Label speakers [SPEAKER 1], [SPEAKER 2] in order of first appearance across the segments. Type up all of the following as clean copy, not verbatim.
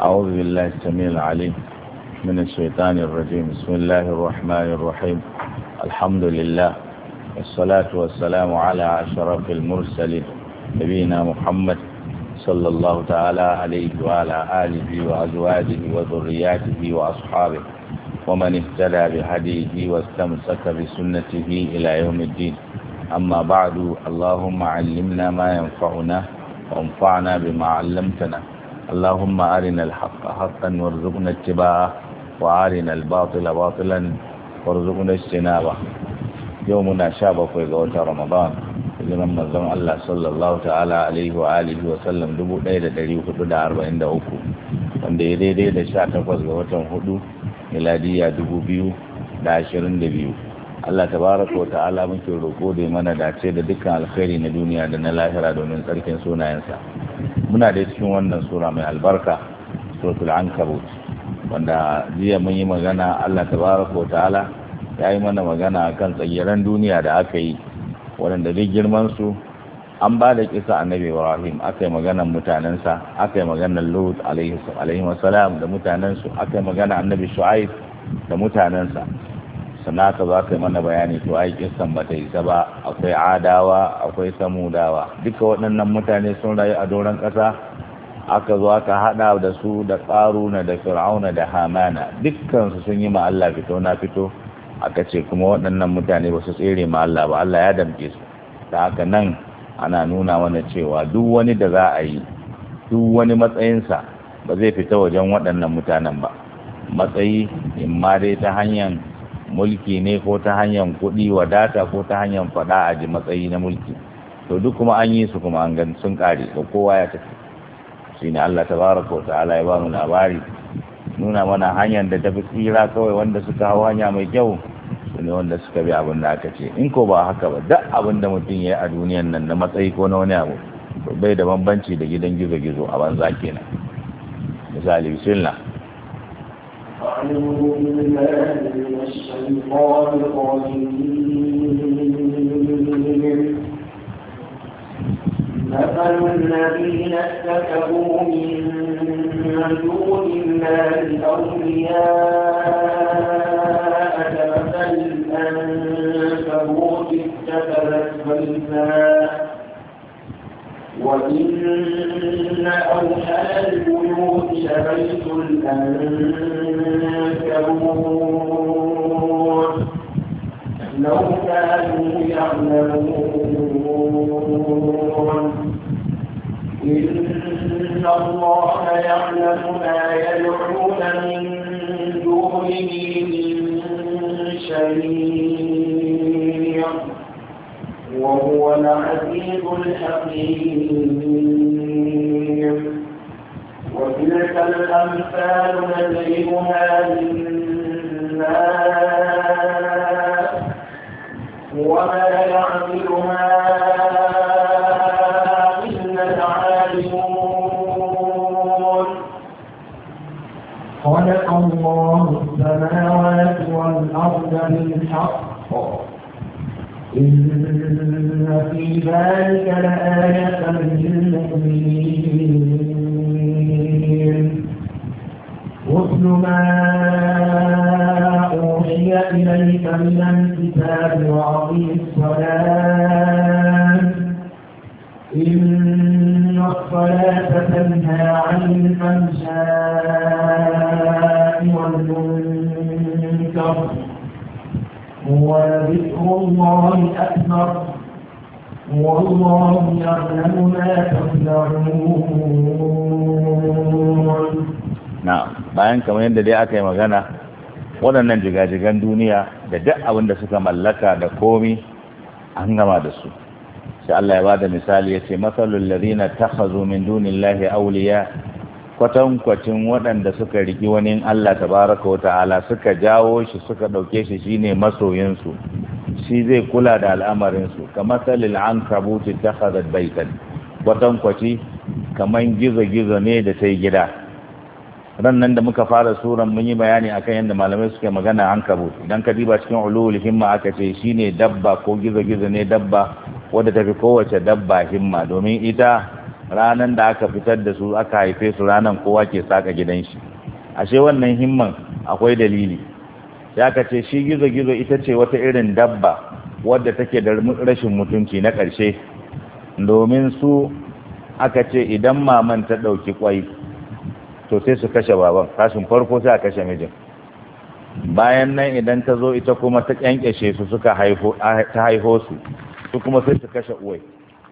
[SPEAKER 1] أعوذ بالله السميع العليم من الشيطان الرجيم. بسم الله الرحمن الرحيم. الحمد لله والصلاة والسلام على أشرف المرسلين نبينا محمد صلى الله تعالى عليه وعلى آله وأزواجه وذرياته وأصحابه ومن اهتدى بهديه واستمسك بسنته إلى يوم الدين. أما بعد، اللهم علمنا ما ينفعنا وانفعنا بما علمتنا. اللهم أرنا الحق حقا وارزقنا اتباعه وأرنا الباطل باطلا وارزقنا اجتنابه. يومنا شابه في رمضان hijiran manzon Allah sallallahu ta'ala alaihi wa alihi wa sallam 1443 wanda ya daidai da 18 ga watan 4 miladiya 2022. Allah tabaraka wa ta'ala muke roƙo da mana dace da dukkan alkhairi na duniya da na lahira domin tsarkin sunayensa. Muna da cikin wannan sura mai albarka, suratul ankabut, wanda jiya mun yi magana. Allah tabaraka wa ta'ala ya yi mana magana akan tsagiran duniya da aka yi, waɗanda duk girmansu an ba da kisa annabi Ibrahim, aka yi maganar mutanensa, aka yi maganar Lut alaihi wasalam da mutanensu, aka yi maganar annabi Shu'aib da mutanensa. Sannan aka zo aka yi mana bayani to ai kisan ba ta isa ba, akwai adawa, akwai samudawa, duka waɗannan mutane sun rayu a doron ƙasa. Aka zo aka haɗa da su da ƙaruna da fir'auna da hamana, dukkansu sun yi ma Allah fito na fito. Aka ce kuma waɗannan mutane ba su tsere ma Allah ba, Allah ya damke su. Da haka nan ana nuna mana cewa duk wani da za a yi, duk wani matsayinsa ba zai fita wajen waɗannan mutanen ba. Matsayi in ma dai ta hanyar mulki ne, ko ta hanyar kuɗi wadata, ko ta hanyar faɗa a ji matsayi na mulki, to duk kuma an yi su kuma an gan sun ƙare da kowa ya tafi. Shi ne Allah tabaraka wa ta'ala ya ba mu labari, nuna mana hanyar da tafi tsira kawai wanda suka hau hanya mai kyau su ne wanda suka bi abin da aka ce. In ko ba haka ba, duk abin da mutum ya yi a duniyan nan na matsayi ko na wani abu bai da bambanci da gidan gizo-gizo a banza kenan. Misali, bismillah.
[SPEAKER 2] مثل الذين اتخذوا من دون الله أولياء كمثل العنكبوت اتخذت بيتا وإن أوحل البيوت لبيت العنكبوت لو كانوا يعلمون إن الله يعلم ما يدعون من دونه من شيء وهو العزيز الحكيم. وتلك الأمثال نضربها للناس وما يعقلها إلا العالمون. خلق الله السماوات والأرض بالحق إن في ذلك لآية للمؤمنين. اتل ما أوحي إليك من الكتاب وأقم الصلاة إن الصلاة تنهى عن الفحشاء والمنكر وذكر الله أكبر والله يعلم ما تصنعون.
[SPEAKER 1] Na'am, bayan kamar yadda dai aka yi magana, waɗannan jigajigan duniya da duk abin da suka mallaka da komi an gama da su. Sai Allah ya bada misali, ya ce masalul ladina takhazu min dunillahi awliya, kwatankwacin waɗanda suka riki wani Allah tabaraka wa ta'ala, suka jawo shi suka ɗauke shi shine masoyinsu, shi zai kula da al'amarinsu. Kamar masalil ankabuti takhazat baitan, kwatankwaci kaman gizo-gizo ne da ta yi gida. ran nan da muka fara suran mun yi bayani akan yadda malamai suke magana ankabut. Idan ka diba cikin ulul himma aka ce shine dabba ko gizo-gizo ne dabba wadda tafi kowace dabba himma, domin ita ranan da aka fitar da su aka haife su ranan kowa ke saka gidan shi ashe wannan himman akwai dalili ya ka ce shi gizo-gizo ita ce wata irin dabba wadda take da rashin mutunci na ƙarshe domin su aka ce idan maman ta ɗauki kwai to sai su kashe baban kashin farko sai a kashe mijin bayan nan idan ta zo ita kuma ta kyankyashe su ta haifo su kuma sai su kashe uwai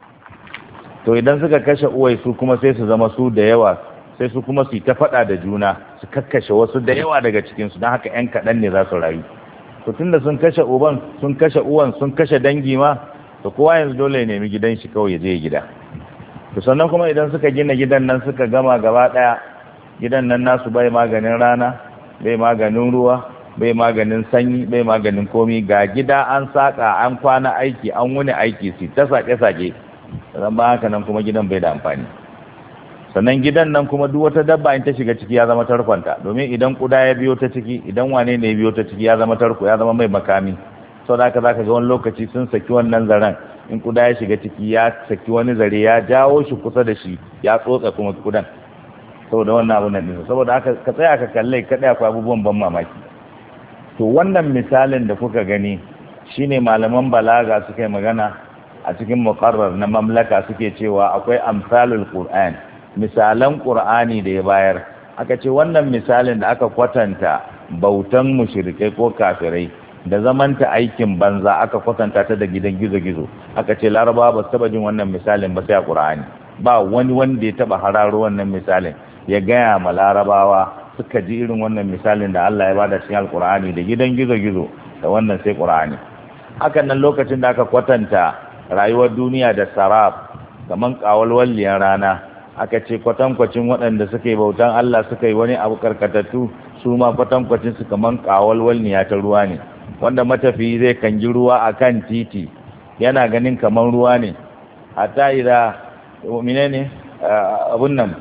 [SPEAKER 1] to idan suka kashe uwai su kuma sai su zama su da yawa sai su kuma su yi ta faɗa da juna su kakkashe wasu da yawa daga cikinsu don haka 'yan kaɗan ne za su rayu to tunda sun kashe uban sun kashe uwan sun kashe dangi ma to kowa yanzu dole ya nemi gidan shi kawai ya je gida to sannan kuma idan suka gina gidan nan suka gama gaba ɗaya gidan nan nasu bai maganin rana bai maganin ruwa bai maganin sanyi bai maganin komi ga gida an saka an kwana aiki an wuni aiki su ta sake-sake sannan ba haka nan kuma gidan bai da amfani sannan gidan nan kuma duk wata dabba in ta shiga ciki ya zama tarkonta domin idan kuda ya biyo ta ciki idan wane ne ya biyo ta ciki ya zama tarko ya zama mai makami sau da haka zaka ga wani lokaci sun saki wannan zaren in kuda ya shiga ciki ya saki wani zare ya jawo shi kusa da shi ya tsotsa kuma kudan saboda wannan abun nan din saboda haka ka tsaya ka kalle ka daya akwai abubuwan ban mamaki to wannan misalin da kuka gani shine malaman balaga suka yi magana a cikin muqarrar na mamlaka suke cewa akwai amsalul qur'an misalan qur'ani da ya bayar aka ce wannan misalin da aka kwatanta bautan mushrikai ko kafirai da zamanta aikin banza aka kwatanta ta da gidan gizo-gizo aka ce larabawa ba su taba jin wannan misalin ba sai a qur'ani ba wani wanda ya taba hararo wannan misalin ya gaya ma larabawa suka ji irin wannan misalin da Allah ya bada cikin alqur'ani da gidan gizo-gizo da wannan sai qur'ani hakan nan lokacin da aka kwatanta rayuwar duniya da sarab kaman kawalwalliyan rana aka ce kwatankwacin waɗanda suka yi bautan Allah suka yi wani abu karkatattu su ma kwatankwacin su kaman kawalwalniya ta ruwa ne wanda matafiyi zai kangi ruwa a kan titi yana ganin kaman ruwa ne hatta ida menene abun nan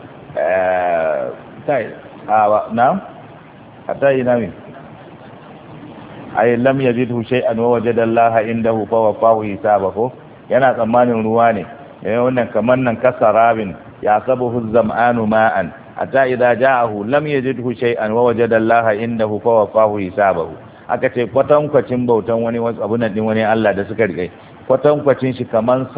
[SPEAKER 1] na hatta ina min ay lam yajidhu shay'an wa wajada Allah indahu fa wafahu hisabahu yana tsammanin ruwa ne wannan kaman nan kasarabin ya sabuhu zam'anu ma'an hatta idza ja'ahu lam yajidhu shay'an wa wajada Allah indahu fa wafahu hisabahu aka ce kwatankwacin bautan wani abun nan din wani Allah da suka rike kwatankwacin shi kaman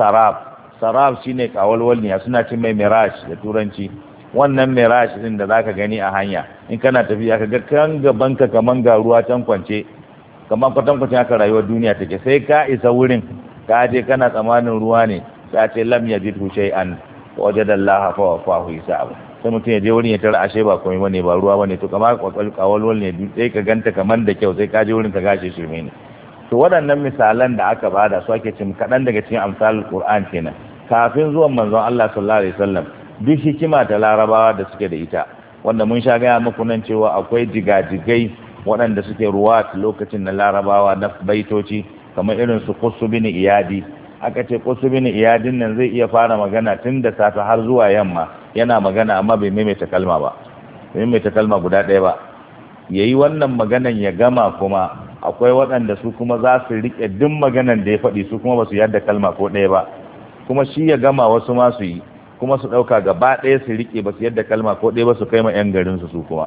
[SPEAKER 1] sarab shine kawalwalniya suna cin mai mirage da turanci wannan mirage din da zaka gani a hanya in kana tafiya ka ga kan gaban ka kaman ga ruwa can kwance kaman kwatankwacin haka rayuwar duniya take sai ka isa wurin ka je kana tsamanin ruwa ne sai ce lam yajidhu shay'an wajada Allah fa wafahu hisabu sai mutum ya je wurin ya tara ashe ba komai bane ba ruwa bane to kamar kawalwal ne sai ka ganta kaman da kyau sai ka je wurin ka gashe shi ne to waɗannan misalan da aka bada su ake cin kaɗan daga cikin amsalul qur'an kenan kafin zuwan manzon Allah sallallahu alaihi wasallam duk hikima ta larabawa da suke da ita wanda mun sha gaya muku nan cewa akwai jigajigai waɗanda suke ruwa lokacin na larabawa na baitoci kamar irin su Qussu bin Iyadi aka ce Qussu bin Iyadin nan zai iya fara magana tun da safe har zuwa yamma yana magana amma bai maimaita kalma ba bai maimaita kalma guda ɗaya ba yayi wannan maganan ya gama kuma akwai waɗanda su kuma za su rike duk maganan da ya faɗi su kuma ba su yadda kalma ko ɗaya ba kuma shi ya gama wasu ma su yi kuma su ɗauka gaba ɗaya su rike ba su yadda kalma ko ɗaya ba su kai ma 'yan garinsu su kuma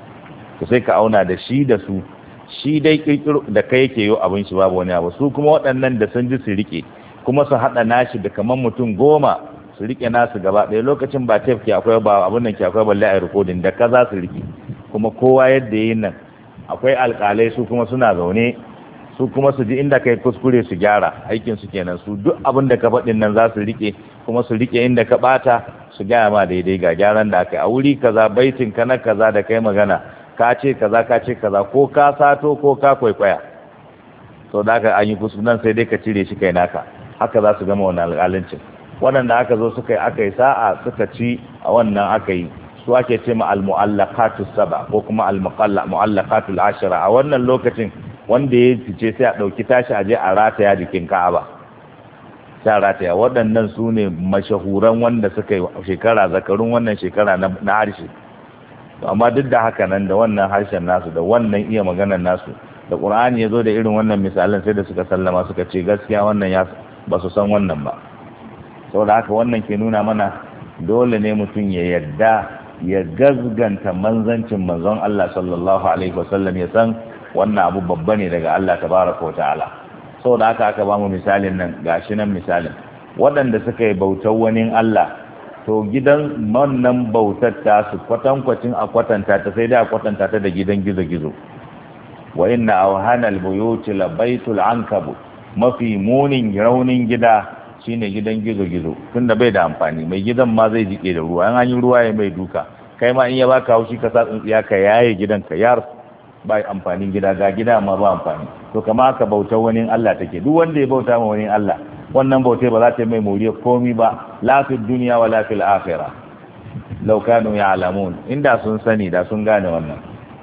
[SPEAKER 1] to sai ka auna da shi da su shi dai kirkiro da kai yake yi abin shi babu wani abu su kuma waɗannan da sun ji su rike kuma su haɗa nashi da kaman mutum 10 su rike nasu gaba ɗaya lokacin ba tef ke akwai ba abin nan ke akwai balle a rikodin da ka za su rike kuma kowa yadda yi nan akwai alƙalai su kuma suna zaune su kuma su ji inda kai kuskure su gyara aikin su kenan su duk abin da ka faɗin nan za su rike kuma su rike inda ka ɓata su gaya ma daidai ga gyaran da aka yi a wuri kaza baitin ka na kaza da kai magana ka ce kaza ko ka sato ko ka kwaikwaya to da aka an yi kusa nan sai dai ka cire shi kai naka haka za su gama wannan alƙalancin waɗanda aka zo aka yi sa'a suka ci a wannan aka yi su ake ce ma al-mu'allaqatus sab'a ko kuma al-mu'allaqatul ashara a wannan lokacin wanda ya fice sai a ɗauki tashi aje a rataya jikin Ka'aba sai rataya waɗannan su ne mashahuran wanda suka yi shekara zakarun wannan shekara na harshe amma duk da haka nan da wannan harshen nasu da wannan iya maganar nasu da Qur'ani ya zo da irin wannan misalan sai da suka sallama suka ce gaskiya wannan ya ba su san wannan ba saboda haka wannan ke nuna mana dole ne mutum ya yarda ya gazganta manzancin manzon Allah sallallahu alaihi wasallam, ya san wannan abu babba ne daga Allah tabaraka wata'ala. Saboda haka aka ba mu misalin nan, gashi nan misalin waɗanda suka yi bautar wani Allah, to gidan wannan bautar ta su kwatankwacin a kwatanta ta, sai dai a kwatanta ta da gidan gizo-gizo. Wa inna awhana albuyuti la baitul ankabut, mafi munin raunin gida shine gidan gizo-gizo, tunda bai da amfani, mai gidan ma zai jike da ruwa, an yi ruwa ya mai duka, kai ma in ya baka haushi ka sa tsintsiya ka yaye gidan ka yar, ba amfanin gida, ga gida ma ba amfani. To kama aka bautar wani Allah take, duk wanda ya bauta ma wani Allah, wannan bautai ba za ta mai moriya komi ba, la fi dunya wa la fil akhirah. Law kanu ya'lamun, inda sun sani da sun gane wannan.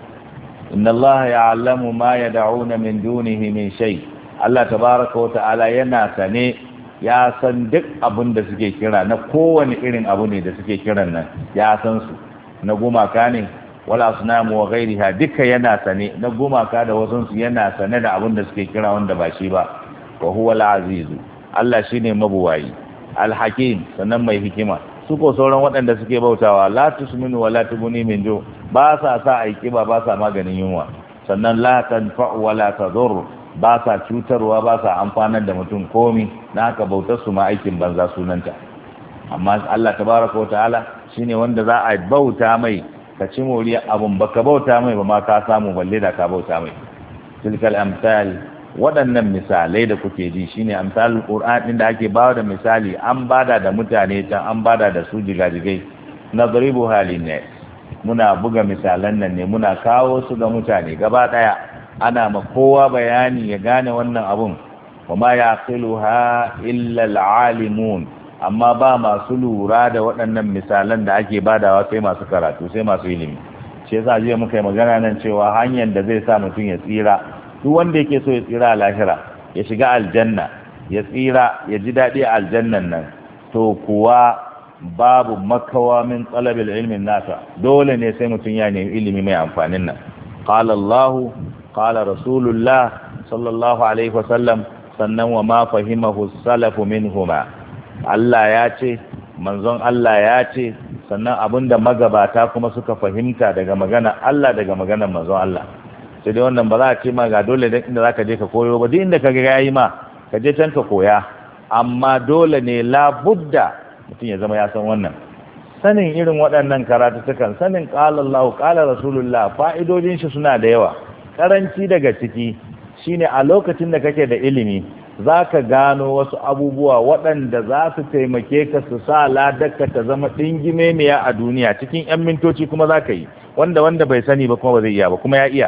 [SPEAKER 1] Inna Allah ya'lamu ma yad'una min dunihi min shay. Allah tabaraka wa ta'ala yana sane, ya san duk abin da suke kira, na kowane irin abu ne da suke kiran nan ya san su, na gumaka ne wala asnamu wa ghairiha, duka yana sane, na gumaka da wasun su yana sane da abin da suke kira wanda ba shi ba. Wa huwa al-azizu, Allah shine mabuwayi, al-hakim, sannan mai hikima. Su ko sauran waɗanda suke bautawa, la tusminu wa la tubuni min ju, ba sa aiki ba sa maganin yunwa, sannan la tanfa'u wa la tadur, ba sa cutarwa, ba sa amfanar da mutum komi, na haka bautar su ma aikin banza sunanta. Amma Allah tabaraka wa ta'ala shine wanda za a bauta mai, ka ci moriya abun, baka bauta mai ba ma ka samu, balle da ka bauta mai. Tilkal amsal, waɗannan misalai da kuke ji shine amsalul qur'an din da ake bawa da misali, an bada da mutane can, an bada da su jigajigai. Nadribu halinnas, muna buga misalan nan ne, muna kawo su ga mutane gaba daya, ana ma kowa bayani ya gane wannan abun. Wa ma yaqiluha illa alalimun, amma ba masu lura da waɗannan misalan da ake badawa sai masu karatu, sai masu ilimi. Shi yasa jiya muka yi magana nan cewa hanyar da zai sa mutum ya tsira, duk wanda yake so ya tsira a lahira, ya shiga aljanna, ya tsira, ya ji daɗi a aljannan nan, to kuwa babu makawa min talabil ilmin nasa, dole ne sai mutum ya nemi ilimi mai amfanin nan. Qala Allah, qala Rasulullah sallallahu alaihi wasallam, sannan wa ma fahimahu salafu minhuma, Allah ya ce, manzon Allah ya ce, sannan abinda magabata kuma suka fahimta daga magana Allah, daga maganar manzon Allah. Sai dai wannan ba za a ce ma ga dole dan inda zaka je ka koyo ba, duk inda ka ga yayi ma ka je can ka koya, amma dole ne la budda mutum ya zama ya san wannan. Sanin irin waɗannan karatutukan, sanin qala Allah qala Rasulullah, fa'idodin shi suna da yawa. Karanci daga ciki shine a lokacin da kake da ilimi, za ka gano wasu abubuwa waɗanda za su taimake ka, su sa ladarka ta zama ɗingimemiya a duniya cikin 'yan mintoci, kuma za ka yi wanda bai sani ba kuma ba zai iya ba, kuma ya iya.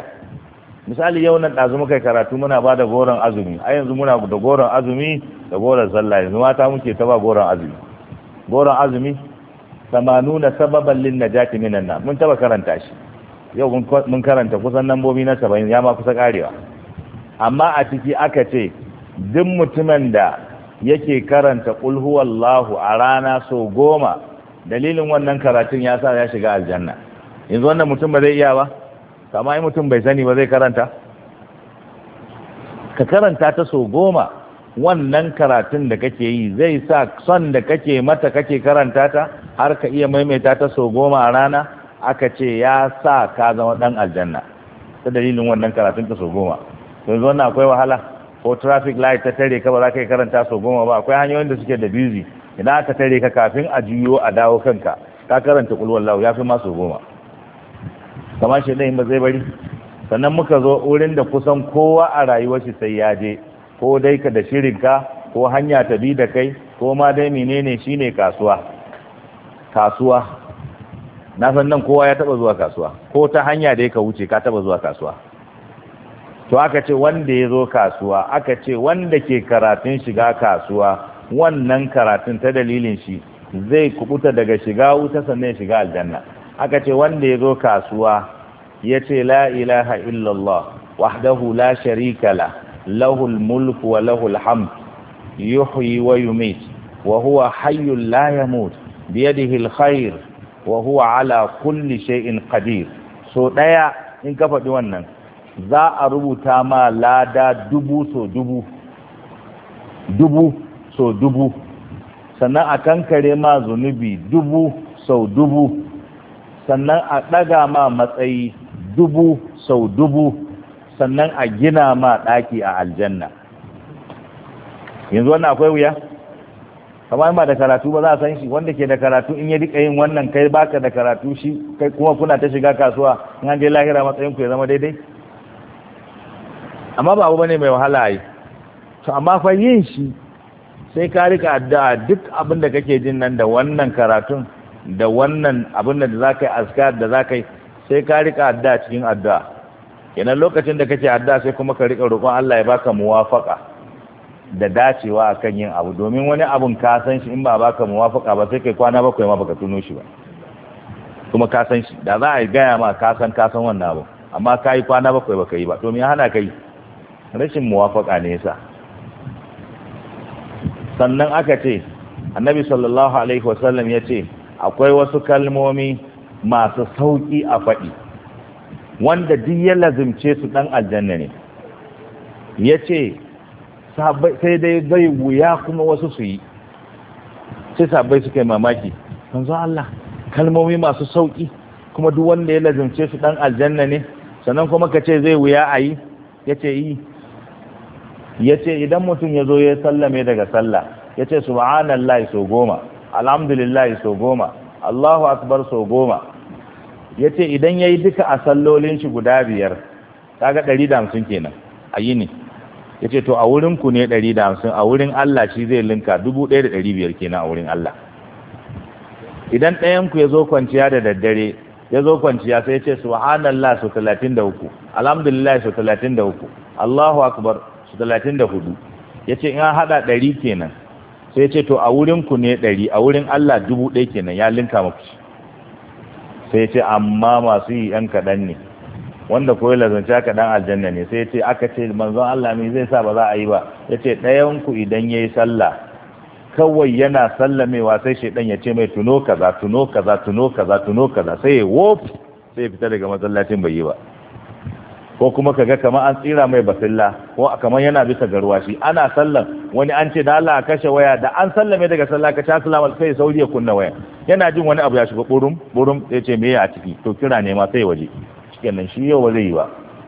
[SPEAKER 1] Misali yau nan ɗazu muka karatu, muna ba da goron azumi, a yanzu muna da goron azumi da goron sallah, yanzu mata muke ta ba goron azumi. Goron azumi 80 sababan lin najati minan nar, mun taba karanta shi, yau mun karanta kusan nambobi na 70, ya ma kusa karewa. Amma a ciki aka ce duk mutumin da yake karanta qul huwallahu a rana so 10, dalilin wannan karatun ya sa ya shiga aljanna. Yanzu wannan mutum ba zai iya ba, kama in mutum bai sani ba zai karanta, ka karanta ta so 10, wannan karatun da kake yi zai sa son da kake mata kake karanta ta har ka iya maimaita ta so 10 a rana. Aka ce ya sa ka zama dan aljanna ta dalilin wannan karatun ta so 10. Yanzu wannan akwai wahala? Ko traffic light ta tare ka ba za ka yi karanta so 10 ba? Akwai hanyoyin da suke da busy, idan aka tare ka kafin a juyo a dawo kanka ka karanta qul huwallahu, ya fi ma so 10. kamar shi ɗin ba zai bari. Sannan muka zo wurin da kusan kowa a rayuwar shi sai ya je, ko dai ka da shirinka, ko hanya ta bi da kai, ko ma dai menene, shine kasuwa. Na san nan kowa ya taba zuwa kasuwa, ko ta hanya da ka wuce ka taba zuwa kasuwa. To aka ce wanda ya zo kasuwa, aka ce wanda ke karatun shiga kasuwa, wannan karatun ta dalilin shi zai kubuta daga shiga wuta sannan ya shiga aljanna. Aka ce wanda ya zo kasuwa ya ce la ilaha illallah wahdahu la sharika la, lahul mulku wa lahul hamd, yuhyi wa yumit, wa huwa hayyul la yamut, biyadihi alkhair, wa huwa ala kulli shay'in qadir. So daya in ka faɗi wannan, za a rubuta ma lada 1000 so 1000, sannan a kankare ma zunubi 1000 sau 1000, sannan a ɗaga ma matsayi 1000 sau 1000, sannan a gina ma ɗaki a aljanna. Yanzu wannan akwai wuya? Kamar ba da karatu ba za a san shi. Wanda ke da karatu in ya rika yin wannan, kai baka da karatu, shi kai kuma kuna ta shiga kasuwa, in an je lahira matsayin ku ya zama daidai. Amma ba abu bane mai wahala yi. To amma fa yin shi sai ka rika addu'a, duk abin da kake jin nan da wannan karatun da wannan abin da zaka yi azkar da zaka yi, sai ka rika addu'a cikin addu'a. Kenan lokacin da kake addu'a sai kuma ka rika roƙon Allah ya baka muwafaqa da dacewa akan yin abu, domin wani abun ka san shi in ba baka muwafaka ba sai kai kwana 7 ma baka tuno shi ba, kuma ka san shi da za a gaya ma ka san wannan abu, amma ka yi kwana 7 baka yi ba, to me ya hana kai? Rashin muwafaka ne yasa. Sannan aka ce annabi sallallahu alaihi wasallam ya ce akwai wasu kalmomi masu sauki a faɗi wanda duk ya lazimce su ɗan aljanna ne. Ya ce sai dai zai wuya kuma wasu su yi. Sai sahabbai suka yi mamaki, manzo Allah, kalmomi masu sauki kuma duk wanda ya lazimce su ɗan aljanna ne, sannan kuma ka ce zai wuya a yi? Ya ce yi. Ya ce idan mutum ya zo ya sallame daga sallah, ya ce subhanallah sau 10, alhamdulillah sau 10, Allahu akbar sau 10. Ya ce idan ya yi duka a sallolin shi guda 5, kaga 150 kenan a yi ne. Ya ce to a wurinku ne 150, a wurin Allah shi zai linka 1500 kenan a wurin Allah. Idan ɗayanku ya zo kwanciya da daddare, ya zo kwanciya sai ya ce subhanallah sau 33, alhamdulillah sau 33, Allahu akbar sau 34. Ya ce in an haɗa 100 kenan, sai ya ce to a wurinku ne 100, a wurin Allah 1000 kenan ya linka maku. Sai ya ce amma masu yi ‘yan kaɗan ne, wanda koyi lazanci kaɗan aljanna ne. Sai ya ce aka ce manzon Allah mai zai sa ba za a yi ba? Ya ce ɗayanku idan ya yi sallah kawai yana sallamewa sai shaidan ya ce mai tuno kaza tuno kaza tuno kaza tuno kaza, sai ya wof sai ya fita daga masallacin bai yi ba. Ko kuma kaga kamar an tsira mai basilla, ko kamar yana bisa garwashi ana sallan, wani an ce da Allah a kashe waya, da an sallame daga sallah ka ta sallama sai sauri ya kunna waya, yana jin wani abu ya shiga burum burum, ya ce me ya a ciki, to kira ne ma sai waje. Shikenan shi yau ba zai yi ba.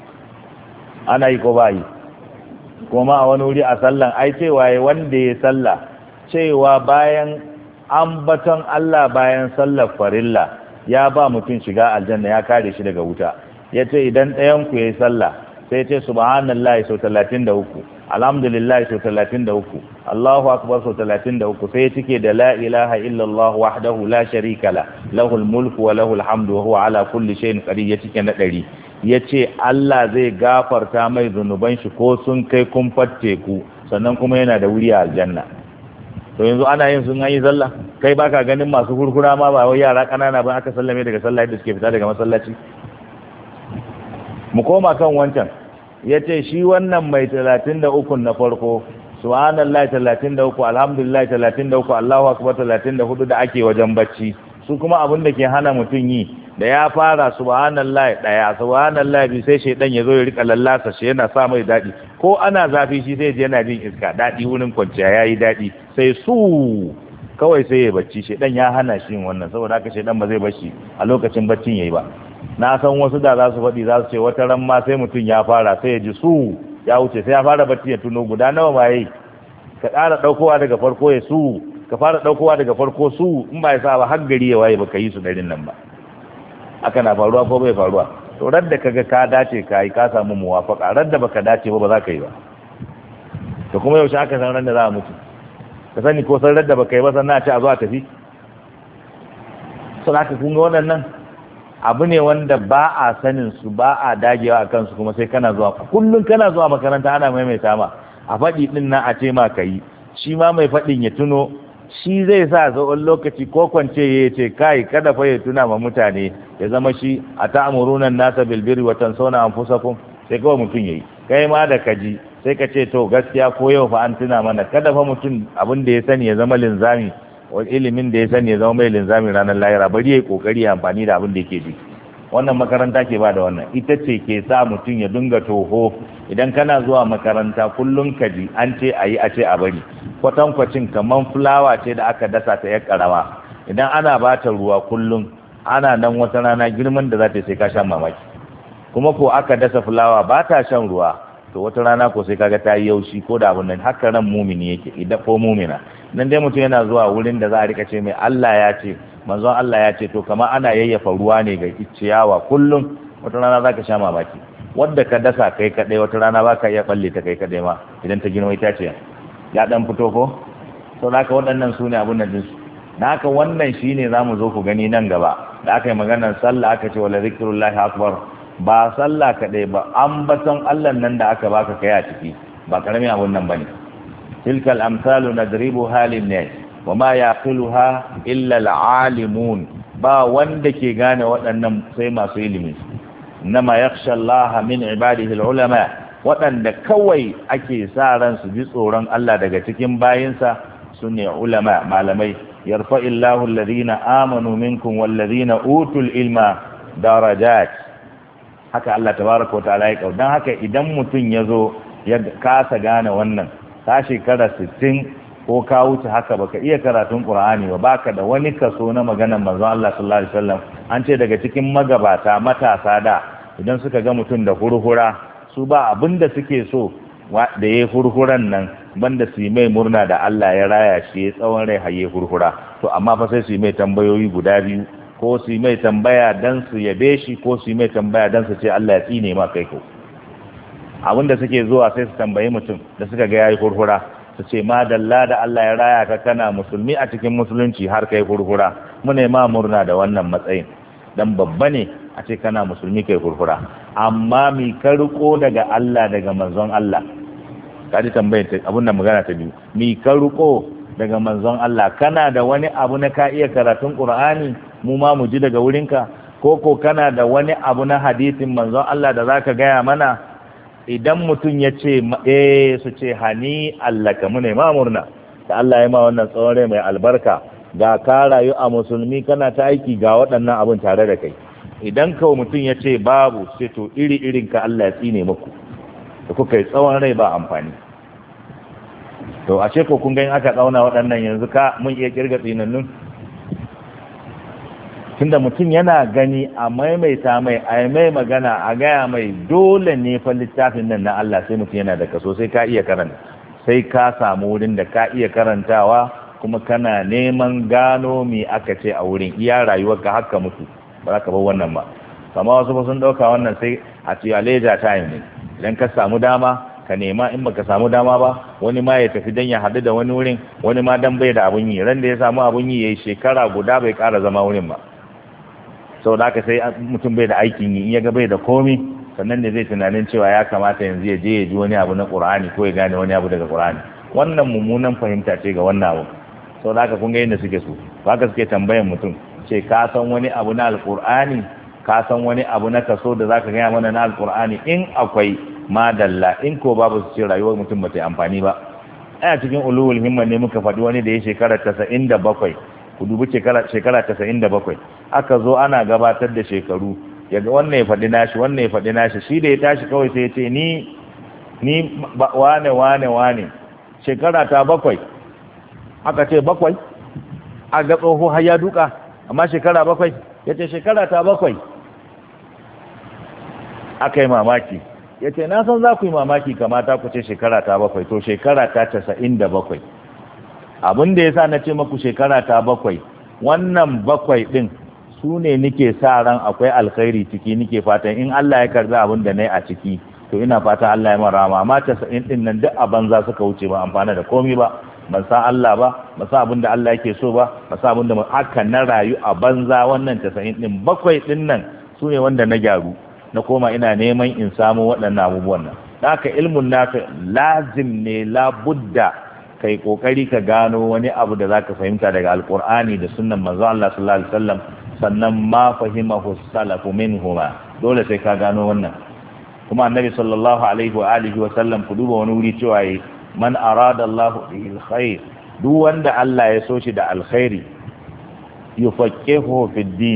[SPEAKER 1] Ana yi ko ba yi? Kuma a wani wuri a sallan ai cewa wanda ya salla, cewa bayan ambaton Allah bayan sallar farilla ya ba mutum shiga aljanna, ya kare shi daga wuta. Ya ce idan ɗayanku ya yi sallah sai ce subhanallah sau 33, alhamdulillah sau 33, Allahu akbar sau 33, sai ya cike da la ilaha illallah wahdahu la sharika la, lahul mulku wa lahul hamdu wa huwa ala kulli shay'in qadir, ya cike na 100. Ya ce Allah zai gafarta mai zunuban shi ko sun kai kumfar teku, sannan kuma yana da wuri a aljanna. To yanzu ana yin sun yi sallah, kai baka ganin masu kurkura ma ba wai yara kanana ba aka sallame daga sallah da suke fita daga masallaci. Mu koma kan wancan, ya ce shi wannan mai 33 na farko, subhanallah 33, alhamdulillah 33, Allahu akbar 34 da ake wajen bacci, su kuma abin da ke hana mutum yi, da ya fara subhanallah 1, subhanallah 2, sai shaidan ya zo ya rika lallasa shi, yana sa mai daɗi, ko ana zafi shi sai yana jin iska daɗi, wurin kwanciya yayi daɗi, sai su kawai sai ya bacci. Shaidan ya hana shi yin wannan, saboda haka shaidan ba zai bashi a lokacin baccin yayi ba. Na san wasu da za su faɗi, za su ce wata ran ma sai mutum ya fara sai ya ji su ya wuce, sai ya fara bacci ya tuno guda nawa ba yi, ka ƙara ɗaukowa daga farko ya su, ka fara ɗaukowa daga farko su, in ba ya sa ba har gari ya waye ba ka yi su ɗarin nan ba. Haka na faruwa ko bai faruwa? To radda kaga ka dace ka yi, ka samu muwafaka, radda baka dace ba za ka yi ba. To kuma yaushe aka san ran da za a mutu? Ka sani ko san radda baka yi ba sannan a ce a zo a tafi? Sun haka kun ga waɗannan abu ne wanda ba a sanin su, ba a dagewa a kansu, kuma sai kana zuwa kullum kana zuwa makaranta ana maimaita ma a faɗi ɗin nan a ce ma ka yi, shi ma mai faɗin ya tuno, shi zai sa tsawon lokaci ko kwance ya ce kai kada fa ya tuna ma mutane, ya zama shi a ta'amuruna nasa bil birri wa tansawna anfusakum, sai kawai mutum yayi, kai ma da kaji sai ka ce to gaskiya ko yau fa an tuna mana, kada fa mutum abin da ya sani ya zama linzami, wani ilimin da ya sani ya zama mai linzami ranar lahira, bari ya yi kokari ya amfani da abin da yake ji. wannan makaranta ke ba da wannan, ita ce ke sa mutum ya dinga toho. Idan kana zuwa makaranta kullum ka ji an ce a yi a ce a bari, kwatankwacin kamar fulawa ce da aka dasa ta yar karama, idan ana ba ta ruwa kullum ana nan wata rana girman da za ta sai ka sha mamaki. Kuma ko aka dasa fulawa ba ta shan ruwa, to wata rana ko sai kaga ta yi yaushi ko da abun nan. Haka ran mumini yake, idan ko mumina nan dai mutum yana zuwa wurin da za a rika ce mai Allah ya ce, manzon Allah ya ce, to kamar ana yayyafa ruwa ne ga ciyawa kullum, wata rana zaka sha mamaki. Wanda ka dasa kai kadai wata rana baka iya balle ta kai kadai ma idan ta gina ita ce ya dan fito ko. to haka waɗannan su ne abun nan dinsu. da haka wannan shine zamu zo ku gani nan gaba da aka yi maganar sallah aka ce wala zikrullahi akbar, ba sallah kadai ba, ambaton Allah nan da aka baka kai a ciki ba karamin abun nan bane. tilkal amsalu nadribuha lin-nas wama yaqiluha illa al-alimun, ba wanda ke gane waɗannan sai masu ilimi. nama yakhsha Allah min ibadihi al-ulama, waɗanda kawai ake sa ran su ji tsoron Allah daga cikin bayinsa sune ulama, malamai. yarfa'illahu alladhina amanu minkum walladhina utul ilma darajat, haka Allah tabaraka wa ta'ala ya dan haka idan mutun yazo ya kasa gane wannan, ka shekara 60 ko ka wuce haka baka iya karatun Qur'ani ba, baka da wani kaso na maganar manzon Allah sallallahu alaihi wasallam. An ce daga cikin magabata matasa da idan suka ga mutum da hurhura, su ba abinda suke so da yayi hurhuran nan banda su yi mai murna da Allah ya raya shi ya tsawon rai haye hurhura. To amma fa sai su yi mai tambayoyi guda biyu, ko su yi mai tambaya dan su yabe shi, ko su yi mai tambaya dan su ce Allah ya tsine ma kai ko. Abinda suke zuwa sai su tambayi mutum da suka ga yayi hurhura, su ce madalla da Allah ya raya ka kana musulmi a cikin musulunci har kai hurhura, mune ma murna da wannan matsayin, dan babba ne a ce kana musulmi kai hurhura. Amma mi ka riko daga Allah daga manzon Allah, kaji tambayar abun nan magana ta biyu, mi ka riko daga manzon Allah, kana da wani abu na ka iya karatun Qur'ani mu ma mu ji daga wurinka, ko kana da wani abu na hadisin manzon Allah da zaka gaya mana? Idan mutum ya ce su ce hani Allah ka mune ma murna da Allah ya ma wannan tsawon rai mai albarka, ga ka rayu a musulmi kana ta aiki ga waɗannan abun tare da kai. Idan ka mutum ya ce babu, sai to iri irin ka Allah ya tsine muku da kuka yi tsawon rai ba amfani. To a ce ko kun ga in aka tsauna waɗannan yanzu ka mun iya kirga tsinannun, tunda mutum yana gani a maimaita mai a mai magana a gaya mai dole ne fa littafin nan na Allah, sai mutum yana da kaso, sai ka iya karanta, sai ka samu wurin da ka iya karantawa, kuma kana neman gano me aka ce a wurin iya rayuwarka haka mutu, ba za ka bar wannan ba. Kama wasu ba sun ɗauka wannan sai a ce a leisure time ne, idan ka samu dama ka nema, in baka samu dama ba wani ma ya tafi dan ya haɗu da wani wurin, wani ma dan bai da abun yi, ran da ya samu abun yi yayi shekara guda bai ƙara zama wurin ba. Sau da aka sai mutum bai da aikin yi, in ya ga bai da komi, sannan ne zai tunanin cewa ya kamata yanzu ya je ya ji wani abu na Qur'ani ko ya gane wani abu daga Qur'ani. Wannan mummunan fahimta ce ga wannan abu. Sau da aka kun ga yadda suke so, haka suke tambayan mutum, ce ka san wani abu na Alƙur'ani, ka san wani abu na kaso da zaka gaya mana na Alƙur'ani? In akwai madalla, in ko babu su ce rayuwar mutum ba ta yi amfani ba. A cikin ulul himma ne muka faɗi wani da ya shekara 97, ku dubi shekara 97, aka zo ana gabatar da shekaru, yaga wannan ya faɗi nashi, wannan ya faɗi nashi, shi da ya tashi kawai sai ya ce ni wane shekara ta 7. Aka ce 7? a ga tsoho har ya duka, amma shekara 7? ya ce shekara ta 7. aka yi mamaki, ya ce na san za ku yi mamaki kamata ku ce shekara ta 7, to shekara ta 97. Abin da ya sa na ce maku shekara ta 7, wannan 7 ɗin su ne nike sa ran akwai alkhairi ciki, nike fatan in Allah ya karza abin da na yi a ciki, to ina fatan Allah ya marama. Amma 90 ɗin nan duk a banza suka wuce, ba amfana da komi ba, ban san Allah ba, ba san abin da Allah yake so ba, ba san abin da haka na rayu a banza. Wannan 90 ɗin 7 ɗin nan su ne wanda na gyaru, na koma ina neman in samu waɗannan abubuwan nan. Da haka ilmun nafi lazim ne, labudda kai kokari ka gano wani abu da zaka fahimta daga alqur'ani da sunnan manzo Allah sallallahu alaihi wasallam, sannan ma fahimahu salafu minhuma, dole sai ka gano wannan. Kuma annabi sallallahu alaihi wa alihi wa sallam, ku duba wani wuri cewa man arada Allahu bihi alkhair, duk wanda Allah ya so shi da alkhairi, yufaqihuhu fi dini,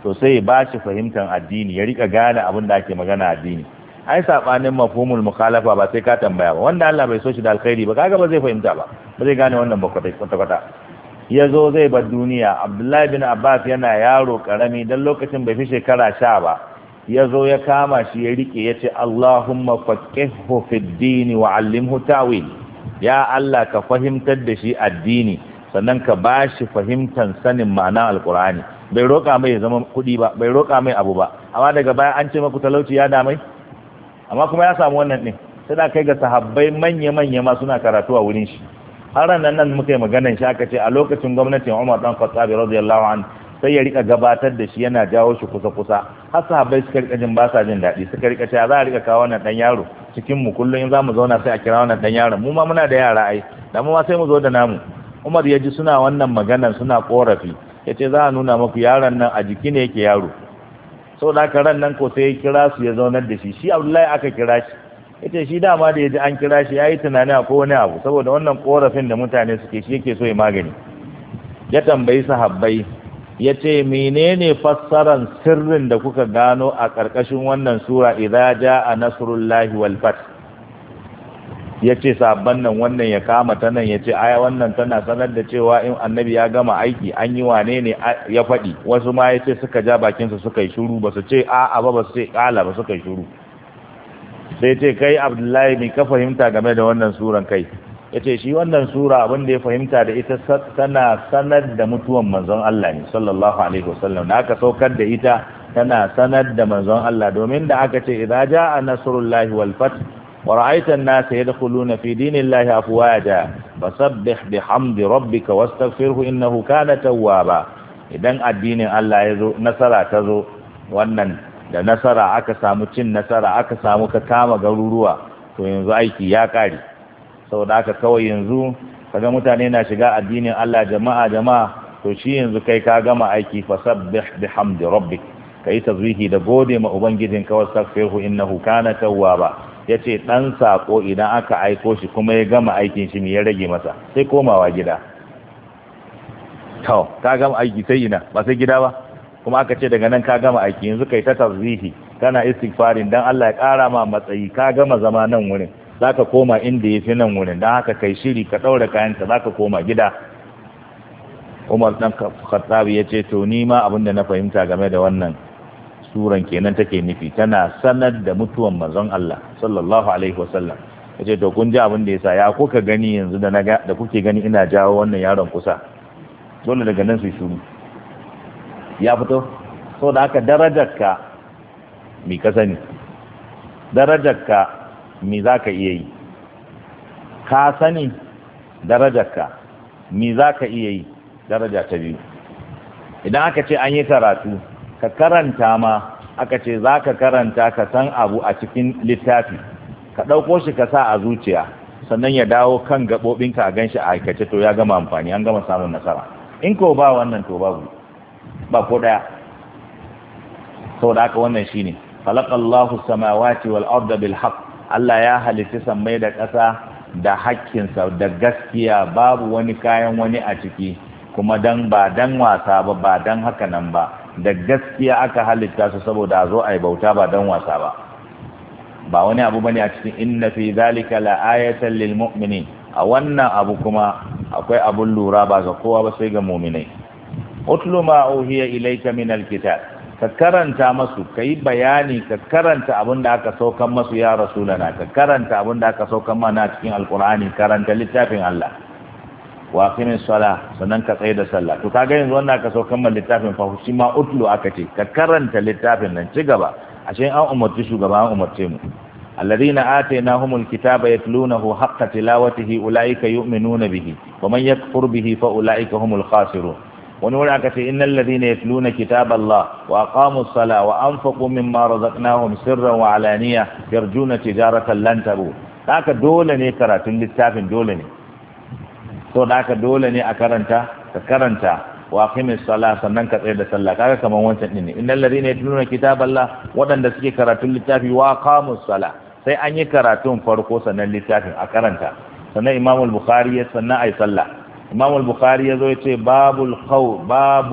[SPEAKER 1] to sai ba shi fahimtar addini ya rika gane abin da ake magana addini. Ai sabanin mafhumul mukhalafa ba sai ka tambaya ba, wanda Allah bai so shi da alkhairi ba kaga ba zai fahimta ba zai gane wannan ba kwata ya zo zai bar duniya. Abdullahi bin Abbas yana yaro karami dan lokacin bai fi shekara 10 ba, ya zo ya kama shi ya rike ya ce Allahumma faqihhu fid din wa 'allimhu ta'wil, ya Allah ka fahimtar da shi addini sannan ka bashi fahimtar sanin ma'anar alqur'ani. Bai roƙa mai zama kuɗi ba, bai roƙa mai abu ba, amma daga baya an ce maku talauci ya damai, amma kuma ya samu wannan ɗin. Sai da kai ga sahabbai manya-manya ma suna karatu a wurin shi. Har nan muka yi maganan shi aka ce a lokacin gwamnatin Umar dan Khattab radiyallahu anhu sai ya rika gabatar da shi yana jawo shi kusa-kusa. Har sahabbai suka rika jin ba sa jin daɗi, suka rika cewa za a rika kawo wannan ɗan yaro cikin mu kullum in za mu zauna sai a kira wannan ɗan yaron, mu ma muna da yara ai, da mu ma sai mu zo da namu. Umar ya ji suna wannan maganan suna korafi, ya ce za a nuna maku yaron nan a jiki ne yake yaro. Sau da ran nan ko sai ya kira su ya zaunar da shi Abdullahi aka kira shi, ya ce shi dama da ya ji an kira shi ya yi tunani a kowane abu saboda wannan korafin da mutane suke shi yake so ya magani. Ya tambayi sahabbai ya ce menene fassaran sirrin da kuka gano a ƙarƙashin wannan sura idza jaa nasrullahi wal fath. Ya ce sabban nan wannan ya kama ta nan ya ce aya wannan tana sanar da cewa in annabi ya gama aiki an yi wane ne ya faɗi. Wasu ma ya ce suka ja bakinsu suka yi shuru, ba su ce a'a ba su ce ƙala ba suka yi shuru. Sai ce kai Abdullahi mai ka fahimta game da wannan suran kai? Ya ce shi wannan sura abin da ya fahimta da ita tana sanar da mutuwan manzon Allah ne sallallahu alaihi wasallam, da aka saukar da ita tana sanar da manzon Allah, domin da aka ce idza jaa nasrullahi wal fath ورأيت الناس يدخلون في دين الله أفواجا فسبح بحمد ربك واستغفره إنه كان توابا. idan addinin Allah ya zo nasara ta zo, wannan da nasara aka samu cin nasara aka samu ka kama garuruwa, to yanzu aiki ya kare. Saboda haka kawai yanzu kaga mutane na shiga addinin Allah jama'a to shi yanzu kai ka gama aiki fasabbih bihamdi rabbik, kai tazwihi da gode ma ubangijinka wastaghfirhu innahu kana tawwaba. Ya ce ɗan saƙo idan aka aiko shi kuma ya gama aikin shi ya rage masa sai komawa gida. To ka gama aiki sai ina ba sai gida ba, kuma aka ce daga nan ka gama aiki yanzu kai ta tarzihi kana istighfarin dan Allah ya ƙara ma matsayi. Ka gama zama nan wurin zaka koma inda yafi nan wurin, dan haka kai shiri ka ɗaura kayanka zaka koma gida. Umar dan Khattab ya ce to ni ma abin da na fahimta game da wannan suran kenan take nufi, tana sanar da mutuwan manzon Allah sallallahu alaihi wasallam. Yace to kun ji abin da yasa ya kuka gani yanzu da naga da kuke gani ina jawo wannan yaron kusa, dole daga nan su shuru ya fito. So da haka darajarka mi ka sani, darajarka mi zaka iya yi, ka sani darajarka mi zaka iya yi. Daraja ta biyu, idan aka ce an yi karatu ka karanta ma, aka ce za ka karanta ka san abu a cikin littafi, ka ɗauko shi ka sa a zuciya sannan ya dawo kan gaɓoɓinka a gan shi a aikace, to ya gama amfani, an gama samun nasara. In ko ba wannan to babu ba ko ɗaya. Sau da aka wannan shi ne khalaqallahu samawati wal arda bil haqq, Allah ya halitta sammai da ƙasa da hakkinsa da gaskiya, babu wani kayan wani a ciki, kuma ba dan wasa ba dan haka nan ba, da gaskiya aka halitta su saboda a zo a yi bauta ba don wasa ba wani abu bane a cikin inna fi zalika la ayatan lil mu'minin. A wannan abu kuma akwai abun lura ba ga kowa ba sai ga mu'minai. Utlu ma uhiya ilayka min alkitab, ka karanta masu, kai bayani, ka karanta abin da aka saukan masu ya rasulana, ka karanta abin da aka saukan mana cikin alqur'ani, karanta littafin Allah. Wa aqimis sala, sannan ka tsaye da sallah. To kaga yanzu wannan aka saukan man littafin fa shi ma utlu aka ce ka karanta littafin nan, ci gaba. Ashe an umarci shugaba, an umarce mu. alladhina atainahumul kitaba yatlunahu haqqa tilawatihi ulaika yu'minuna bihi wa man yakfur bihi fa ulaika humul khasirun. wani wuri aka ce innal ladhina yatluna kitaballah wa aqamus sala wa anfaqu mimma razaqnahum sirran wa alaniya yarjuna tijaratan lan tabu. Haka dole ne karatun littafin, dole ne. So da haka dole ne a karanta, ka karanta wa aqimis sala, sannan ka tsaya da sallah. Kaga kaman wancan din ne, innal ladhina yatluna kitaballah, wadanda suke karatun littafi, wa aqamus sala, sai an yi karatun farko sannan littafin a karanta, sannan Imam al-Bukhari ya sannan ai sallah. Imam al-Bukhari yazo yace babul qawl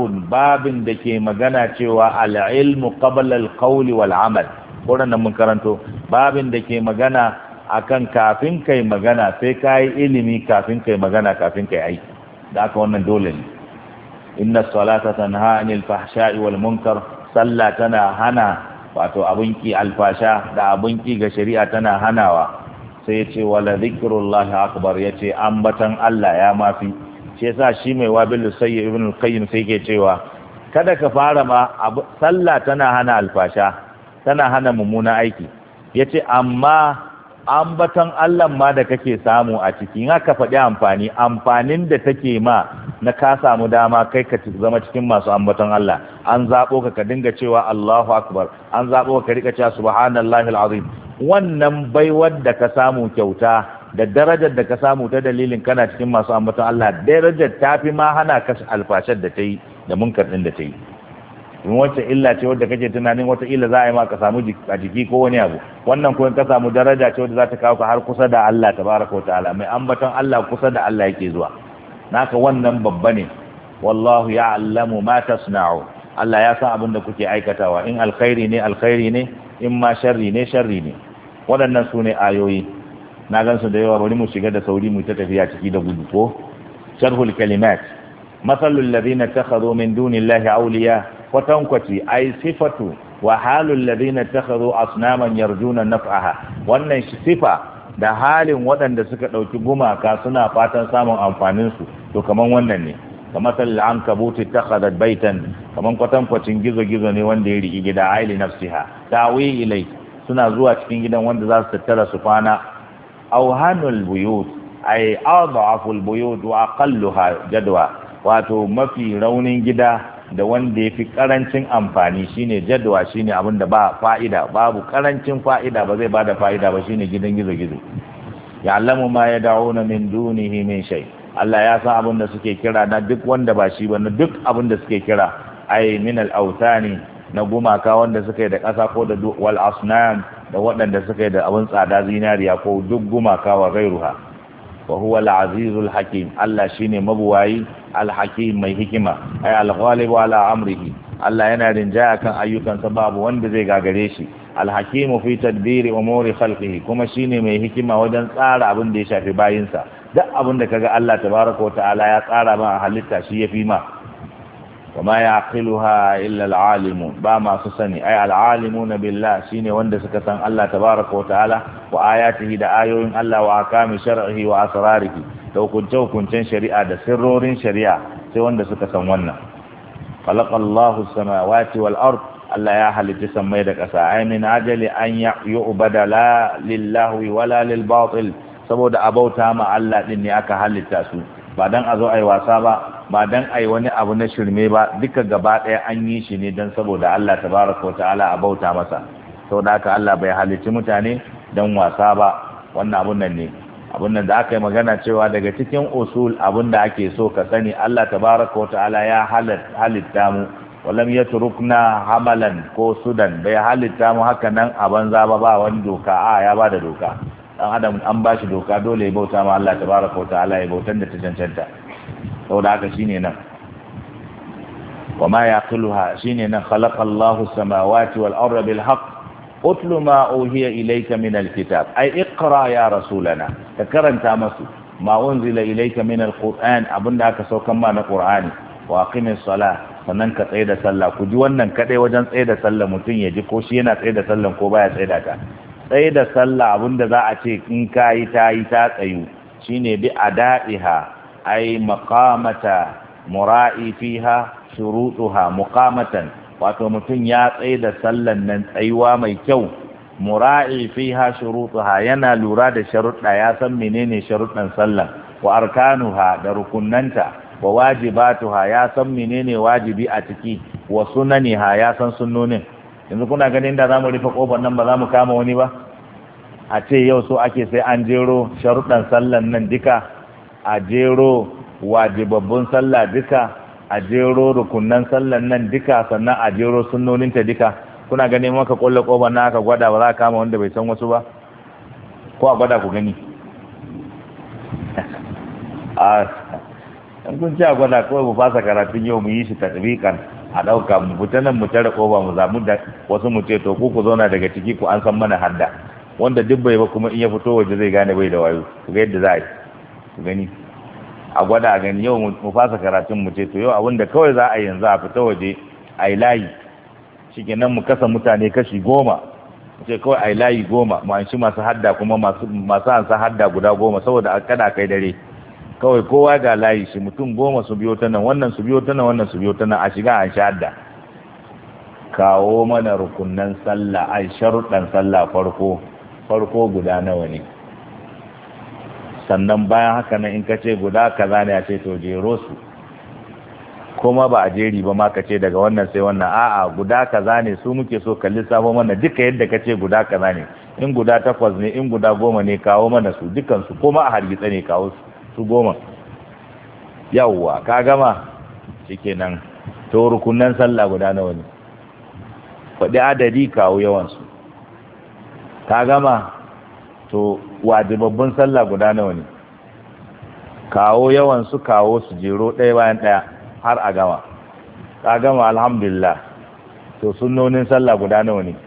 [SPEAKER 1] babin da ke magana cewa al-ilmu qabla al-qawl wal amal wannan mun karanto babin da ke magana akan kafin kai magana sai kai ilimi kafin kai magana kafin kai aiki da aka wannan dole ne inna salata tanha anil fahsha'i wal munkar salla tana hana wato abunki alfasha da abunki ga shari'a tana hanawa sai yace wala zikrullahi akbar yace ambatan Allah ya mafi shi yasa shi mai wabil sayyid ibn al-qayyim sai yake cewa kada ka fara ma sallah tana hana alfasha tana hana mummuna aiki yace amma ambatan Allah ma da kake samu a cikin haka faɗi amfanin da take ma na ka samu dama kai ka zama cikin masu ambaton Allah an zabo ka dinga cewa Allahu akbar an zabo ka rika cewa subhanallahi alazim wannan baiwar da ka samu kyauta da darajar da ka samu ta dalilin kana cikin masu ambaton Allah darajar tafi ma hana ka alfashar da ta yi da munkar din da ta yi in wacce illa ce wadda kake tunanin wata illa za a yi ma ka samu a jiki ko wani abu wannan ko in ka samu daraja ce wadda za ta kawo ka har kusa da Allah tabaraka wa ta'ala mai ambaton Allah kusa da Allah yake zuwa naka wannan babba ne wallahu ya'lamu ma tasna'u Allah ya san abin da kuke aikatawa in alkhairi ne in ma sharri ne waɗannan su ne ayoyi na gansu da yawa bari mu shiga da sauri mu ta tafiya ciki da gudu ko sharhul kalimat masalul ladina takhadhu min dunillahi awliya kwatankwaci ai sifatu wa halul ladina takhadhu asnaman yarjuna naf'aha wannan sifa da halin waɗanda suka ɗauki gumaka suna fatan samun amfanin su to kaman wannan ne kamar sal ankabuti takhadat baitan kaman kwatankwacin gizo-gizo ne wanda ya riki gida aili nafsiha tawi ilai suna zuwa cikin gidan wanda za su tattara su kwana awhanul buyut ay adhaful buyut wa aqalluha jadwa wato mafi raunin gida da wanda yafi karancin amfani shine jadwa shine abin da ba fa'ida babu karancin fa'ida ba zai bada fa'ida ba shine gidan gizo-gizo ya'lamu ma yad'una min dunihi min shay Allah ya san abin da suke kira na duk wanda ba shi ba na duk abin da suke kira ay min al-awthani na gumaka wanda suka yi da ƙasa ko da wal asnam da waɗanda suka yi da abin tsada zinariya ko duk gumaka wa gairuha wa huwa al-azizul hakim Allah shine mabuwayi al-hakim mai hikima ay al-ghalib ala amrihi Allah yana rinjaya kan ayyukansa babu wanda zai gagare shi al-hakimu fi tadbiri umuri khalqihi kuma shine mai hikima wajen tsara abin da ya shafi bayinsa duk abin da kaga Allah tabaraka wa ta'ala ya tsara ma halitta shi yafi ma وما يعقلها إلا العالمون بما سسني أي العالمون بالله شيني وند سكسن الله تبارك وتعالى وآياته دا آيوين الله وأحكام شرعه وأسراره لو كنت شريعة دا سرور شريعة سي وند سكسن ونا خلق الله السماوات والأرض الله يا حل تسمي دك أسا من أجل أن يعبد لا لله ولا للباطل سبود أبوتا ما الله إني أكا حل تاسو بعدين أزو أي واسابا ba dan ai wani abu na shirme ba duka gaba ɗaya an yi shi ne dan saboda Allah tabaraka wa ta'ala a bauta masa saboda haka Allah bai halicci mutane dan wasa ba wannan abun nan ne abun nan da aka yi magana cewa daga cikin usul abun da ake so ka sani Allah tabaraka wa ta'ala ya halitta mu walam yatrukna hamalan ko sudan bai halitta mu haka nan a banza ba wani doka ya bada doka dan adam an bashi doka dole ya bauta ma Allah tabaraka wa ta'ala ya bautan da ta cancanta saboda haka shine nan wama yaqiluha shine nan khalaqallahu samawati wal arda bil haqq utlu ma uhiya ilayka min al kitab ay iqra ya rasulana ka karanta masu ma unzila ilayka min al qur'an abunda aka saukan ma na qur'ani wa aqimis salah sannan ka tsaya da sallah ku ji wannan kadai wajen tsaya da sallah mutun ya ji ko shi yana tsaya da sallah ko baya tsaya da ta tsaya da sallah abunda za a ce in kai ta tsayu shine bi ada'iha ay maqamata mura'i fiha shurutuha muqamatan wato mutun ya tsaye da sallan nan tsayuwa mai kyau mura'i fiha shurutuha yana lura da sharuɗa ya san menene sharuɗan sallan wa arkanuha da rukunnanta wa wajibatuha ya san menene wajibi a ciki wa sunaniha ya san sunnonin yanzu kuna ganin da zamu rufe kofar nan ba za mu kama wani ba a ce yau so ake sai an jero sharuɗan sallan nan duka a jero wajibabbun sallah duka a jero rukunnan sallan nan duka sannan a jero sunnoninta duka kuna ganin maka kulle koban na aka gwada ba za ka kama wanda bai san wasu ba ko a gwada ku gani in kun ci a gwada kawai mu fasa karatun yau mu yi shi tatbiqan a ɗauka mu fita nan mu tare ƙofa mu zamu da wasu mu ce to ku zauna daga ciki ku an san mana hadda wanda duk bai ba kuma in ya fito waje zai gane bai da wayo ku ga yadda za a yi ku gani a gwada a gani yau mu fasa karatun mu ce to yau abinda kawai za a yi yanzu a fita waje a yi layi shikenan mu kasa mutane kashi 10 mu ce kawai a yi layi 10 mu an shi masu hadda kuma masu ansa hadda guda 10 saboda kada kai dare kawai kowa ga layi shi mutum 10 su biyo ta nan wannan su biyo ta nan wannan su biyo ta nan a shiga an sha hadda kawo mana rukunnan sallah ai sharuɗan sallah farko guda nawa ne sannan bayan haka nan in ka ce guda kaza ne a ce to jero su kuma ba a jeri ba ma ka ce daga wannan sai wannan a'a guda kaza ne su muke so ka lissafo mana duka yadda ka ce guda kaza ne in guda 8 ne in guda 10 ne kawo mana su dukansu kuma a hargitsa ne kawo su 10 yawwa ka gama shikenan to rukunan sallah guda nawa ne faɗi adadi kawo yawansu ka gama to wajibabbin sallah guda nawa ne kawo yawansu kawo su jero ɗaya bayan ɗaya har a gama ka gama alhamdulillah to sunnonin sallah guda nawa ne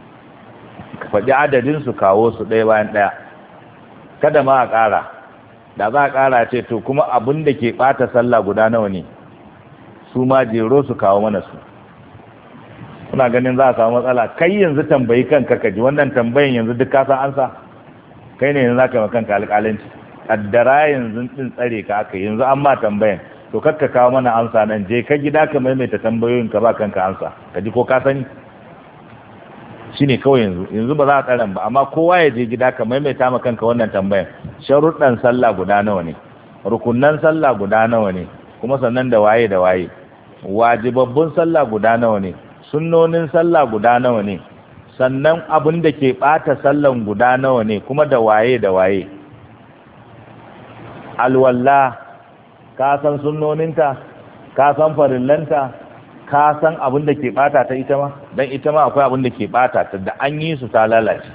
[SPEAKER 1] faɗi adadinsu kawo su ɗaya bayan ɗaya kada ma a ƙara da za a ƙara ce to kuma abin da ke ɓata sallah guda nawa ne su ma jero su kawo mana su kuna ganin za a samu matsala kai yanzu tambayi kanka kaji wannan tambayin yanzu duk ka san ansa kai ne yanzu zaka yi kanka alƙalanci kaddara yanzu din tsare ka aka yanzu an ma tambayan to kakka kawo mana amsa nan je ka gida ka maimaita tambayoyin ka ba kanka amsa kaji ko ka sani shine kawai yanzu ba za a tsaran ba amma kowa ya je gida ka maimaita ma kanka wannan tambayan sharuɗan sallah guda nawa ne rukunnan sallah guda nawa ne kuma sannan da waye wajibabbun sallah guda nawa ne sunnonin sallah guda nawa ne sannan abin da ke ɓata sallan guda nawa ne kuma da waye alwalla ka san sunnoninta ka san farillanta ka san abin da ke ɓata ta ita ma don ita ma akwai abin da ke ɓata ta da an yi su ta lalace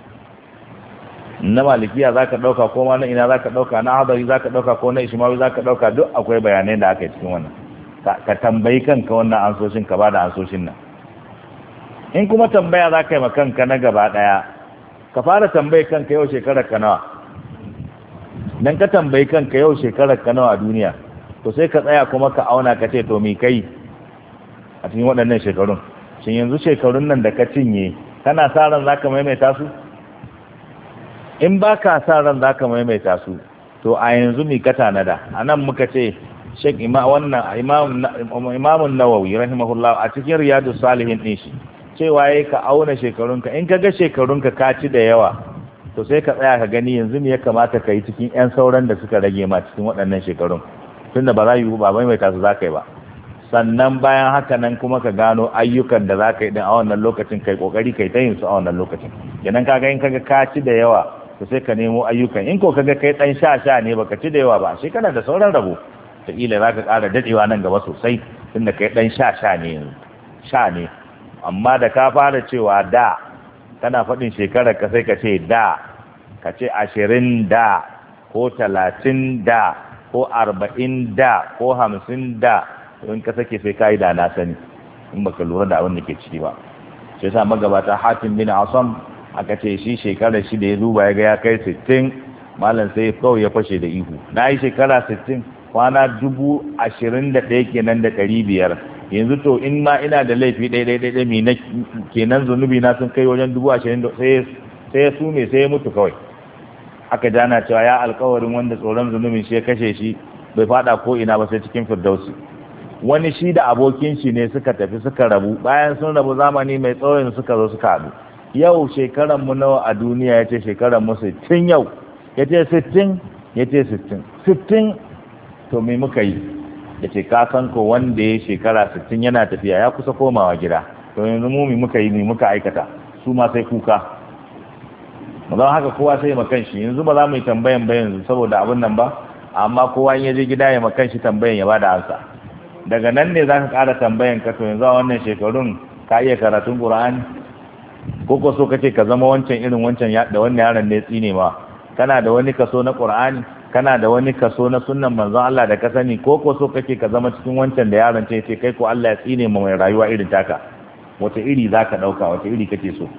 [SPEAKER 1] na malikiya za ka ɗauka ko ma na ina za ka ɗauka na hadari za ka ɗauka ko na ishimawi za ka ɗauka duk akwai bayanai da aka yi cikin wannan ka tambayi kanka wannan ansoshin ka ba da ansoshin nan in kuma tambaya za ka yi kanka na gaba ɗaya ka fara tambayi kanka yau shekarar ka nawa dan ka tambayi kanka yau shekarar ka nawa a duniya to sai ka tsaya kuma ka auna ka ce to me kai a cikin waɗannan shekarun shin yanzu shekarun nan da ka cinye kana sa ran za ka maimaita su in ba ka sa ran za ka maimaita su to a yanzu mi ka tanada a nan muka ce shek imamun nawawi rahimahullah a cikin riyadu salihin ɗin shi cewa ya ka auna shekarunka in ka ga shekarunka ka ci da yawa to sai ka tsaya ka gani yanzu me ya kamata ka yi cikin 'yan sauran da suka rage ma cikin waɗannan shekarun tunda ba za yi ba maimaita su za ka yi ba sannan bayan haka nan kuma ka gano ayyukan da za ka yi din a wannan lokacin kai kokari kai ta yin su a wannan lokacin kenan kaga in kaga ka ci da yawa to sai ka nemo ayyukan in ko kaga kai dan sha ne baka ci da yawa ba shi kana da sauran rabo ta kila za ka ƙara dadewa nan gaba sosai tunda kai dan sha ne yanzu ne amma da ka fara cewa da kana faɗin shekarar ka sai ka ce da ka ce 20 da ko 30 da ko 40 da ko 50 da in ka sake sai ka yi da na sani in baka lura da abin da ke ciki ba sai sa magabata Hatim bin Asam aka ce shi shekarar shi da ya duba ya ga ya kai 60 malam sai kawai ya fashe da ihu na yi shekara 60 kwana 21 kenan da 500 yanzu to in ma ina da laifi ɗaya mi na kenan zunubi na sun kai wajen 20 sai ya sume sai ya mutu kawai aka jana cewa ya alkawarin wanda tsoron zunubin shi ya kashe shi bai fada ko ina ba sai cikin firdausi wani shi da abokin shi ne suka tafi suka rabu bayan sun rabu zamani mai tsawon suka zo suka haɗu yau shekaran mu nawa a duniya yace shekaran mu 60 yau yace 60 yace 60 to me muka yi yace ka san ko wanda ya shekara 60 yana tafiya ya kusa komawa gida to yanzu mu me muka yi me muka aikata su ma sai kuka mu zama haka kowa sai makan shi yanzu ba za mu yi tambayan ba yanzu saboda abin nan ba amma kowa in ya je gida ya makan shi tambayan ya bada ansa daga nan ne za ka ƙara tambayan ka to yanzu a wannan shekarun ka iya karatun ƙura'ani ko so kace ka zama wancan irin wancan da wannan yaron ne tsine ma kana da wani kaso na ƙura'ani kana da wani kaso na sunnan manzon Allah da ka sani ko so kake ka zama cikin wancan da yaron ce kai ko Allah ya tsine mu mai rayuwa irin taka wata iri zaka dauka wata iri kake so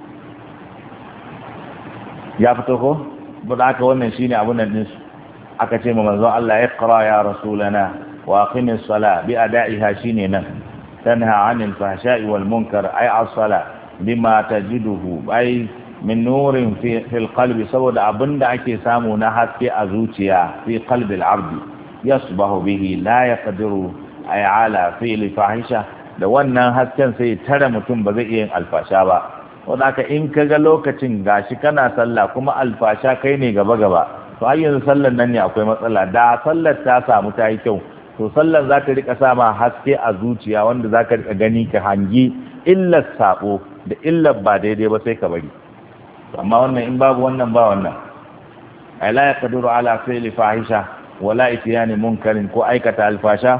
[SPEAKER 1] ya fito ko ba haka wannan shine abun nan din aka ce ma manzon Allah iqra ya rasulana wa aqimis sala bi ada'iha shine nan tanha 'anil fahsha'i wal munkar ay as-sala bima tajiduhu ay min nurin fil qalbi saboda abinda ake samu na haske a zuciya fi qalbil abdi yasbahu bihi la yaqdiru ay ala fi'li fahisha da wannan hasken sai tare mutum ba zai iya yin alfasha ba wanda aka in kaga lokacin gashi kana sallah kuma alfasha kai ne gaba gaba to har yanzu sallar nan ne akwai matsala da sallar ta samu ta yi kyau to sallar za ta rika sama haske a zuciya wanda za ka rika gani ka hangi illar sabo da illar ba daidai ba sai ka bari amma wannan in babu wannan ba wannan ay la yaqdiru ala fi'li fahisha wala ityani munkarin ko aikata alfasha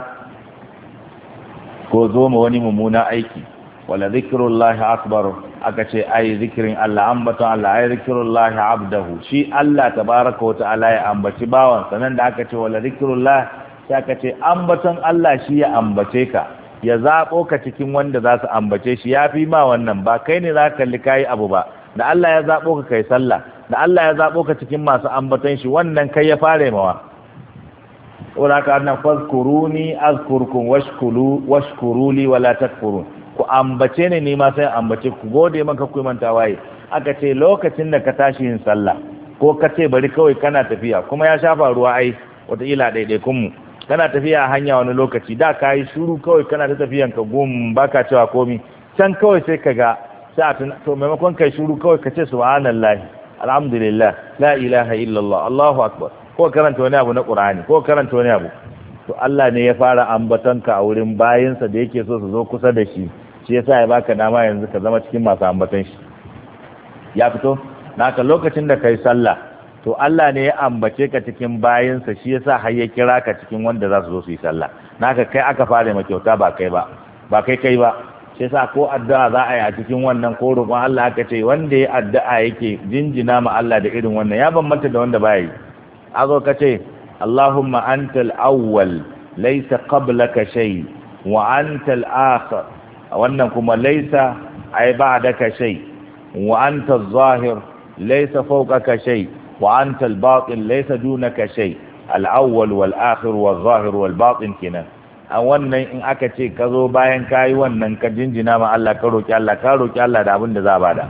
[SPEAKER 1] ko zo ma wani mummuna aiki wala zikrullahi akbar aka ce ai zikirin Allah ambaton Allah ai zikrullahi abdahu shi Allah tabaraka wa ta'ala ya ambaci bawan sanan da aka ce wala zikrullah sai aka ce ambaton Allah shi ya ambace ka ya zabo ka cikin wanda za su ambace shi yafi ma wannan ba kai ne za ka kalli kai abu ba da Allah ya zaɓo ka kai sallah da Allah ya zaɓo ka cikin masu ambaton shi wannan kai ya fare mawa wadda ka annan fazkuruni azkurkum washkuruli wala takfurun ku ambace ne ma sai ambace ku gode maka ku manta waye aka ce lokacin da ka tashi yin sallah ko ka ce bari kawai kana tafiya kuma ya shafa ruwa ai wataƙila ɗaiɗaikun mu kana tafiya a hanya wani lokaci da ka yi shuru kawai kana ta tafiyan ka gum baka cewa komi can kawai sai ka ga to maimakon kai shuru kawai ka ce subhanallahi alhamdulillah la ilaha illallah Allahu akbar ko karanta wani abu na Qur'ani ko karanta wani abu to Allah ne ya fara ambatonka a wurin bayinsa da yake so su zo kusa da shi shi yasa ya baka dama yanzu ka zama cikin masu ambaton shi ya fito naka lokacin da kai sallah to Allah ne ya ambace ka cikin bayinsa shi yasa har ya kira ka cikin wanda za su zo su yi sallah naka kai aka fara mai kyauta ba kai ba kai ba sai sa ko addu'a za a yi a cikin wannan ko roƙon Allah aka ce wanda ya addu'a yake jinjina ma Allah da irin wannan ya bambanta da wanda baya yi azo ka ce Allahumma antal awwal laysa qablaka shay wa antal akhir wannan kuma laysa ay ba'daka shay wa antal zahir laysa fawqaka shay wa antal batin laysa dunaka shay al awwal wal akhir wal zahir wal batin kenan a wannan in aka ce ka zo bayan ka yi wannan ka jinjina ma Allah ka roƙi Allah da abin da za a bada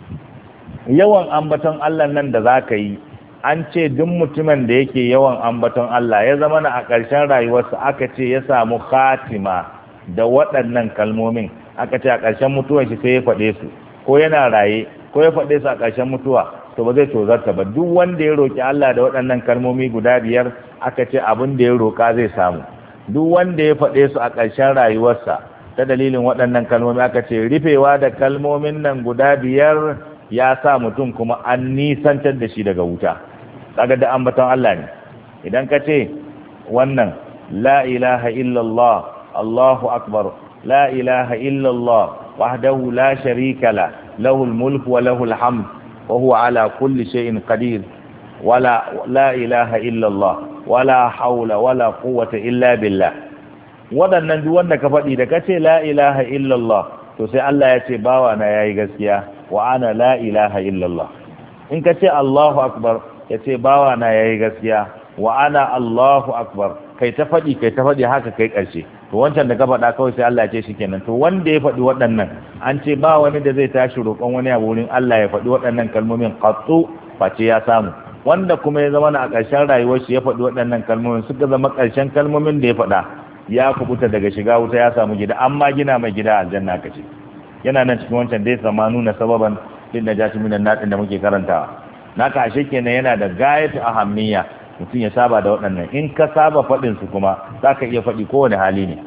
[SPEAKER 1] yawan ambaton Allah nan da za ka yi an ce duk mutumin da yake yawan ambaton Allah ya zama na a ƙarshen rayuwarsa aka ce ya samu khatima da waɗannan kalmomin aka ce a ƙarshen mutuwar shi sai ya faɗe su ko yana raye ko ya faɗe su a ƙarshen mutuwa to ba zai tozarta ba duk wanda ya roƙi Allah da waɗannan kalmomi guda biyar aka ce abin da ya roƙa zai samu duk wanda ya faɗe su a ƙarshen rayuwarsa ta dalilin waɗannan kalmomi aka ce rufewa da kalmomin nan guda biyar ya sa mutum kuma an nisantar da shi daga wuta kaga da ambaton Allah ne idan ka ce wannan la ilaha illallah Allahu akbar la ilaha illallah wahdahu la sharika la lahul mulku wa lahul hamd wa huwa ala kulli shay'in qadir wala la ilaha illallah wala haula wala quwwata illa billah wadannan duk wanda ka faɗi da kace la ilaha illallah to sai Allah ya ce bawa na yayi gaskiya wa ana la ilaha illallah in kace Allahu akbar ya ce bawa na yayi gaskiya wa ana Allahu akbar kai ta faɗi haka kai ƙarshe to wancan da ka faɗa kawai sai Allah ya ce shikenan to wanda ya faɗi waɗannan an ce ba wani da zai tashi roƙon wani abu wurin Allah ya faɗi waɗannan kalmomin qattu face ya samu wanda kuma ya zama a ƙarshen rayuwar shi ya faɗi waɗannan kalmomin suka zama ƙarshen kalmomin da ya faɗa ya kubuta daga shiga wuta ya samu gida amma gina mai gida aljanna ka ce yana nan cikin wancan dai sama nuna sababan din najati minan nadin da muke karantawa naka ashe kenan yana da gayatu ahammiya mutum ya saba da waɗannan in ka saba faɗin su kuma zaka iya faɗi kowane hali ne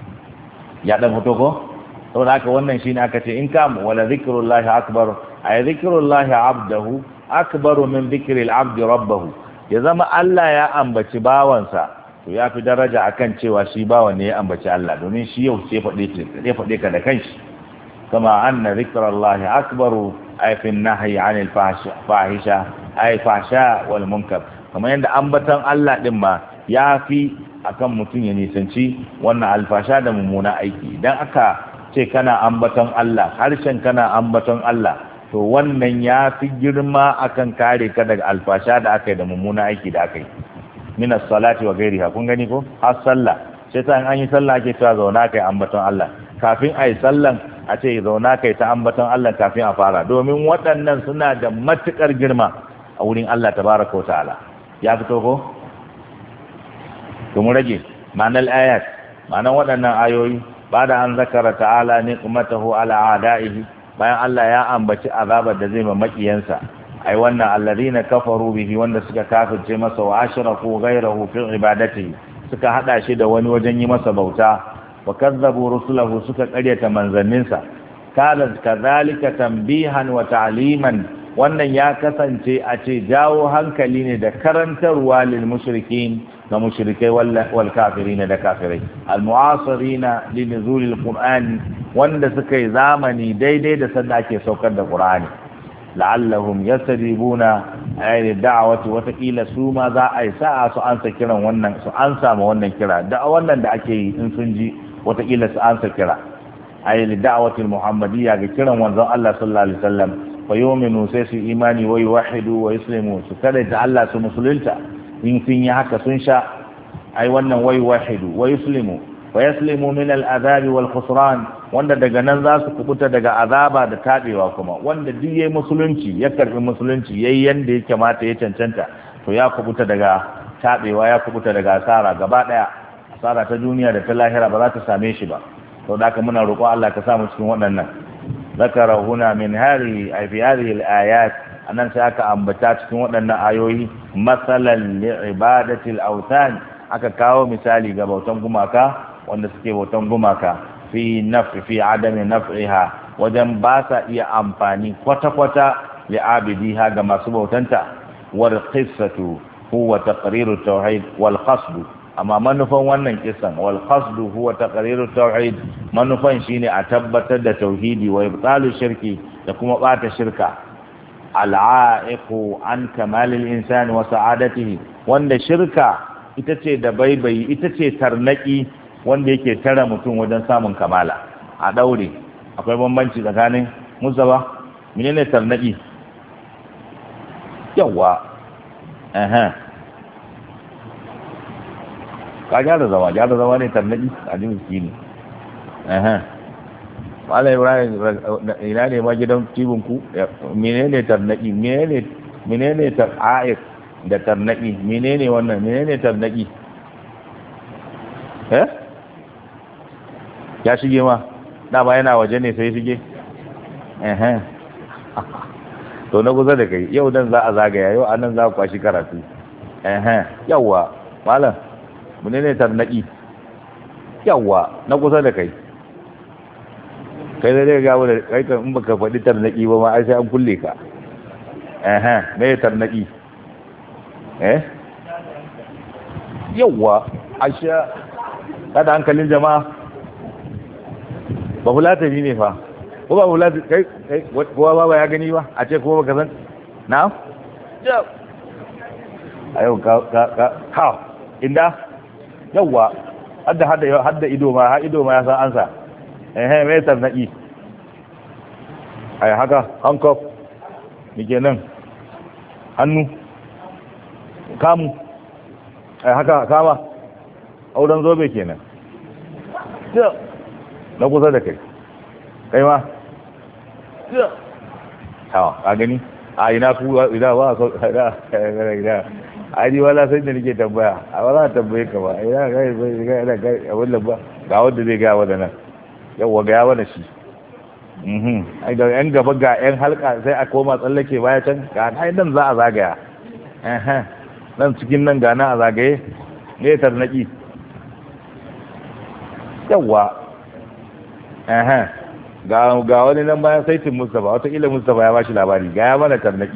[SPEAKER 1] ya dan fito ko saboda haka wannan shine aka ce in ka wala zikrullahi akbar ay zikrullahi abdahu akbaru min dhikril abdi rabbahu ya zama Allah ya ambaci bawansa to ya fi daraja akan cewa shi bawan ne ya ambaci Allah domin shi yau sai faɗe ka da kanshi kama anna zikrallahi akbaru ay fi nahyi anil fahisha ay fahsha wal munkar kamar yadda ambaton Allah din ma yafi akan mutum ya nisanci wannan alfasha da mummuna aiki. Idan aka ce kana ambaton Allah, harshen kana ambaton Allah, to wannan ya fi girma akan kare ka daga alfasha da aka yi da mummuna aiki da aka yi minas salati wa gairiha. kun gani ko har sallah sai ta an yi sallah ake cewa zauna kai ambaton Allah, kafin a yi sallan a ce zauna kai ta ambaton Allah kafin a fara, domin waɗannan suna da matukar girma a wurin Allah tabaraka wa ta'ala. ya fito ko to mu rage ma'anar ayat, ma'anar waɗannan ayoyi ba da an zakara ta'ala niqmatahu ala a'da'ihi, bayan Allah ya ambaci azabar da zai ma makiyansa, ai wannan alladhina kafaru bihi, wanda suka kafirce masa, wa ashraku ghayrahu fi ibadatihi, suka hada shi da wani wajen yi masa bauta, wa kazzabu rusulahu, suka ƙaryata manzanninsa. kana kadhalika tanbihan wa ta'liman, wannan ya kasance a ce jawo hankali ne da karantarwa lil mushrikin, ga mushrikai wal kafirin da kafirai, al mu'asirina li nuzul al qur'an, wanda suka yi zamani daidai da sanda ake saukar da qur'ani, la'allahum yastajibuna ay da'wati, wata kila su ma za a yi sa'a su ansa kiran wannan, su ansa ma wannan kira da wannan da ake yi, in sun ji wata kila su ansa kira ay da'wati al muhammadiyya, ga kiran wanzan Allah sallallahu alaihi wasallam, fa yu'minu sai su imani wa yuwahhidu wa yuslimu, su kada da Allah su musulunta. in sun yi haka sun sha, ai wannan wai wahidu wa yuslimu wa yaslimu min al-azabi wal khusran, wanda daga nan za su kubuta daga azaba da tabewa. kuma wanda duk yayi musulunci, ya karbi musulunci, yayi yanda ya kamata, ya cancanta, to ya kubuta daga tabewa, ya kubuta daga asara gaba daya, asara ta duniya da ta lahira ba za ta same shi ba. to da haka muna roƙo Allah ka sa mu cikin waɗannan. zakara huna min hadhihi ay fi hadhihi al-ayat, anan sai aka ambata cikin waɗannan ayoyi masalan li'ibadatil awthan, aka kawo misali ga bautan gumaka, wanda suke bautan gumaka fi adami naf'iha, wajen ba sa iya amfani kwata-kwata li'abidiha, ga masu bautanta. wal qissatu huwa taqriru tauhid wal qasd, amma manufan wannan kisan wal qasd huwa taqriru tauhid, manufan shine a tabbatar da tauhidi wa ibtalu shirki, da kuma bata shirka. al'a'iqu an kamalil insani wa sa'adatihi, wanda shirka ita ce da baibayi, ita ce tarnaki wanda yake tara mutum wajen samun kamala. a daure akwai bambanci tsakanin musaba, menene tarnaki? yawa ka gyara zama ne tarnaki a jin miskini. Malam Ibrahim, ina ne ma gidan tibin ku? Menene tarnaki? Menene tar'a'iq da tarnaki? Menene wannan? Menene tarnaki? Ya shige ma? Dama yana waje ne sai shige? To na kusa da kai, yau dan za a zagaya, yau anan za ku kwashi karatu. Yawwa, malam, menene tarnaki? Yawwa, na kusa da kai. kai zai ga wanda kai kan in baka faɗi tarnaki ba ma ai sai an kulle ka. Me ya tarnaki? Yawwa, asha kada hankalin jama'a, ba fulatani ne fa, ko ba fulatani kai kowa ba ya gani ba, a ce kuma baka san na? a yau ka inda yawwa, hadda ido ma ya san ansa. Mai tarnaki ai haka, hankok nike nan, hannu, kamu ai haka, kama auren zobe kenan. na kusa da kai ma hawa a gani a ina kuwa ina ba a yi wala sai da nike tambaya, a wala tambaye ka ba, ina ga abin da ba ga wanda zai gaya wadda nan. yawwa ga yawa da shi. ai ga yan gaba ga yan halka sai a koma tsallake baya can ga nan za a zagaya. nan cikin nan ga na a zagaye ne tarnaki. yawwa ga wani nan bayan saitin Mustapha, wataƙila Mustapha ya ba shi labari, ga ya mana tarnaki.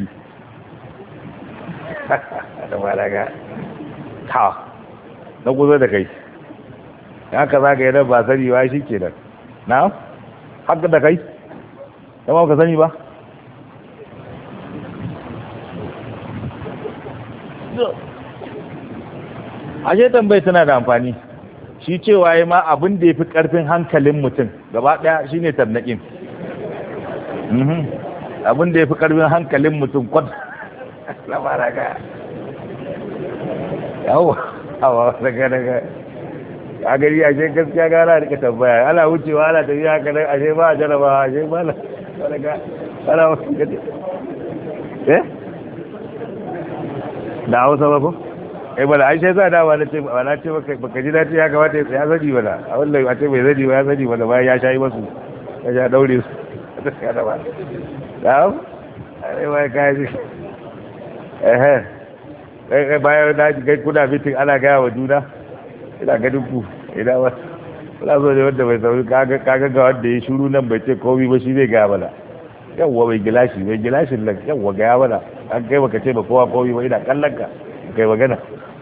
[SPEAKER 1] da malaga ta na kusa da kai ya ka zagaye nan ba sani ba shi ke nan. na haka da kai yamma ka sani ba. ashe tambayi tana da amfani. Shi cewa ya ma abin da ya fi ƙarfin hankalin mutum gaba ɗaya shi ne tarnaƙin. Abin da ya fi ƙarfin hankalin mutum kwat labara ga yawa daga a gari ashe gaskiya gara da ka tambaya ana wucewa ana tafiya haka nan ashe ba a jaraba ashe ba na daga ana wasu gadi da hausa ba ko bala ai sai za da ba na ce baka ji dace ya kamata ya zaji bala a wallahi a ce bai zaji ba ya zaji bala bayan ya shayi masu ya sha daure su da ba da ai wai kai ji bayan da kai kuna mitin ana gaya wa juna ina ganin ku ina ba kula so ne wanda bai sauri kaga ga wanda ya shuru nan bai ce komai ba shi zai gaya bala yawwa bai gilashin nan yawwa gaya bala an kai baka ce ba kowa komai ba ina kallon ka kai magana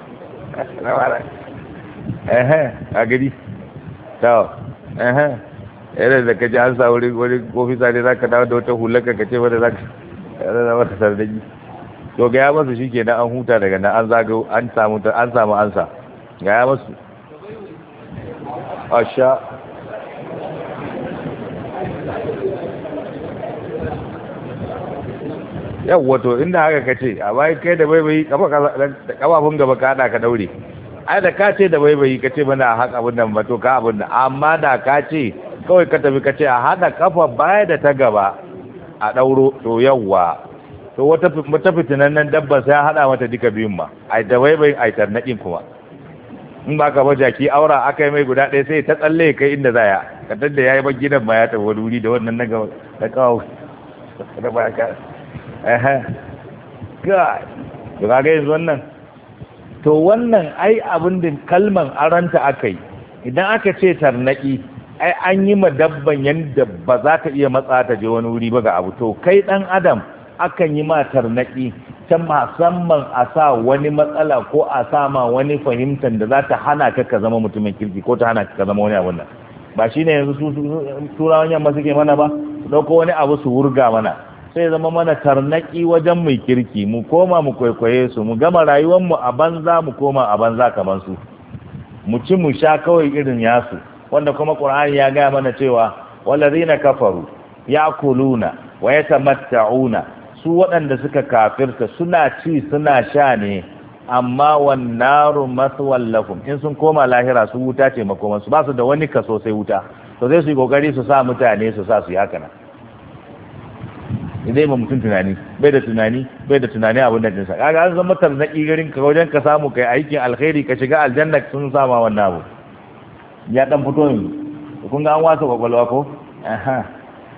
[SPEAKER 1] a gari tawa yana da kaji an sa wani ofisa ne za ka dawo da wata hulaka ka ce wadda za ka yana wata sardaki to ga ya masu shi ke na an huta daga nan an zagayo an samu ansa ga ya masu asha yawwa to inda haka ka ce a bayan kai da baibayi kafafun gaba ka hada ka daure ai da ka ce da baibayi ka ce mana a haka abin nan ba to ka abin nan amma da ka ce kawai ka tafi ka ce a hada kafa baya da ta gaba a dauro to yawwa to wata fitinan nan dabba sai hada mata duka biyun ma ai da baibayin ai tarnaƙin kuma in ba ka ba jaki aura aka yi mai guda ɗaya sai ta tsalle kai inda zaya ka tadda ya yi ba gidan ma ya tafi wani wuri da wannan na gaba da kawo da ba ka God to kaga yanzu wannan to wannan ai abin da kalman aranta akai idan aka ce tarnaki ai an yi ma dabban yanda ba za ta iya matsa ta je wani wuri ba ga abu to kai dan adam akan yi ma tarnaki ta musamman a sa wani matsala ko a sa ma wani fahimtar da za ta hana ka ka zama mutumin kirki ko ta hana ka zama wani abun nan ba shine yanzu su turawan yamma suke mana ba su dauko wani abu su wurga mana sai zama mana tarnaki wajen mai kirki mu koma mu kwaikwaye su mu gama rayuwarmu a banza mu koma a banza kamar su mu ci mu sha kawai irin yasu wanda kuma Qur'ani ya gaya mana cewa wallazina kafaru ya'kuluna wa yatamatta'una su waɗanda suka kafirta suna ci suna sha ne amma wan naru maswal lahum in sun koma lahira su wuta ce makoman su ba su da wani kaso sai wuta to sai su yi kokari su sa mutane su sa su yi haka nan idan ma mutum tunani bai da tunani abin da jinsa kaga an zama tarnaki garin ka wajen ka samu kai aikin alkhairi ka shiga aljanna sun sama wannan abu ya dan fito ne kun ga an wasa kwakwalwa ko aha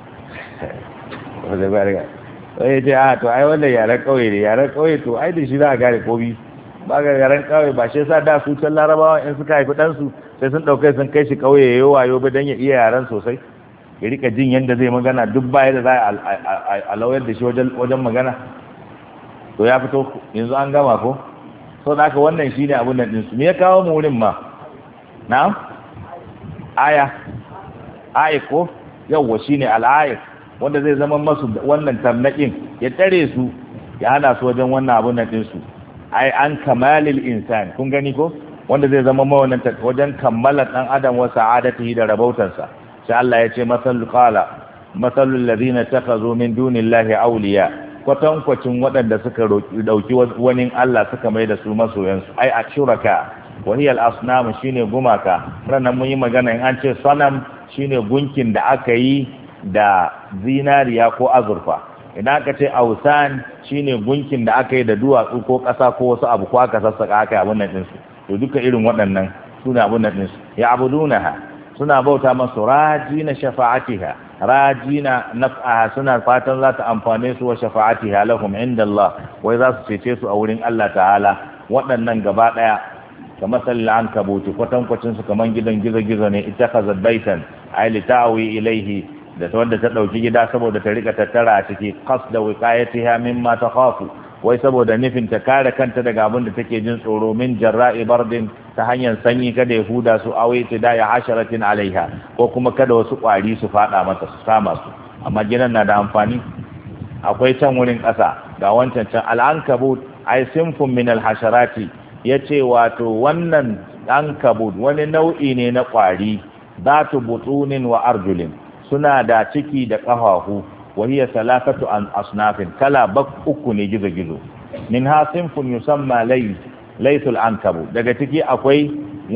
[SPEAKER 1] wanda ba riga sai ce a to ai wannan yaran kauye to ai da shi za a gane komi ba ga yaran kauye ba shi yasa da su can larabawa in suka haifi dan su sai sun dauke sun kai shi kauye yayo wayo ba dan ya iya yaran sosai ya rika jin yadda zai magana duk baya da za a lauyar da shi wajen magana to ya fito yanzu an gama ko so da aka wannan shi ne abin nan ɗinsu me ya kawo mu wurin ma na aya ko yawwa shi ne al'ayar wanda zai zama masu wannan tarnaƙin ya tare su ya hana su wajen wannan abin nan ɗinsu ai an kamalil insan kun gani ko wanda zai zama mawannan wajen kammala ɗan adam wa sa'adatihi da rabautansa sai Allah ya ce masalul ladina takhazu min dunillahi awliya kwatankwacin waɗanda suka dauki wani Allah suka mai da su masoyansu ai ashuraka wa hiya al-asnam shine gumaka ranan mun yi magana in an ce sanam shine gunkin da aka yi da zinariya ko azurfa idan aka ce ausan shine gunkin da aka yi da duwatsu ko ƙasa ko wasu abu ko aka sassaka aka yi abun nan ɗinsu to duka irin waɗannan suna abun nan ɗinsu ya abudunaha suna bauta masu rajina shafa'atiha rajina naf'aha suna fatan za ta amfane su wa shafa'atiha lahum inda Allah wai za su cece su a wurin Allah ta'ala waɗannan gaba ɗaya kamar sallil ankabuti kwatankwacin su kaman gidan gizo-gizo ne ita khazat baitan ay li ta'wi ilayhi da wanda ta dauki gida saboda ta rika tattara a ciki qasda wiqayatiha mimma takhafu wai saboda nufin ta kare kanta daga abin da take jin tsoro min jarra'i bardin ta hanyar sanyi kada ya huda su awai da ya hasharatin alaiha ko kuma kada wasu kwari su fada mata su sama su amma gidan na da amfani akwai can wurin ƙasa ga wancan can al'ankabut ay sinfun min al-hasharati yace wato wannan ankabut wani nau'i ne na kwari zatu butunin wa arjulin suna da ciki da ƙafafu wa hiya salafatu an asnafin kala uku ne gizo-gizo min ha sinfun yusamma laysul ankabut daga ciki akwai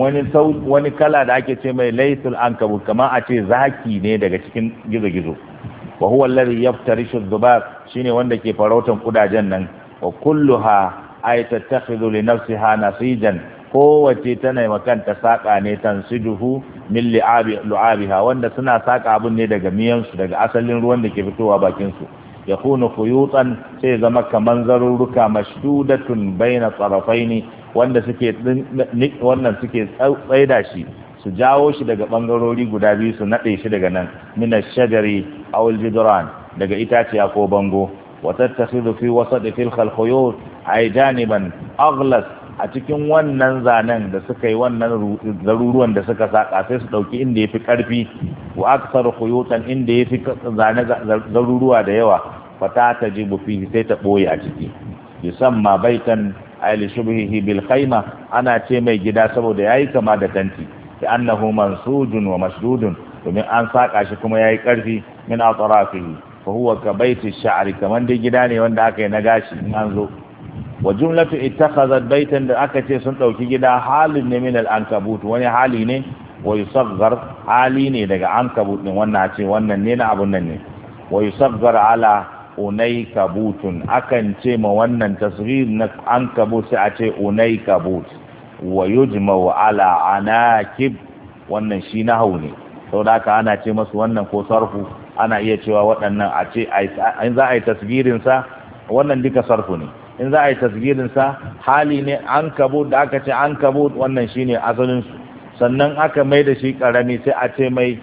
[SPEAKER 1] wani kala da ake ce mai laysul ankabut kamar a ce zaki ne daga cikin gizo-gizo wa huwa alladhi yaftarishu adh-dhubab shine wanda ke farautan kudajen nan wa kulluha ay tattakhidhu li nafsiha nasijan kowace tana makanta saka ne tansiduhu min lu'abiha wanda suna saka abun ne daga miyansu daga asalin ruwan da ke fitowa bakin su yakunu khuyutan sai zama kaman zaruruka mashdudatun baina tarafaini wanda suke wannan suke tsaida shi su jawo shi daga bangarori guda biyu su nade shi daga nan min ash-shajari aw al-jidran daga itaciya ko bango wa tattakhidhu fi wasati tilka al-khuyut ay janiban aghlas a cikin wannan zanen da suka yi wannan zaruruwan da suka saka sai su dauki inda yafi karfi wa aksar khuyutan inda yafi zane zaruruwa da yawa fata tajibu fihi sai ta boye a ciki yusamma baitan ay li shubhihi bil khayma ana ce mai gida saboda yayi kama da tanti da annahu mansujun wa mashdudun domin an saka shi kuma yayi karfi min atrafihi fa huwa ka baiti sha'ri kaman dai gida ne wanda aka yi na gashi in an zo wa jumlatu ittakhadhat baytan da aka ce sun dauki gida halin ne min al-ankabut wani hali ne wa yusaghar hali ne daga ankabut din wannan ce wannan ne na abun nan ne wa yusaghar ala unaykabutun akan ce ma wannan tasghir na ankabut sai a ce unaykabut wa yujma'u ala anakib wannan shi nahwu ne saboda haka ana ce masu wannan ko sarfu ana iya cewa waɗannan a ce in za a yi tasgirin sa wannan duka sarfu ne in za a yi tasgirinsa hali ne an kabut da aka ce an kabut wannan shine asalinsu sannan aka mai da shi karami sai a ce mai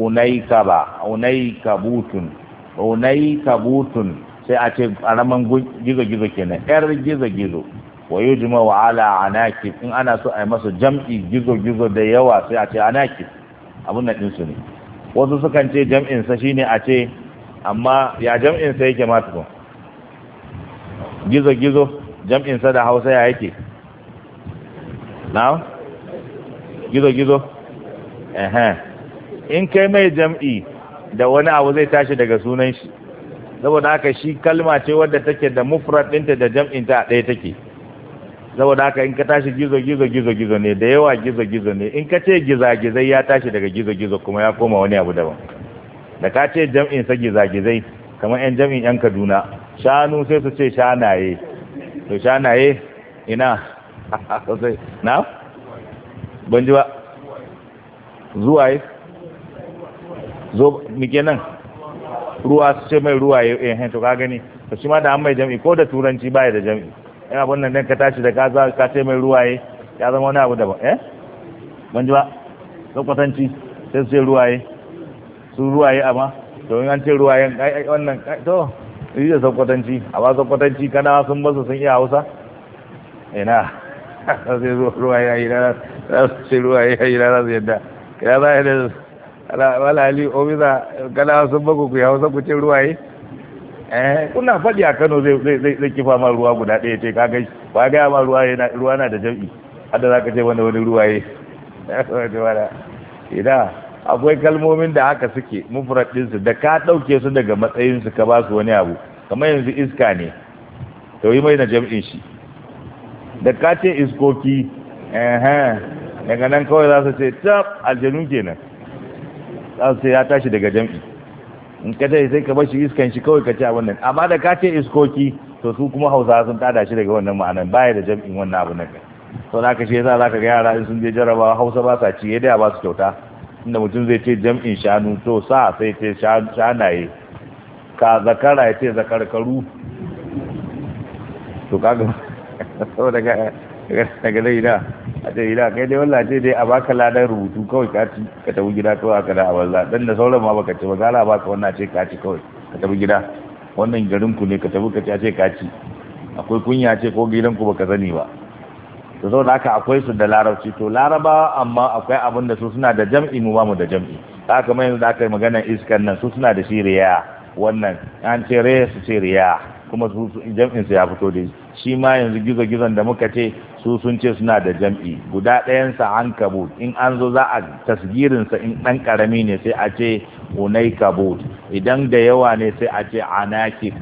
[SPEAKER 1] unai kabutun sai a ce karaman gizo-gizo kenan yar gizo-gizo wa yujma wa ala anakib in ana so a yi masa jam'i gizo-gizo da yawa sai a ce anakib abun nan ɗinsu ne wasu sukan ce jam'insa shine a ce amma ya jam'insa yake ma tukun gizo-gizo jam'insa da hausa ya yake na gizo-gizo in kai mai jam'i da wani abu zai tashi daga sunan shi saboda haka shi kalma ce wadda take da mufrad ɗinta da jam'inta a ɗaya take saboda haka in ka tashi gizo-gizo ne da yawa gizo-gizo ne in ka ce gizagizai ya tashi daga gizo-gizo kuma ya koma wani abu daban da ka ce jam'insa gizagizai kamar 'yan jam'in 'yan kaduna shanu sai su ce shanaye to shanaye ina na ban ji ba zuwaye zo mike nan ruwa su ce mai ruwaye to ka gani to shi ma da an mai jam'i ko da turanci baya da jam'i yana wannan dan ka tashi da ka ce mai ruwaye ya zama wani abu daban ban ji ba lokwatanci sai su ce ruwaye su ruwaye amma to in an ce ruwayen wannan to yi da sakwatanci a ba sakwatanci kana sun basu sun iya hausa ina sai ruwa ya yi rana sai ruwa ya yi rana su yadda ya za a yi da walali omisa kana sun baku ku yi hausa ku ce ruwa yi kuna faɗi a kano zai kifa ma ruwa guda ɗaya ce ka gai ba gaya ma ruwa na da jam'i hadda za ka ce wani ruwa yi ina akwai kalmomin da haka suke mufrad ɗinsu da ka ɗauke su daga matsayinsu ka ba su wani abu kamar yanzu iska ne to yi mai na jam'in shi da ka ce iskoki daga nan kawai za su ce tab aljanu kenan za su ce ya tashi daga jam'i in ka ce sai ka bar shi iskan shi kawai ka ce abin nan amma da ka ce iskoki to su kuma hausa sun tada shi daga wannan ma'anan baya da jam'in wannan abu nan to da ka shi yasa za ka ga yara in sun je jarabawa hausa ba sa ci yadda ba su kyauta inda mutum zai ce jam'in shanu to sa sai ce shanaye ka zakara ya ce zakarkaru to kaga sau daga dai da a ce ina kai dai wallah ce dai a baka ladan rubutu kawai ka tafi gida kawai aka da a wallah dan da sauran ma baka ci ba gara baka wannan ce ka ci kawai ka tafi gida wannan garin ku ne ka tafi ka ce ka ci akwai kunya ce ko gidan ku baka sani ba to saboda haka akwai su da larabci to larabawa amma akwai abin da su suna da jam'i mu ba mu da jam'i haka mai yanzu da aka yi maganar iskan nan su suna da shi riya wannan an ce riya su ce riya kuma su jam'in su ya fito dai shi ma yanzu gizo-gizon da muka ce su sun ce suna da jam'i guda ɗayansa ankabut in an zo za a tasgirinsa in ɗan ƙarami ne sai a ce unaikabut idan da yawa ne sai a ce anakib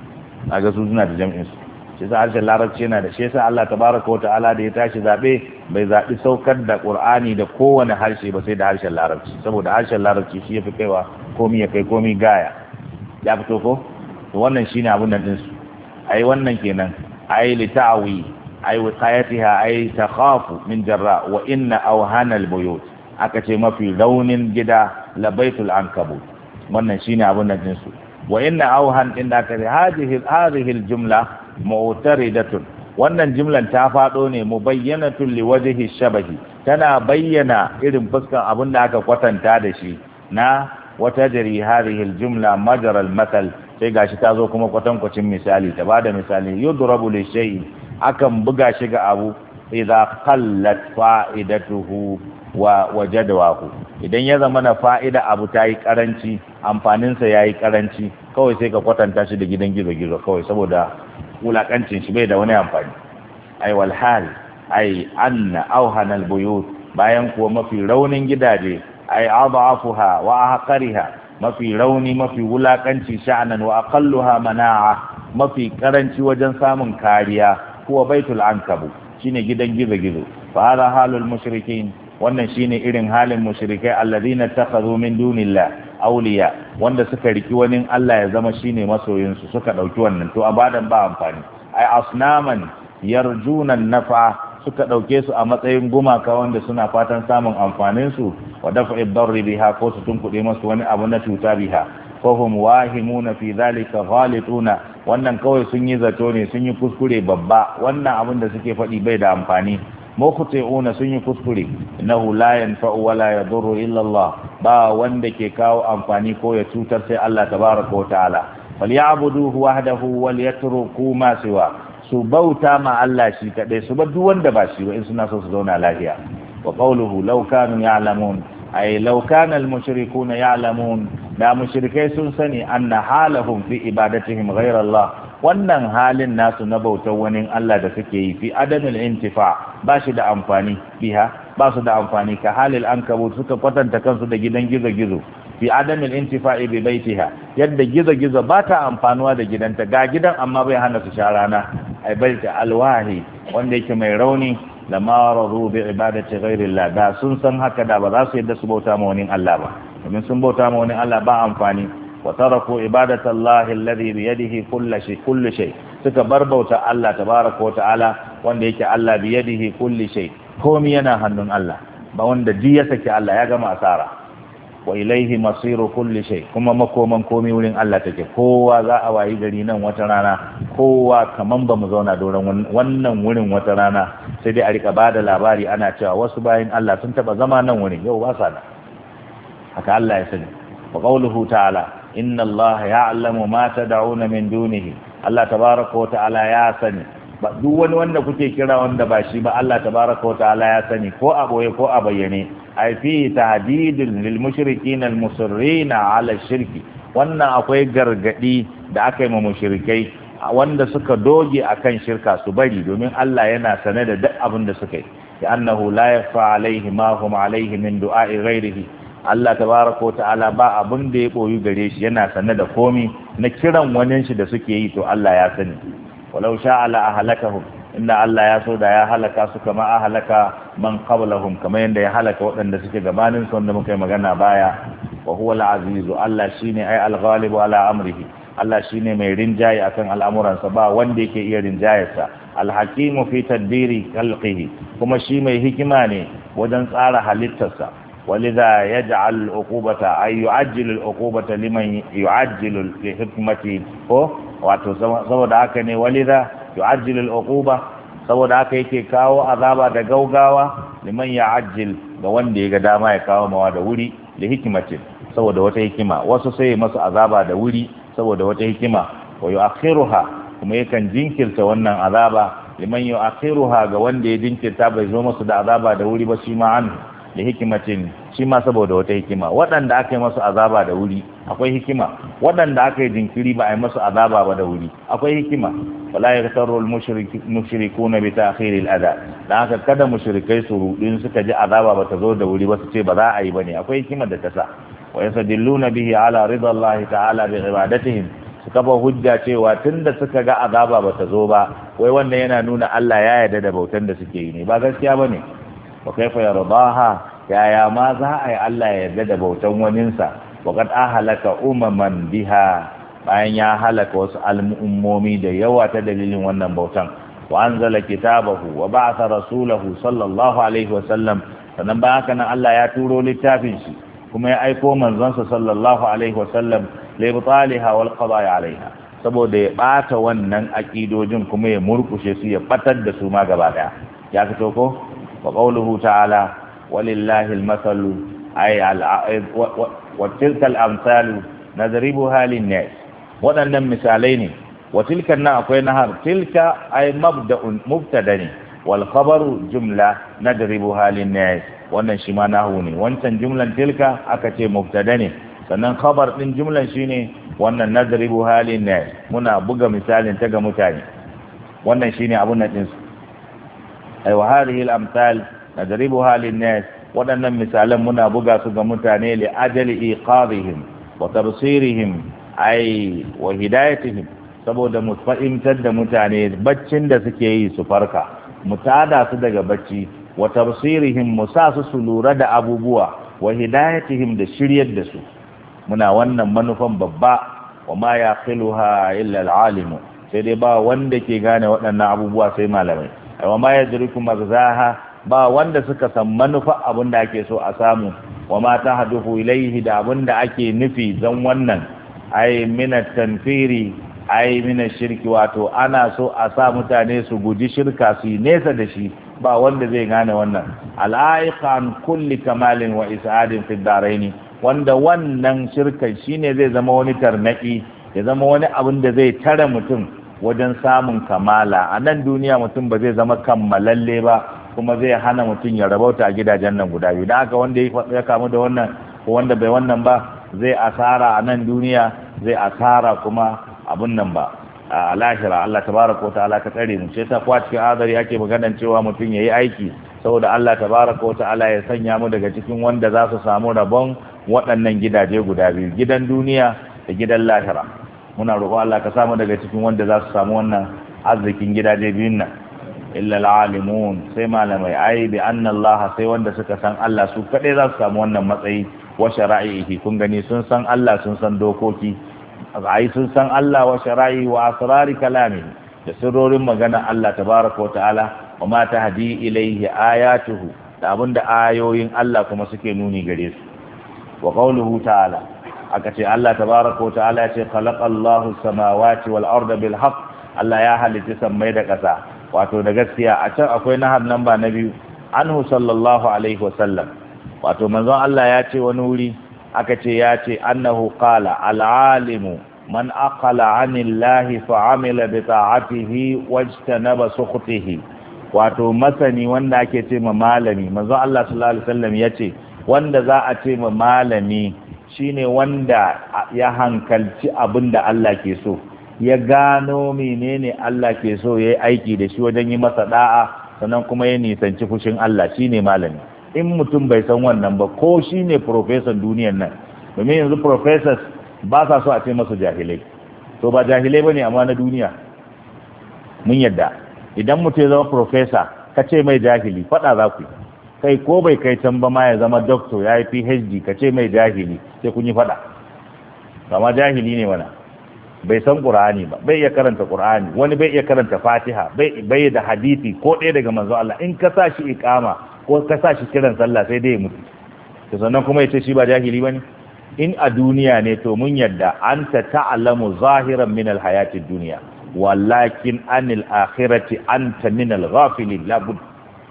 [SPEAKER 1] a ga su suna da jam'insu shi sa harshen larabci yana da shi yasa Allah tabaraka wata'ala da ya tashi zaɓe bai zaɓi saukar da ƙur'ani da kowane harshe ba sai da harshen larabci saboda harshen larabci shi ya fi kaiwa komi ya kai komi gaya ya fito ko to wannan shine abin nan ɗinsu ai wannan kenan ai lita'awi ai wiqayatiha ai takhafu min jarra wa inna awhana albuyut aka ce mafi raunin gida labaitul ankabut wannan shine abin nan ɗinsu wa inna awhan din da kare hadhihi aljumla mu'taridatun wannan jumlan ta fado ne mubayyanatun liwajhi shabahi tana bayyana irin fuskan abin da aka kwatanta da shi na wata jari hadhihi aljumla majra almathal sai gashi ta zo kuma kwatankwacin misali ta bada misali yudrabu lishay akan buga shi ga abu idza qallat fa'idatuhu wa wajadahu idan ya zama na fa'ida abu ta yi karanci amfaninsa ya yi karanci kawai sai ka kwatanta shi da gidan gizo-gizo kawai saboda wulakancin shi bai da wani amfani ai walhal ai anna auhana albuyut bayan kuwa mafi raunin gidaje ai adhafuha wa ahqariha mafi rauni mafi wulakanci sha'anan wa aqalluha mana'a mafi karanci wajen samun kariya kuwa baitul ankabu shine gidan gizo-gizo fa hada halul mushrikin wannan shine irin halin mushrikai alladhina takhadhu min dunillah awliya wanda suka riki wani Allah ya zama shine masoyin su suka dauki wannan to abadan ba amfani ai asnaman yarjuna nafa suka dauke su a matsayin gumaka wanda suna fatan samun amfanin su wa daf'i darri biha ko su tunkuɗe masu wani abu na cuta biha fahum wahimuna fi dhalika ghalituna wannan kawai sun yi zato ne sun yi kuskure babba wannan abin da suke faɗi bai da amfani mukhti'una sun yi kuskure innahu la yanfa'u wa la yadurru illa Allah ba wanda ke kawo amfani ko ya cutar sai Allah tabaraka wa ta'ala falyabuduhu wahdahu wal yatruku ma siwa su bauta ma Allah shi kadai su bar duk wanda ba shi ba in suna so su zauna lafiya wa qawluhu law kanu ya'lamun ay law kana al mushrikuna ya'lamun da mushrikai sun sani anna halahum fi ibadatihim ghayra Allah wannan halin nasu na bautar wani Allah da suke yi fi adamil intifa ba shi da amfani biha ba su da amfani ka halil ankabut suka kwatanta kansu da gidan gizo-gizo fi adamil intifa bi baitiha yadda gizo-gizo ba ta amfanuwa da gidanta ga gidan amma bai hana su sha rana ai baita alwahi wanda yake mai rauni lama radu bi ibadati ghairillah da sun san haka da ba za su yadda su bauta ma wani Allah ba domin sun bauta ma wani Allah ba amfani وتركوا عبادة الله الذي بيده كل شيء suka bar bauta Allah tabaraka wa ta'ala wanda yake Allah biyadihi kulli shay komai yana hannun Allah ba wanda ji ya saki Allah ya gama asara wa ilaihi masiru kulli shay kuma makoman komai wurin Allah take kowa za a wayi gari nan wata rana kowa kaman ba mu zauna doron wannan wurin wata rana sai dai a rika bada labari ana cewa wasu bayin Allah sun taba zama nan wurin yau ba sa haka Allah ya sani wa qawluhu ta'ala inna Allah ya'lamu ma tad'una min dunihi Allah tabaaraka wa ta'ala ya sani ba duk wani wanda kuke kira wanda ba shi ba Allah tabaaraka wa ta'ala ya sani ko a boye ko a bayyane ai fi tahdidun lil mushrikin al musirrina ala shirki wannan akwai gargadi da aka yi ma mushrikai wanda suka doge akan shirka su bari domin Allah yana sane da duk abin da suka yi ya annahu la yafa alaihi ma hum alaihi min du'a'i ghairihi Allah tabaraka wa ta'ala ba abin da ya boyu gare shi yana sanne da komi na kiran wani shi da suke yi to Allah ya sani walau sha'a la ahlakahum inda Allah ya so da ya halaka su kama ahlaka man qablahum kamar yanda ya halaka waɗanda suke gabanin su wanda muka yi magana baya wa huwa al-azizu Allah shine ai al-ghalibu ala amrihi Allah shine mai rinjaye akan al'amuransa ba wanda yake iya rinjayarsa al-hakimu fi tadbiri khalqihi kuma shi mai hikima ne wajen tsara halittarsa ولذا يجعل العقوبة أي يعجل العقوبة لمن يعجل لحكمته wato saboda haka ne walidha yu'ajjilu al-uquba saboda haka yake kawo azaba da gaugawa liman ya'ajjil ga wanda yaga dama ya kawo mawa da wuri li hikmatin saboda wata hikima wasu sai masu azaba da wuri saboda wata hikima wa yu'akhiruha kuma yakan jinkirta wannan azaba liman yu'akhiruha ga wanda ya jinkirta bai zo masu da azaba da wuri ba shi ma an da hikimatin shi ma saboda wata hikima. Waɗanda aka yi masu azaba da wuri akwai hikima, waɗanda aka yi jinkiri ba a yi masu azaba ba da wuri akwai hikima. wala yaktaru al-mushrikuna bi ta'khir al-adha, dan haka kada mushrikai su rudin suka ji azaba ba ta zo da wuri ba su ce ba za a yi bane, akwai hikima da ta sa. wa yasadilluna bihi ala ridha Allah ta'ala bi ibadatihim, su kafa hujja cewa tunda suka ga azaba ba ta zo ba wai wannan yana nuna Allah ya yarda da bautan da suke yi ne, ba gaskiya bane. wa kaifa yardaha, yaya ma za a yi Allah ya yarda da bautan waninsa. wa qad ahlaka umaman biha, bayan ya halaka wasu al'ummomi da yawa ta dalilin wannan bautan. wa anzala kitabahu wa ba'atha rasulahu sallallahu alaihi wa sallam, sannan bayan haka nan Allah ya turo littafin shi kuma ya aiko manzonsa sallallahu alaihi wa sallam li ibtaliha wal qada'i alaiha, saboda ya bata wannan akidojin kuma ya murkushe su ya batar da su ma gaba daya. ya fito ko? wa qawluhu ta'ala walillahi al-mathalu ay wa tilka al-amsalu nadribuha lin-nas, waɗannan misalai ne. wa tilka nan akwai nahar, tilka ay mubtada ne, wal khabaru jumla nadribuha lin-nas, wannan shi ma nahu ne. wancan jumlan tilka aka ce mubtada ne, sannan khabar din jumlan shine wannan nadribuha lin-nas, muna buga misalin ta ga mutane. wannan shine abun nan din su. ay wa hadhihi al-amsal nadribuha lin-nas, waɗannan misalan muna buga su ga mutane li ajali iqadihim wa tabsirihim ai wa hidayatihim, saboda mu fahimtar da mutane baccin da suke yi su farka, mu tada su daga bacci, wa tabsirihim mu sa su lura da abubuwa, wa hidayatihim da shiryar da su. muna wannan manufan babba. wa ma yaqiluha illa al-alimu, sai dai ba wanda ke gane waɗannan abubuwa sai malamai. wa ma yadriku magzaha, ba wanda suka san manufa abinda ake so a samu. wa ma tahduhu ilayhi, da abinda ake nufi dan wannan ai minat tanfiri ai minat shirki, wato ana so a sa mutane su guji shirka su yi nesa da shi, ba wanda zai gane wannan. al'aiqan kulli kamalin wa is'adin fi daraini, wanda wannan shirkan shine zai zama wani tarnaki, ya zama wani abin da zai tare mutum wajen samun kamala a nan duniya. mutum ba zai zama kammalalle ba, kuma zai hana mutum ya rabauta a gidajen nan guda biyu. da haka wanda ya kamu da wannan ko wanda bai wannan ba zai asara a nan duniya, zai asara kuma abun nan ba a lahira. Allah tabaraka wa ta'ala ka tsare mu. sai ta kwa cikin azari ake maganan cewa mutum yayi aiki saboda Allah tabaraka wa ta'ala ya sanya mu daga cikin wanda za su samu rabon waɗannan gidaje guda biyu, gidan duniya da gidan lahira. muna roƙo Allah ka samu daga cikin wanda za su samu wannan arzikin gidaje biyun nan. illa al-alimun, sai malamai, ai bi anna Allah, sai wanda suka san Allah su kadai za su samu wannan matsayi. wa shara'ihi, kun gani sun san Allah, sun san dokoki, ai sun san Allah wa shara'i wa asrari kalami, da sirrorin magana Allah tabaraka wa ta'ala. wa ma tahdi ilayhi ayatuhu, da abinda ayoyin Allah kuma suke nuni gare su. wa qawluhu ta'ala, aka ce Allah tabaraka wa ta'ala ya ce khalaqallahu samawati wal arda bil haqq, Allah ya halitta sammai da ƙasa wato da gaskiya. a can akwai nahar namba na biyu, anhu sallallahu alaihi wa sallam, wato manzon Allah ya ce wani wuri, aka ce ya ce annahu qala al-alimu man aqala anillahi fa amila bi ta'atihi wajtanaba sukhtihi, wato masani wanda ake ce ma malami. manzon Allah sallallahu alaihi wasallam ya ce wanda za a ce ma malami shine wanda ya hankalci abinda Allah ke so, ya gano menene Allah ke so, yayi aiki da shi wajen yi masa da'a, sannan kuma ya nisanci fushin Allah, shine malami. in mutum bai san wannan ba, ko shine professor duniyar nan, domin yanzu professors ba sa so a ce masu jahilai, to ba jahilai bane amma na duniya. mun yadda idan mutum ya zama professor ka ce mai jahili, fada za ku kai, ko bai kai can ba ma ya zama doctor ya yi PhD ka ce mai jahili, sai kun yi fada. amma jahili ne mana, bai san Qur'ani ba, bai iya karanta Qur'ani, wani bai iya karanta Fatiha, bai da hadisi ko ɗaya daga manzo Allah. in ka sa shi iqama ko ka sa shi kiran sallah sai dai ya mutu, to sannan kuma yace shi ba jahili bane. in a duniya ne to mun yadda anta ta'lamu zahiran min alhayati dunya, walakin anil akhirati anta min alghafilin la bud.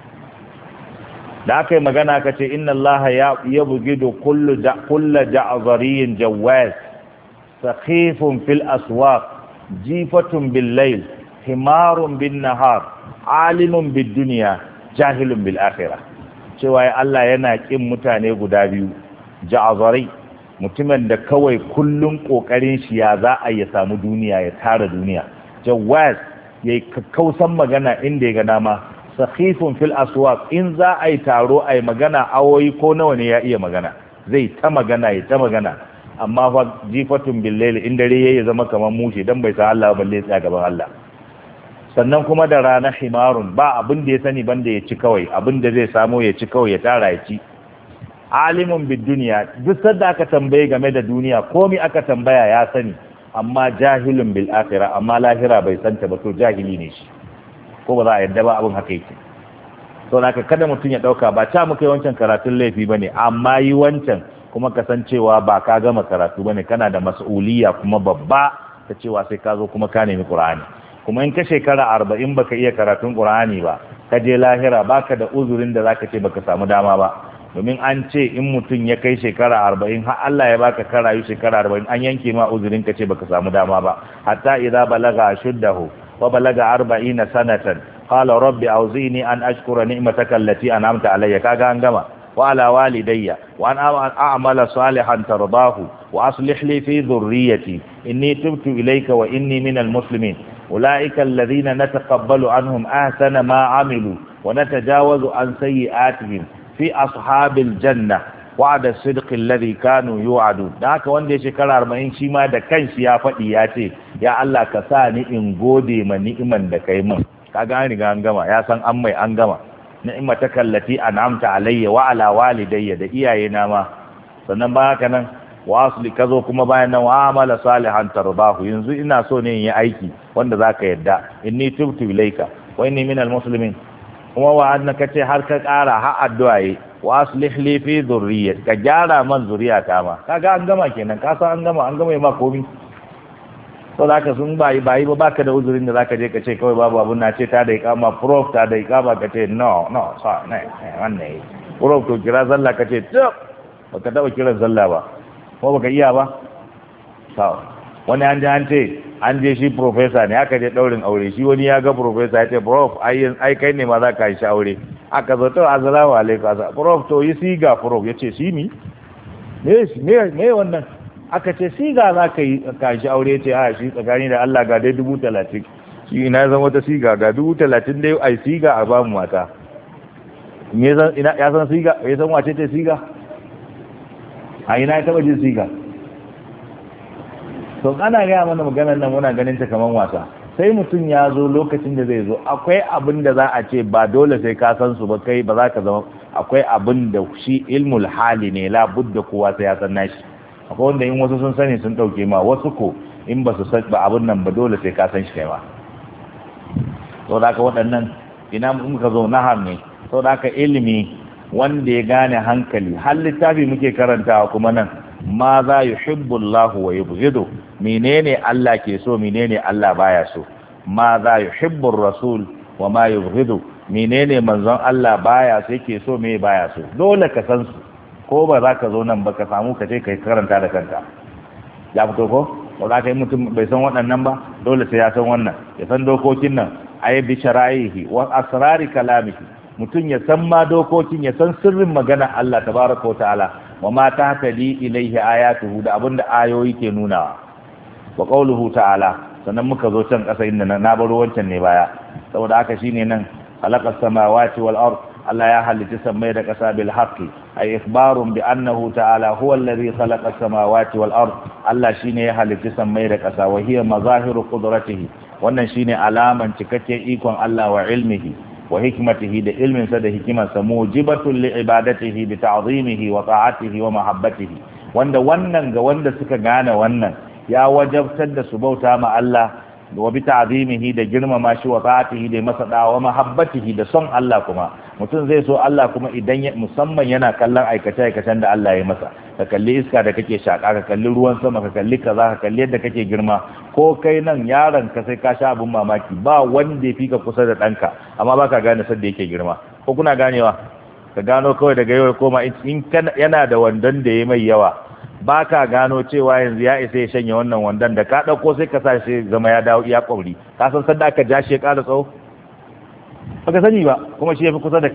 [SPEAKER 1] da kai magana kace inna Allah ya bugidu kullu ja'zariyin jawaz sakhifun fil aswaq jifatun bil layl himarun bin nahar alimun bid dunya jahilun bil akhirah. cewa Allah yana kin mutane guda biyu, ja'azari mutumin da kawai kullun kokarin shi ya za a ya samu duniya, ya tara duniya, jawaz yayi kakkausan magana inda ya ga dama, sakhifun fil aswaq in za a yi taro a yi magana awoyi ko nawa ne ya iya magana, zai ta magana ya ta magana, amma fa jifatun billaili in dare yayi zama kamar mushe dan bai san Allah balle tsaya gaban Allah. Sannan kuma da rana himarun ba abin da ya sani banda ya ci kawai, abin da zai samu ya ci kawai, ya tara ya ci. Alimun bid duniya, duk sanda aka tambaye game da duniya komai aka tambaya ya sani, amma jahilun bil akhirah, amma lahira bai santa ba, to jahili ne shi, ko ba za a yadda ba abin haka yake. To naka kada mutum ya dauka ba ta muka yi wancan karatun laifi bane, amma yi wancan kuma kasancewa ba ka gama karatu bane, kana da mas'uliyya kuma babba ta cewa sai ka zo kuma ka nemi Qur'ani. Kuma in ka shekara 40 baka iya karatun Qur'ani ba, ka je lahira baka da uzurin da zaka ce baka samu dama ba, domin an ce in mutum ya kai shekara 40 har Allah ya baka karayu shekara 40 an yanke ma uzurin ka ce baka samu dama ba. Hatta idza balaga ashuddahu wa balaga 40 sanatan qala rabbi awzini an ashkura ni'mataka allati an'amta alayya, kaga an gama. Wa ala walidayya wa an a'mala salihan tardahu wa aslih li fi dhurriyyati inni tubtu ilayka wa inni minal muslimin. أولئك الذين نتقبل عنهم أحسن ما عملوا ونتجاوز عن سيئاتهم في أصحاب الجنة وعد الصدق الذي كانوا يوعدون. da haka wanda ya shekara 40 shi ma da kanshi ya faɗi ya ce ya Allah ka sa ni in gode ma ni'iman da kai min, kaga an riga an gama, ya san an mai an gama. ni'mataka allati an'amta alayya wa ala walidayya, da iyayena ma. sannan ba haka nan wasli kazo kuma bayan nan wa amala salihan tarbahu, yanzu ina so ne in yi aiki wanda zaka yadda, inni tubtu ilayka wa inni minal muslimin. kuma wa annaka ce har ka kara har addu'a yi wa aslih li fi dhurriyyati, ka gyara man zuriyata ma, kaga an gama kenan, ka san an gama ma komai. to zaka sun bayi ba baka da uzurin da zaka je ka ce kawai babu abun na ce ta da ikama prof ta da ikama ka ce no sa ne wannan prof to kira zalla ka ce to baka taba kiran zalla ba ko baka iya ba. wani an je shi professor ne, aka je daurin aure, shi wani ya ga professor ya ce prof ai kai ne ma za ka yi shi aure. aka zo to assalamu alaikum prof to yi siga, prof ya ce si mi me wannan, aka ce siga za ka yi ka shi aure, ya ce a shi tsakani da Allah ga dai 30,000, shi ina zan wata siga ga 30,000 dai ai siga a bamu mata. ya san siga, ya san wace ce siga, a ina ya taba jin siga. to ana gaya mana maganar nan muna ganin ta kaman wasa, sai mutum ya zo lokacin da zai zo akwai abin da za a ce ba dole sai ka san su ba, kai ba za ka zama, akwai abin da shi ilmul hali ne, la budda kowa sai ya san nashi. akwai wanda in wasu sun sani sun dauke ma, wasu ko in ba su san ba abin nan ba dole sai ka san shi kai ma. to da ka waɗannan ina muka zo nahar ne. to da ka ilimi wanda ya gane hankali, har littafi muke karantawa kuma nan, ma za yuhibbu Allah wa yubghidu, menene Allah ke so menene Allah baya so. ma za yuhibbu rasul wa ma yubghidu, menene manzon Allah baya so yake so me baya so, dole ka san su, ko ba za ka zo nan ba ka samu ka ce kai karanta da kanka. ya fito ko ba za ka yi mutum bai san waɗannan ba, dole sai ya san wannan, ya san dokokin nan, ayi bi shara'ihi wa asrari kalamihi, mutum ya san ma dokokin, ya san sirrin magana Allah tabaraka wa ta'ala, wa ma tahtadi ilaihi ayatuhu, da abinda ayoyi ke nunawa. wa qawluhu ta'ala, sannan muka zo can kasa inda na baro wancan ne baya, saboda haka shine nan khalaqas samawati wal ard, Allah ya halitta samai da kasa bil haqqi, ay ikhbarun bi annahu ta'ala huwa alladhi khalaqa samawati wal ard, Allah shine ya halitta samai da kasa, wa hiya mazahiru qudratihi, wannan shine alaman cikakken ikon Allah wa ilmihi wa hikmatihi, da ilminsa da hikimarsa, mujibatul li ibadatihi bi ta'zimihi wa ta'atihi wa mahabbatihi, wanda wannan ga wanda suka gane wannan ya wajabtar da su bauta ma Allah wa bi ta'zimihi, da girmama shi, wa ta'atihi, da masa da, wa mahabbatihi, da son Allah. kuma mutum zai so Allah kuma idan musamman yana kallon aikace-aikacen da Allah ya masa, ka kalli iska da kake shaka, ka kalli ruwan sama, ka kalli kaza, ka kalli yadda kake girma. ko kai nan yaron ka sai ka sha abin mamaki, ba wanda ya fi ka kusa da ɗanka amma ba ka gane sadda yake girma, ko kuna ganewa? ka gano kawai daga yau koma in yana da wandon da ya mai yawa, ba ka gano cewa yanzu ya isa ya shanye wannan wandon, da ka ɗauko sai ka sa shi zama ya dawo iya ƙwauri, ka san sadda aka ja shi ya ƙara tsawo? ba ka sani ba, kuma shi ya fi kusa da kai.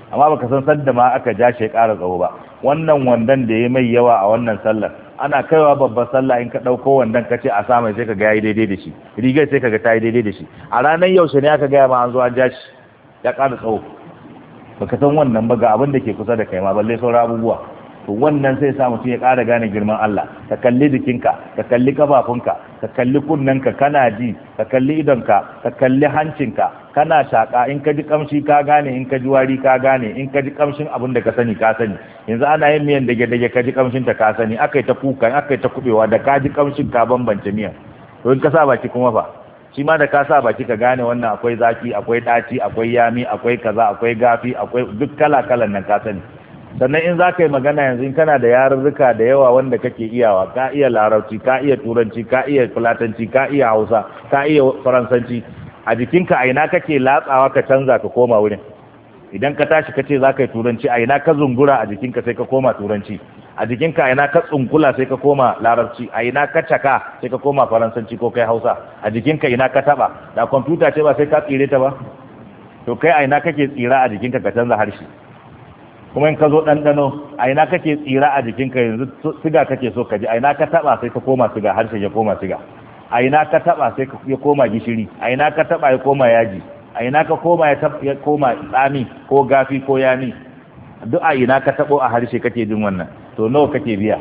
[SPEAKER 1] amma baka san sadda ma aka ja shi ya ƙara tsawo ba. Wannan wandan da ya mai yawa a wannan sallar ana kaiwa babbar sallah in ka ɗauko wandan ka ce a sa mai sai ka ga yayi daidai da shi, rigar sai ka ga ta yi daidai da shi. A ranar yaushe ne aka gaya ma an zo an ja shi ya ƙara tsawo, baka san wannan ba ga abin da ke kusa da kai ma balle sauran abubuwa. To wannan sai sa mutum ya ƙara gane girman Allah. Ka kalli jikinka, ka kalli kafafunka, ka kalli kunnenka kana ji, ka kalli idonka, ka kalli hancinka, kana shaka, in ka ji kamshi ka gane, in ka ji wari ka gane, in ka ji kamshin abin da ka sani ka sani. Yanzu ana yin miyan dage-dage ka ji kamshin ta ka sani, akai ta kuka, akai ta kubewa, da ka ji kamshin ka bambance miyan. To in ka sa baki kuma fa, shi ma da ka sa baki ka gane wannan akwai zaki, akwai ɗaci, akwai yami, akwai kaza, akwai gafi, akwai duk kala-kalan nan ka sani. Sannan in za ka yi magana yanzu in kana da yarurruka da yawa wanda kake iyawa, ka iya larabci, ka iya turanci, ka iya fulatanci, ka iya hausa, ka iya faransanci, a jikinka a ina kake latsawa ka canza ka koma wurin. Idan ka tashi ka ce za ka yi turanci, a ina ka zungura a jikinka sai ka koma turanci, a jikinka a ina ka tsunkula sai ka koma larabci, a ina ka caka sai ka koma faransanci ko kai hausa, a jikinka ina ka taba. Da kwamfuta ce ba sai ka tsire ta ba, to kai a ina kake tsira a jikinka ka canza harshe. Kuma in ka zo ɗanɗano a ina kake tsira a jikinka yanzu siga kake so ka ji, a ina ka taɓa sai ka koma siga, harshen ya koma siga, a ina ka taɓa sai ya koma gishiri, a ina ka taɓa ya koma yaji, a ina ka koma ya koma tsami ko gafi ko yami, duk a ina ka taɓo a harshe kake jin wannan. To nawa kake biya?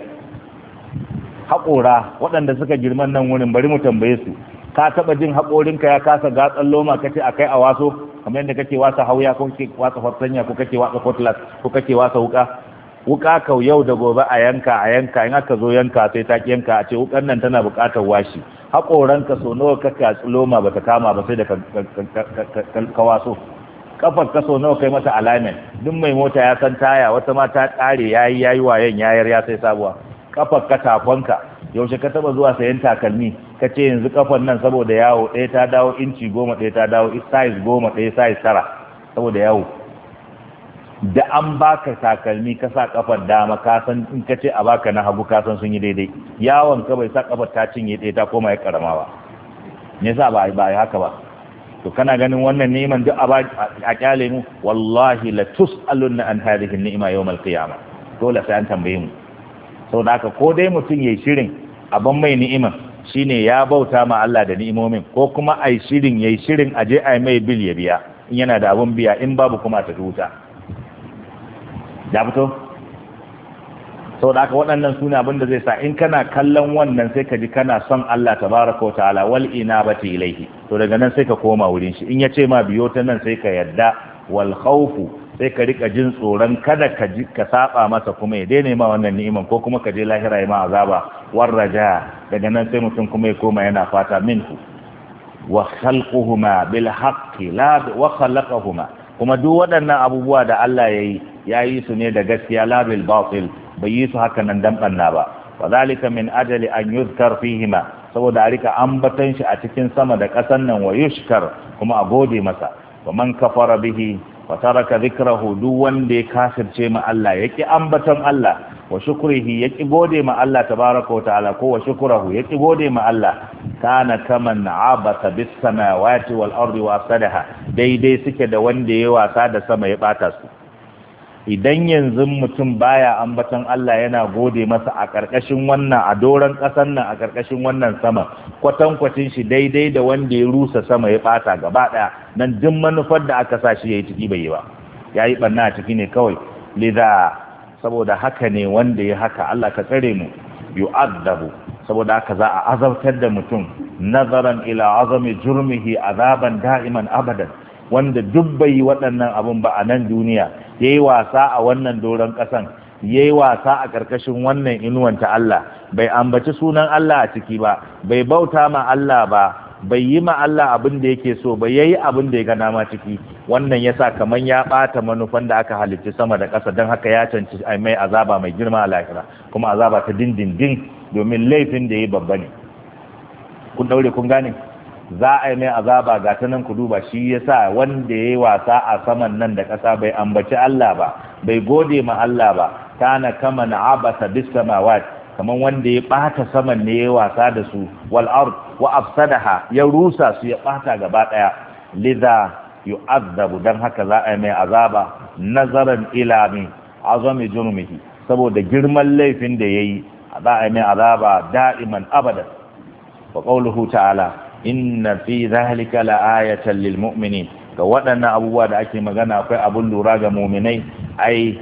[SPEAKER 1] Haƙora waɗanda suka girman nan wurin bari mu tambaye su, ka taɓa jin haƙorinka ya kasa gatsan loma kace a kai a waso kamar yadda kake wasa hauya ko kake wasa fartanya ko kake wasa cutlass ko kake wasa wuka kau yau da gobe a yanka in aka zo yanka sai ta yanka a ce wukan nan tana buƙatar washi. Haƙoranka so nawa ka katsi loma bata kama ba sai da ka waso. Kafar ka so nawa kai mata alignment, duk mai mota ya san taya wata ma ta ƙare yayi wayan yayar ya sai sabuwa. Kafar ka takonka yaushe ka taba zuwa sayan takalmi ka ce yanzu kafan nan saboda yawo ɗaya ta dawo inci 10, ɗaya ta dawo size 10, ɗaya size 9 saboda yawo. Da an baka takalmi ka sa kafar dama ka san in ka ce a baka na hagu ka san sun yi daidai. Yawon ka bai sa kafar ta cinye ɗaya ta koma ya karama ba. Me yasa ba yi haka ba? To kana ganin wannan ni'iman duk a kyale mu, wallahi la tus'alunna an hadhihi ni'ima yawm al-qiyamah. Dole sai an tambaye mu. Saboda haka ko dai mutum yayi shirin abin mai ni'iman shine ya bauta ma Allah da ni'imomin, ko kuma yayi shirin aje ai mai bil ya biya in yana da abun biya, in babu kuma ta huta. Da fito? Saboda haka waɗannan sune abin da zai sa in kana kallon wannan sai ka ji kana son Allah tabaraka wa ta'ala wal inabati ilayhi, to daga nan sai ka koma wurin shi. In yace ma biyo ta nan sai ka yadda, wal khawfu sai ka rika jin tsoron kada ka saba masa kuma ya daina ma wannan ni'iman, ko kuma ka je lahira ya ma azaba. War raja, daga nan sai mutum kuma ya koma yana fata minhu wa khalquhuma bil haqqi la wa khalaqahuma, kuma duk waɗannan abubuwa da Allah yayi su ne da gaskiya, la bil batil, bai yi su haka nan dan banna ba. wa zalika min ajali an yuzkar fihima, saboda a rika ambatan shi a cikin sama da ƙasan nan, wa yushkar, kuma a gode masa. wa man kafara bihi wa taraka dhikrahu, duk wanda ya kafirce ma Allah yaki ambaton Allah, wa shukrihi yaki gode ma Allah tabaraka wa ta'ala, ko wa shukrahu yaki gode ma Allah, kana kaman abasa bis samawati wal ardi wa afsadaha, daidai suke da wanda ya wasa da sama ya bata su. Idan yanzu mutum baya ambaton Allah yana gode masa a karkashin wannan, a doran kasan nan, a karkashin wannan sama, kwatankwacin shi daidai da wanda ya rusa sama ya bata gaba daya, nan duk manufar da aka sa shi yayi ciki bai yi ba, yayi banna a ciki ne kawai. Lidha, saboda haka ne wanda ya haka, Allah ka tsare mu, yu'adhabu, saboda haka za a azabtar da mutum nazaran ila azami jurmihi azaban da'iman abadan. Wanda duk bai yi waɗannan abun ba a nan duniya, yayi wasa a wannan doron ƙasan, yayi wasa a ƙarƙashin wannan inuwan ta Allah, bai ambaci sunan Allah a ciki ba, bai bauta ma Allah ba, bai yi ma Allah abin da yake so ba, yayi abin da ya gana ma ciki, wannan yasa kaman ya ɓata manufan da aka halicci sama da ƙasa, don haka ya canci mai azaba mai girma a lahira, kuma azaba ta dindindin, domin laifin da yayi babba ne. Kun daure kun gane? Za a yi mai azaba ga ta nan ku duba, shi yasa wanda ya yi wasa a saman nan da ƙasa bai ambaci Allah ba, bai gode ma Allah ba, kana kama na abasa bis samawat, kaman wanda ya ɓata saman ne ya wasa da su, wal ard wa afsadaha, ya rusa su ya ɓata gaba ɗaya. Lidha yu'adhabu dan haka za a yi mai azaba nazaran ila min azami jurmihi saboda girman laifin da yayi za a yi mai azaba da'iman abadan wa qawluhu ta'ala inna fi dhalika la'ayatan lil mu'minin ga waɗannan abubuwa da ake magana akwai abun lura ga mu'minai ai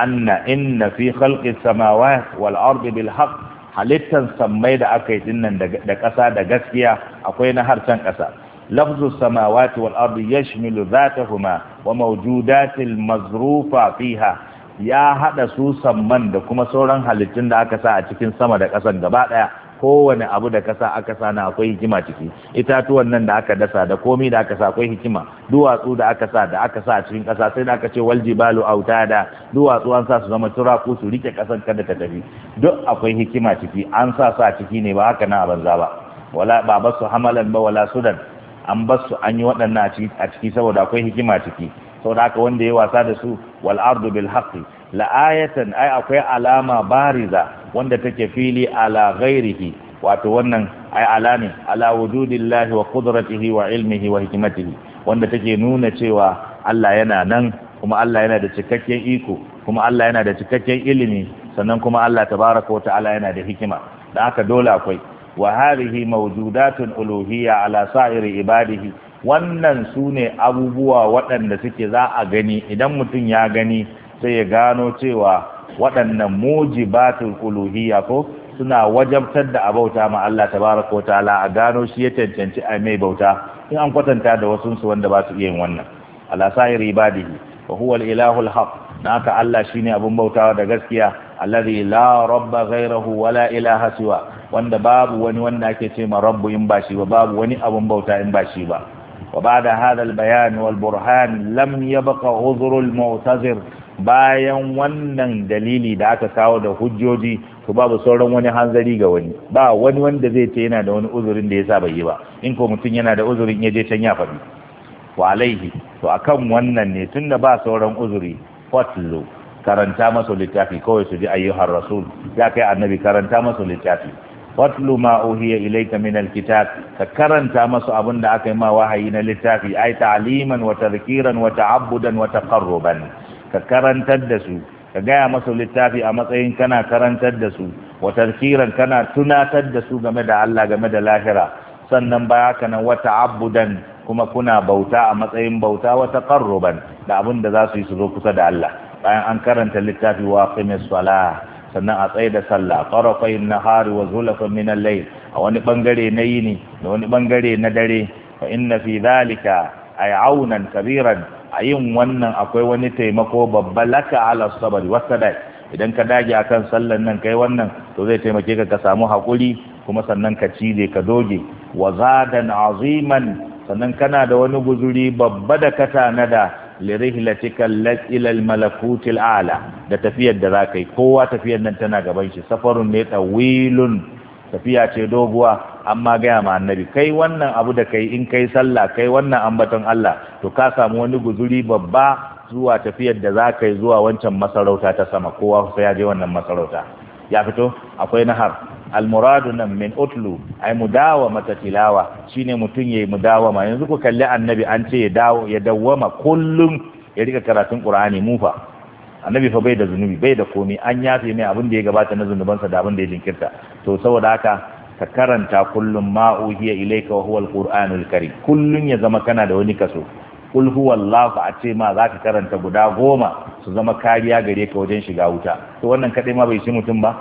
[SPEAKER 1] inna fi khalqis samawati wal ardi bil haqq halittan sammai da aka yi dinnan da ƙasa da gaskiya akwai na harshen ƙasa lafzu samawati wal ardi yashmilu zatahuma wa mawjudatil mazrufa fiha ya hada su samman da kuma sauran halittun da aka sa a cikin sama da ƙasan gaba daya kowane abu da kasa aka sa na akwai hikima ciki itatuwan nan da aka dasa da komai da aka sa akwai hikima duwatsu da aka sa a cikin ƙasa sai da aka ce wal jibalu autada duwatsu an sa su zama turaku su rike ƙasan kada ta tafi duk akwai hikima ciki an sa su a ciki ne ba haka na banza ba wala ba basu hamalan ba wala sudan an basu an yi waɗannan a ciki saboda akwai hikima ciki saboda haka wanda ya wasa da su wal ardu bil haqqi la ayatan ai akwai alama bariza wanda take fili ala ghairihi wato wannan ai ala ne ala wujudillahi wa qudratihi wa ilmihi wa hikmatihi wanda take nuna cewa Allah yana nan kuma Allah yana da cikakken iko kuma Allah yana da cikakken ilimi sannan kuma Allah tabaraka wa ta'ala yana da hikima dan haka dole akwai wa hadhihi mawjudatun uluhiyya ala sa'iri ibadihi wannan sune abubuwa waɗanda suke za a gani idan mutum ya gani sai ya gano cewa waɗannan mujibatul uluhiyya ko suna wajabtar da abauta ma Allah tabaraka wa ta'ala a gano shi ya cancanci a mai bauta in an kwatanta da wasu su wanda ba su iya yin wannan ala sa'iri ibadihi wa huwa al-ilahul haq naka Allah shine abun bautawa da gaskiya alladhi la rabba ghayrahu wa la ilaha siwa wanda babu wani wanda ake ce ma rabbu in ba shi ba babu wani abun bauta in ba shi ba wa ba'da hadha al-bayan wal burhan lam yabqa udhru al-mu'tazir bayan wannan dalili da aka kawo da hujjoji to babu sauran wani hanzari ga wani ba wani wanda zai ce yana da wani uzurin da yasa bai yi ba in ko mutum yana da uzurin ya je can ya faɗi wa alaihi to akan wannan ne tunda ba sauran uzuri fatlu karanta masa littafi kawai su ji ayyuhar rasul ya kai annabi karanta masa littafi watlu ma uhiya ilayka min alkitab ka karanta masa abin da aka yi ma wahayi na littafi ay ta'liman wa tadhkiran wa ta'abbudan wa taqarruban ka karantar da su ka gaya masa littafi a matsayin kana karantar da su wa tadhkiran kana tunatar da su game da Allah game da lahira sannan baya kana wa ta'abbudan kuma kuna bauta a matsayin bauta wa taqarruban da abin da za su yi su zo kusa da Allah bayan an karanta littafi wa qimis salah sannan a tsaye da sallah tarafai nahari wa zulafan min al-layl a wani bangare na yini da wani bangare na dare fa inna fi dhalika ay aunan kabiran ayin wannan akwai wani taimako babba laka ala sabri wasadai idan ka dage akan sallan nan kai wannan to zai taimake ka samu hakuri kuma sannan ka cije ka doge wa zadan aziman sannan kana da wani guzuri babba da ka tanada lirihlatika ila al-malakut al-a'la da tafiyar da zaka yi kowa tafiyar nan tana gaban shi safarun ne tawilun tafiya ce doguwa amma ga ma annabi kai wannan abu da kai in kai sallah kai wannan ambaton Allah to ka samu wani guzuri babba zuwa tafiyar da zaka yi zuwa wancan masarauta ta sama kowa sai ya je wannan masarauta ya fito akwai nahar almuradu nan min utlu ay mudawama tilawa shine mutun yayi mudawama yanzu ku kalli annabi an ce ya dawwama kullum ya rika karatun qur'ani mu fa annabi fa bai da zunubi bai da komai an yafe mai abin da ya gabata na zunubansa da abin da ya jinkirta to saboda haka ka karanta kullum ma uhiya ilayka wa huwa alqur'anul karim kullun ya zama kana da wani kaso kul huwallahu a ce ma zaka karanta guda 10 su zama kariya gare ka wajen shiga wuta to wannan kadai ma bai shi mutum ba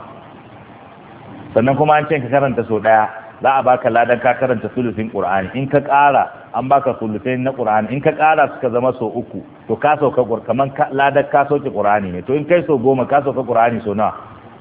[SPEAKER 1] sannan kuma an ce ka karanta so daya za a baka ladan ka karanta sulusin qur'ani in ka ƙara an baka sulusin na qur'ani in ka ƙara suka zama so 3 to ka sauka kaman ladan ka sauke qur'ani ne to in kai so 10 ka sauka qur'ani so nawa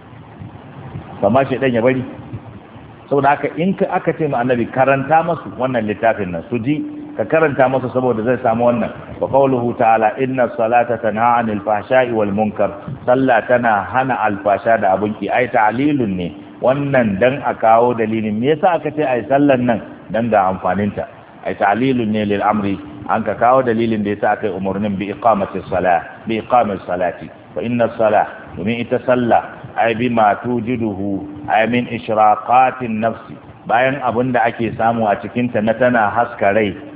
[SPEAKER 1] amma shi dan ya bari saboda haka in ka aka ce ma annabi karanta masu wannan littafin nan su ji ka karanta masu saboda zai samu wannan wa qawluhu ta'ala inna salata tanha 'anil fahsha'i wal munkar sallah tana hana alfasha da abunki ai ta'lilun ne wannan dan a kawo dalilin me yasa aka ce ai sallan nan dan ga amfaninta ai ta'lilun ne lil amri an ka kawo dalilin da yasa aka yi umurnin bi iqamati salah bi iqamati salati fa inna salah domin ita sallah ai bima tujiduhu ai min ishraqatin nafsi bayan abinda ake samu a cikin ta na tana haska rai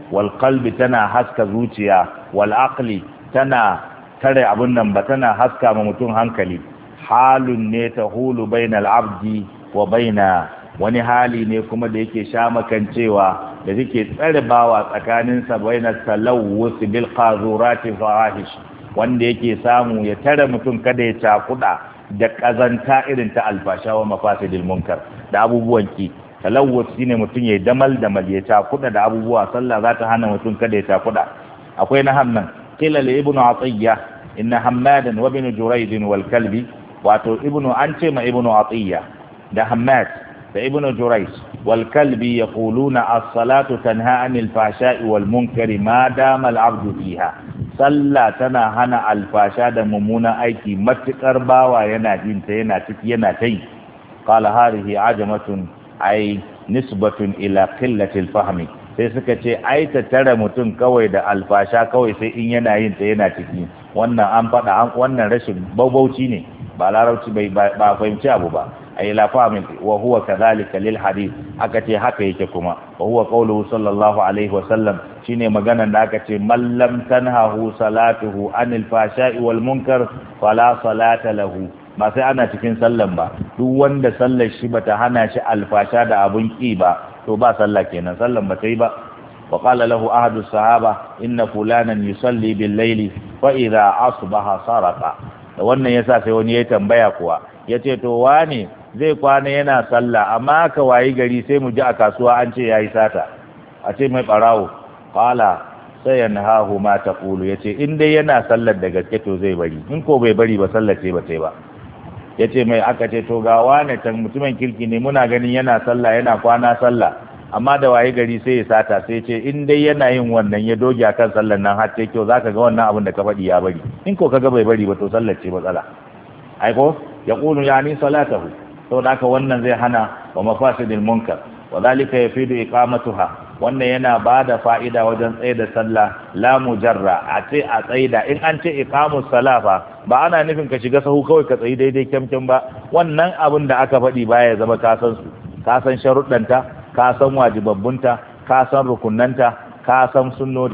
[SPEAKER 1] wal qalbi tana haska zuciya wal aqli tana tare abun nan ba tana haska ma mutum hankali halun ne tahulu bainal abdi wa baina wani hali ne kuma da yake shamakancewa da yake tsare bawa tsakanin sa bainat talawwus bil qazurati fahish wanda yake samu ya tare mutum kada ya cakuda da kazanta irin ta alfasha wa mafasidil munkar da abubuwan ki talawwus shine mutum ya damal ya cakuda da abubuwa sallah za ta hana mutum kada ya cakuda akwai na hamnan kila li ibnu atiyya inna hammadan wa ibn jurayd wal kalbi wato ibnu an ce ma ibnu atiyya da hammad da ibnu jurayd wal kalbi yaquluna as-salatu tanha anil fahsha'i wal munkari ma dama al-'abdu fiha sallah tana hana alfasha da mummunan aiki matukar bawa yana jin ta yana ciki yana tai qala hadhihi ajamatun ay nisbatun ila qillati al-fahmi sai suka ce ai ta tare mutum kawai da alfasha kawai sai in yana yin ta yana ciki wannan an faɗa wannan rashin baubauci ne ba larabci ba fahimci abu ba ay la fahmin wa huwa kadhalika lil hadith aka ce haka yake kuma wa huwa qawluhu sallallahu alaihi wa sallam shine maganar da aka ce man lam tanhahu salatuhu anil fashai wal munkar fala salata lahu ba sai ana cikin sallan ba duk wanda sallar shi bata hana shi alfasha da abun ki ba to ba sallah kenan sallan ba ta yi ba wa qala lahu ahadu sahaba inna fulanan yusalli bil layli fa idha asbaha saraqa da wannan yasa sai wani ya tambaya kuwa yace to wane zai kwana yana sallah amma ka wayi gari sai mu ji a kasuwa an ce yayi sata a ce mai barawo qala sai yanhahu ma taqulu yace in dai yana sallar da gaske to zai bari in ko bai bari ba sallar ce ba sai ba yace mai aka ce to ga wane tan mutumin kirki ne muna ganin yana sallah yana kwana sallah amma da wayi gari sai ya sata sai ce in dai yana yin wannan ya doge akan sallar nan har sai kyau zaka ga wannan abin da ka faɗi ya bari in ko kaga bai bari ba to sallar ce matsala ai ko yaqulu yani salatahu saboda haka wannan zai hana wa mafasidil munkar wa zalika yafidu iqamatuha wannan yana bada fa'ida wajen tsaye da sallah la mujarra a tsaida in an ce iqamus salafa ba ana nufin ka shiga sahu kawai ka tsayi daidai kyamkyam ba wannan abin da aka faɗi baya zama ka san su ka san sharuɗanta ka san wajibabbunta ka san rukunnanta ka san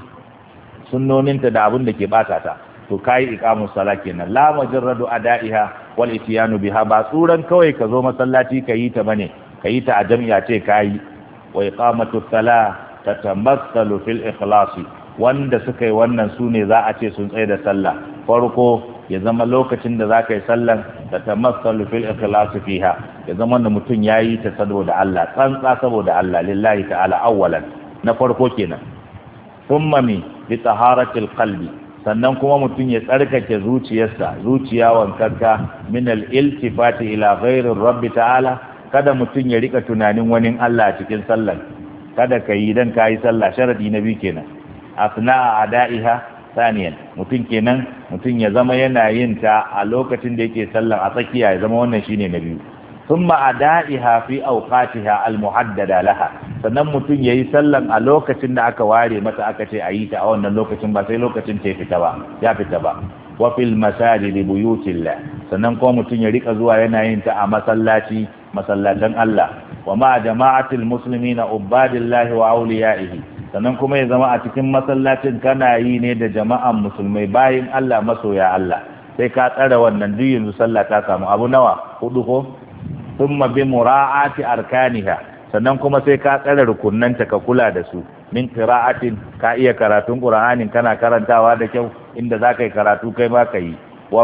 [SPEAKER 1] sunnoninta da abin da ke bata ta to kai iqamus sala kenan la mujarradu ada'iha wal ityanu biha ba tsuran kawai ka zo masallaci ka yi ta bane ka yi ta a jami'a ce kai wa iqamatu sala tatamassalu fil ikhlas wanda suka yi wannan sune za a ce sun tsaye da sallah farko ya zama lokacin da zaka yi sallan tatamassalu fil ikhlas fiha ya zama da mutum yayi ta saboda Allah tsantsa saboda Allah lillahi ta'ala awwalan na farko kenan thumma bi taharatil qalbi sannan kuma mutum ya tsarkake zuciya wankarka min al-iltifati ila ghairir rabbi ta'ala kada mutum ya rika tunanin wani Allah a cikin sallar kada kai dan kai sallah sharadi na biyu kenan asna ada'iha saniyan mutum ya zama yana yin ta a lokacin da yake sallar a tsakiya ya zama wannan shine na biyu thumma ada'iha fi awqatiha al-muhaddada laha sannan mutum yayi sallan a lokacin da aka ware mata aka ce ayi ta a wannan lokacin ba sai lokacin ta ya fita ba wa fil masajid buyutillah sannan kuma mutum ya rika zuwa yana yin ta a masallatan Allah wa ma jama'atil muslimina ubadillahi wa awliyaihi sannan kuma ya zama a cikin masallacin kana yi ne da jama'an musulmai bayin Allah masoya Allah sai ka tsara wannan duk yanzu sallah ta samu abu nawa hudu ko thumma bi mura'ati arkaniha sannan kuma sai ka tsara rukunnanta ka kula da su min qira'atin ka iya karatun qur'anin kana karantawa da kyau inda zaka yi karatu kai ma ka yi war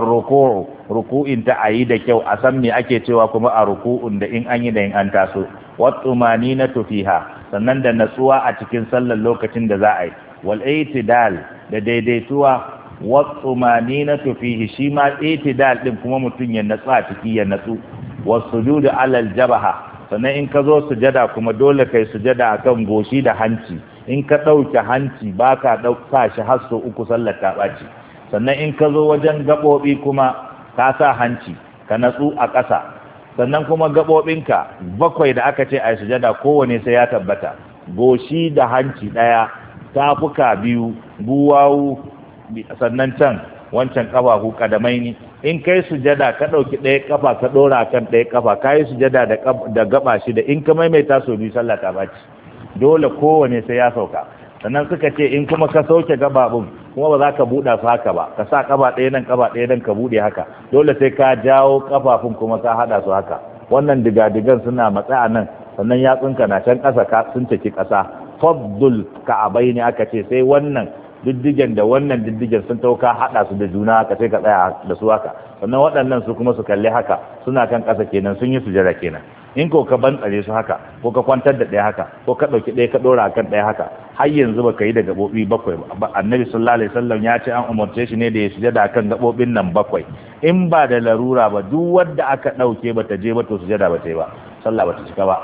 [SPEAKER 1] ruku'in ta ayi da kyau a san me ake cewa kuma a ruku'un da in an yi da in an taso wat tumaninatu fiha sannan da natsuwa a cikin sallar lokacin da za a yi wal itidal da daidaituwa wat tumaninatu fihi shi ma itidal din kuma mutun ya natsu a ciki ya natsu wasujudu alal jabaha sannan in ka zo sujada kuma dole kai sujada akan goshi da hanci in ka dauke hanci baka dauka shi har so uku sallar ta baci sannan in ka zo wajen gabobi kuma ka sa hanci ka natsu a ƙasa sannan kuma gabobinka bakwai da aka ce a sujada kowane sai ya tabbata goshi da hanci daya tafuka biyu buwawu sannan can wancan kafafu kadamaini in kai sujada ka dauki ɗaya kafa ka dora kan ɗaya kafa kai sujada da gaba shi da in ka maimaita so biyu sallah ta baci dole kowane sai ya sauka sannan suka ce in kuma ka sauke gababun kuma ba za ka buɗa su haka ba ka sa kaba ɗaya nan kaba ɗaya nan ka buɗe haka dole sai ka jawo kafafun kuma ka haɗa su haka wannan digadigan suna matsa a nan sannan yatsunka na can ƙasa sun caki ƙasa faddul ka'abai ne aka ce sai wannan diddigen da wannan diddigen sun tauka haɗa su da juna haka sai ka tsaya da su haka sannan waɗannan su kuma su kalli haka suna kan ƙasa kenan sun yi sujada kenan in ko ka bantsare su haka ko ka kwantar da ɗaya haka ko ka ɗauki ɗaya ka ɗora akan ɗaya haka har yanzu baka yi da gaɓoɓi bakwai ba annabi sallallahu alaihi wasallam ya ce an umarce shi ne da ya sujada akan gaɓoɓin nan bakwai in ba da larura ba duk wanda aka ɗauke ba ta je ba to sujada ba ta yi ba sallah ba ta cika ba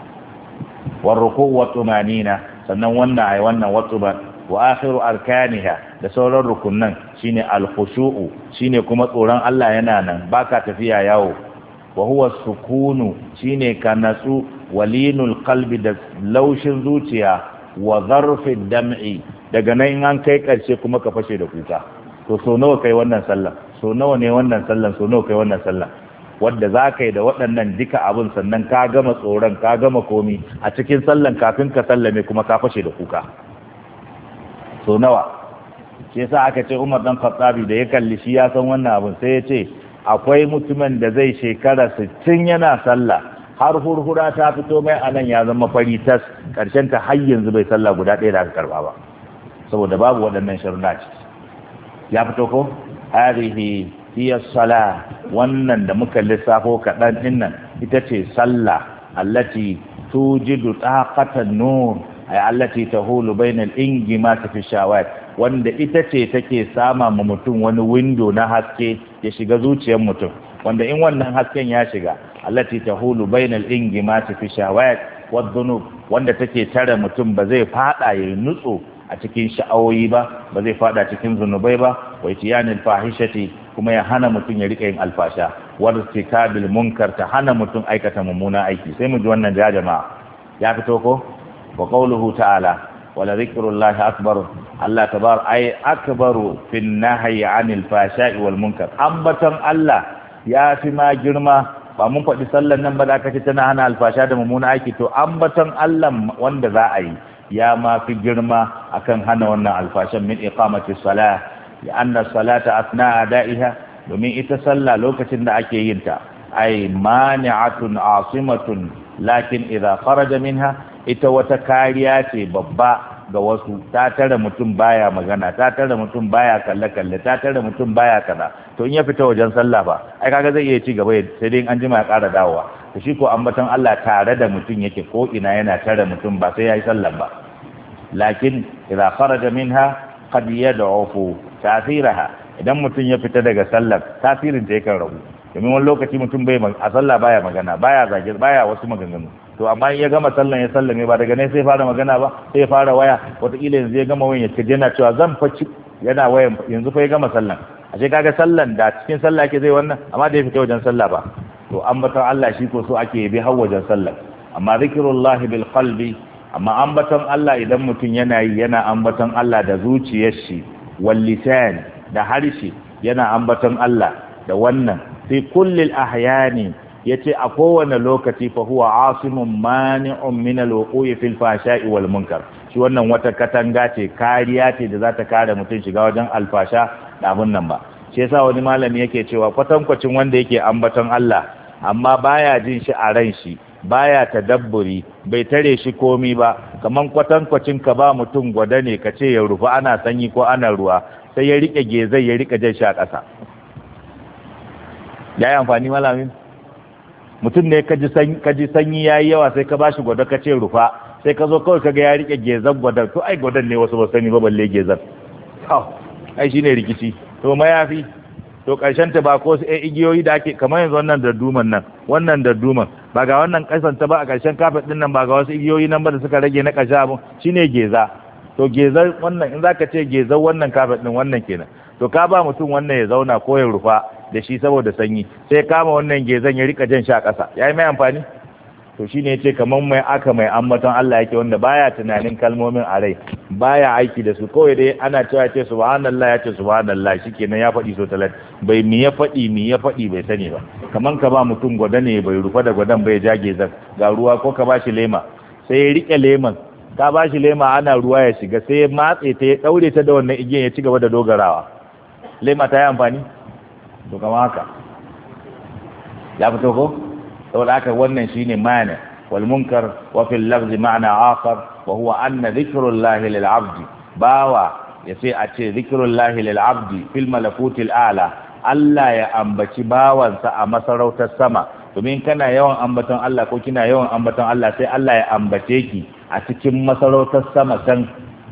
[SPEAKER 1] war ruku wa tumanina sannan wannan ai wannan wa akhiru arkaniha da sauran rukunnan shine al-khushu'u shine kuma tsoron Allah yana nan baka tafiya yawo wa huwa sukunu shine ka natsu walinul qalbi da laushin zuciya wa zarfid dam'i daga nan in an kai karshe kuma ka fashe da kuka to so nawa kai wannan sallah so nawa ne wannan sallah so nawa kai wannan sallah wanda za ka yi da waɗannan duka abin sannan ka gama tsoron ka gama komi a cikin sallan kafin ka sallame kuma ka fashe da kuka so nawa shi yasa aka ce Umar dan Khattabi da ya kalli shi ya san wannan abin sai ya ce akwai mutumin da zai shekara 60 yana sallah har hurhura ta fito mai anan ya zama fari tas karshen ta har yanzu bai sallah guda ɗaya da aka karba ba saboda babu waɗannan sharuɗa ciki ya fito ko hadihi hiya sala wannan da muka lissafo kaɗan ɗin nan ita ce sallah allati tujidu taqatan nur ay allati tahulu bainal ingimat fi shawat wanda ita ce take sama ma mutum wani window na haske ya shiga zuciyar mutum wanda in wannan hasken ya shiga allati tahulu bainal ingimat fi shawat wadhunub wanda take tare mutum ba zai fada ya nutso a cikin sha'awoyi ba ba zai fada cikin zunubai ba wa itiyanil fahishati kuma ya hana mutum ya rika yin alfasha wartikabil munkar ta hana mutum aikata mummuna aiki sai mu ji wannan jama'a ya fito ko wa qawluhu ta'ala wala zikrullahi akbar Allah tabar ay akbaru fin nahyi anil fashai wal munkar ambatan Allah ya fi ma girma ba mun faɗi sallan nan ba da aka ce tana hana alfasha da mummuna aiki to ambatan Allah wanda za a yi ya ma fi girma akan hana wannan alfashan min iqamati salah ya anna salata asna da'iha domin ita sallah lokacin da ake yin ta ay mani'atun asimatun lakin idza kharaja minha ita wata kariya ce babba ga wasu ta tare mutum baya magana ta tare mutum baya kalle ta tare mutum baya kaza to in ya fita wajen sallah ba ai kaga zai iya ci gaba sai dai an jima ya ƙara dawowa to shi ko ambaton Allah tare da mutum yake ko ina yana tare mutum ba sai yayi sallah ba lakin idza kharaja minha qad yad'ufu ta'thiraha idan mutum ya fita daga sallar tasirin ta yakan ragu domin wani lokaci mutum bai a sallah baya magana baya zage baya wasu maganganu to amma in ya gama sallan ya sallame ba daga ne sai fara magana ba sai ya fara waya wataƙila yanzu ya gama wayan ya kaje yana cewa zan faci yana wayan yanzu fa ya gama sallan ashe kaga sallan da cikin sallah ke zai wannan amma da ya fita wajen sallah ba to ambaton Allah shi ko so ake bi har wajen sallah amma zikrullahi bil qalbi amma ambaton Allah idan mutum yana yi yana ambaton Allah da zuciyar shi wal lisan da harshe yana ambaton Allah da wannan fi kullil ahyani yace a kowane lokaci fa huwa asimun mani'un min al-wuqu'i fil fahsha'i wal munkar shi wannan wata katanga ce kariya ce da za ta kare mutum shiga wajen alfasha da abun nan ba shi yasa wani malami yake cewa kwatankwacin wanda yake ambaton Allah amma baya jin shi a ran shi baya tadabburi bai tare shi komi ba kaman kwatankwacin ka ba mutum gwada ne ka ce ya rufa ana sanyi ko ana ruwa sai ya rike gezai ya rika jan shi a ƙasa ya yi amfani malamin mutum ne ka ji sanyi ya yi yawa sai ka ba shi gwada ka ce rufa sai ka zo kawai kaga ya rike gezan gwadon to ai gwadon ne wasu ba sani ba balle gezan ai shine rikici to mayafi to karshen ta ba ko su igiyoyi da ake kamar yanzu wannan darduman ba ga wannan kasan ta ba a karshen kafet din nan ba ga wasu igiyoyi nan ba da suka rage na kasha abun shine geza to gezar wannan in zaka ce gezar wannan kafet din wannan kenan to ka ba mutum wannan ya zauna ko ya rufa da shi saboda sanyi sai kama wannan gezan ya rika jan shi a ƙasa yayi mai amfani to shine yace kaman mai ambaton Allah yake wanda baya tunanin kalmomin a rai baya aiki da su kawai dai ana cewa yace subhanallah yace subhanallah shikenan ya faɗi so talat bai mi ya faɗi bai sani ba kaman ka ba mutum gwada ne bai rufa da gwadan bai ja gezan ga ruwa ko ka ba shi lema sai ya rike leman ka ba shi lema ana ruwa ya shiga sai ya matse ta ya daure ta da wannan igiyan ya ci gaba da dogarawa, lema ta yi amfani to kama haka ya fito ko. saboda haka wannan shine ma'ana wal munkar wa fil lafz ma'na akhar wa huwa anna dhikrullahi lil 'abdi bawa yace a ce dhikrullahi lil 'abdi fil malakutil a'la Allah ya ambaci bawansa a masarautar sama, domin kana yawan ambaton Allah ko kina yawan ambaton Allah sai Allah ya ambace ki a cikin masarautar sama san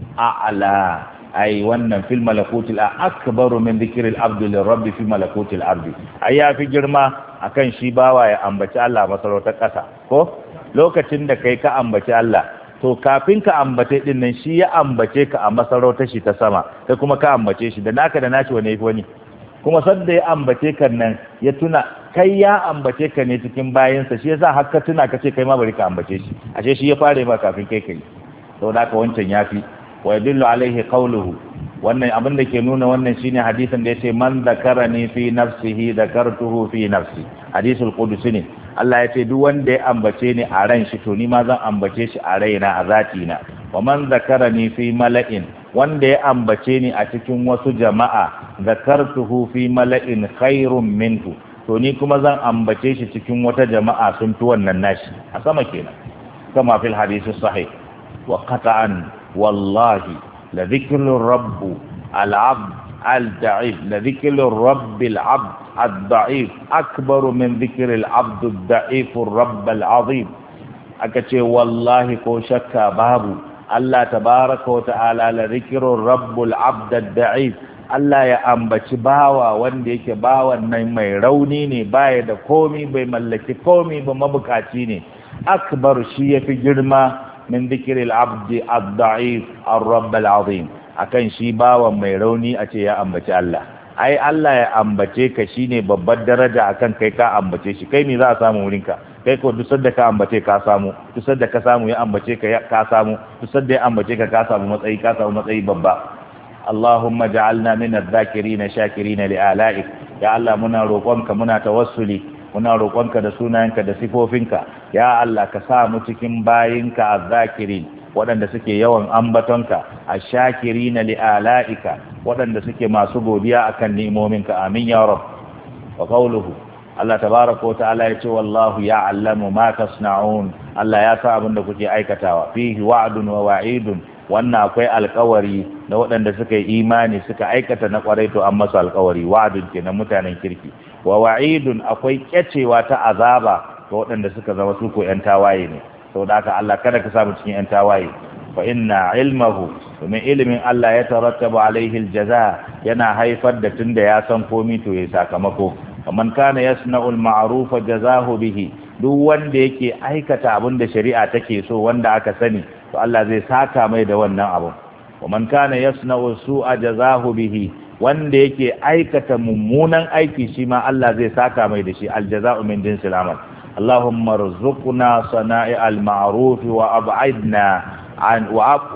[SPEAKER 1] a'la. ai wannan fil malakutil akbaru min dhikril abdi lirabbi fi malakutil ardi, ai ya fi girma akan shi bawa ya ambaci Allah masarautar kasa ko. lokacin da kai ka ambaci Allah to kafin ka ambace din nan shi ya ambace ka a masarautar shi ta sama, kai kuma ka ambace shi da naka da naci wani yafi wani. kuma sadda ya ambace ka nan ya tuna kai ya ambace ka ne cikin bayansa, shi yasa har ka tuna ka ce kai ma bari ka ambace shi, ashe shi ya fare ma kafin kai kai. saboda haka wancan yafi. wa yadullu alaihi qawluhu, wannan abin da ke nuna wannan shine hadisin da yace man zakarani fi nafsihi zakartuhu fi nafsi, hadisul qudusi ne. Allah ya ce duk wanda ya ambace ni a ran shi to ni ma zan ambace shi a raina a zati na. wa man zakarani fi mala'in, wanda ya ambace ni a cikin wasu jama'a zakartuhu fi mala'in khairun minhu, to ni kuma zan ambace shi cikin wata jama'a sun fi wannan nashi a sama kenan. kama fil hadisi sahih wa qata'an wallahi la dhikrul rabb al-'abd al-da'if la dhikrul rabb al-'abd al-da'if akbaru min dhikril 'abd al-da'if ar-rabb al-'azim. aka ce wallahi ko shakka babu Allah tabaraka wa ta'ala la dhikrul rabb al-'abd al-da'if, Allah ya ambaci bawa wanda yake bawan nan mai rauni ne, baya da komi, bai mallaki komi ba, mabukaci ne. akbar shi yafi girma min dhikril 'abd al-da'if ar-rabb al-'azim, akan shi bawan mai rauni a ce ya ambaci Allah. ai Allah ya ambace ka shine babbar daraja akan kai ka ambace shi. kai me za a samu wurinka? kai ko duk sanda ka ambace ka samu, duk sanda ka samu ya ambace ka ka samu, duk sanda ya ambace ka ka samu matsayi, ka samu matsayi babba. Allahumma ja'alna min adh-dhakirin shakirin li'ala'ik, ya Allah muna roƙonka, muna tawassuli, muna roƙonka da sunayenka da sifofinka, ya Allah ka sa mu cikin bayinka adh-dhakirin, waɗanda suke yawan ambatonka, ash-shakirina li'ala'ika, waɗanda suke masu godiya akan ni'imominka. amin ya rab. wa qawluhu, Allah tabaraka wa ta'ala ya ce wallahu ya'lamu ma tasna'un, Allah ya sa abin da kuke aikatawa. fihi wa'dun wa wa'idun, wannan akwai alƙawari na waɗanda suka yi imani suka aikata na ƙwarai to an masu alƙawari. wa'dun kenan mutanen kirki, wa wa'idun akwai kyacewa ta azaba ga waɗanda suka zama su ko ƴan tawaye ne. saboda haka Allah kada ka samu cikin ƴan tawaye. fa inna ilmahu, domin ilimin Allah ya tarattabu alaihi aljaza, yana haifar da tunda ya san komi to ya sakamako. man kana yasna'u al-ma'rufa jazahu bihi, duk wanda yake aikata abin da shari'a take so wanda aka sani to Allah zai saka mai da wannan abu. wa man kana yasna'u su'a jazahu bihi, wanda yake aikata mummunan aiki shi ma Allah zai saka mai da shi. aljaza'u min jinsil amal. Allahumma rzuqna sana'i al-ma'ruf wa ab'idna an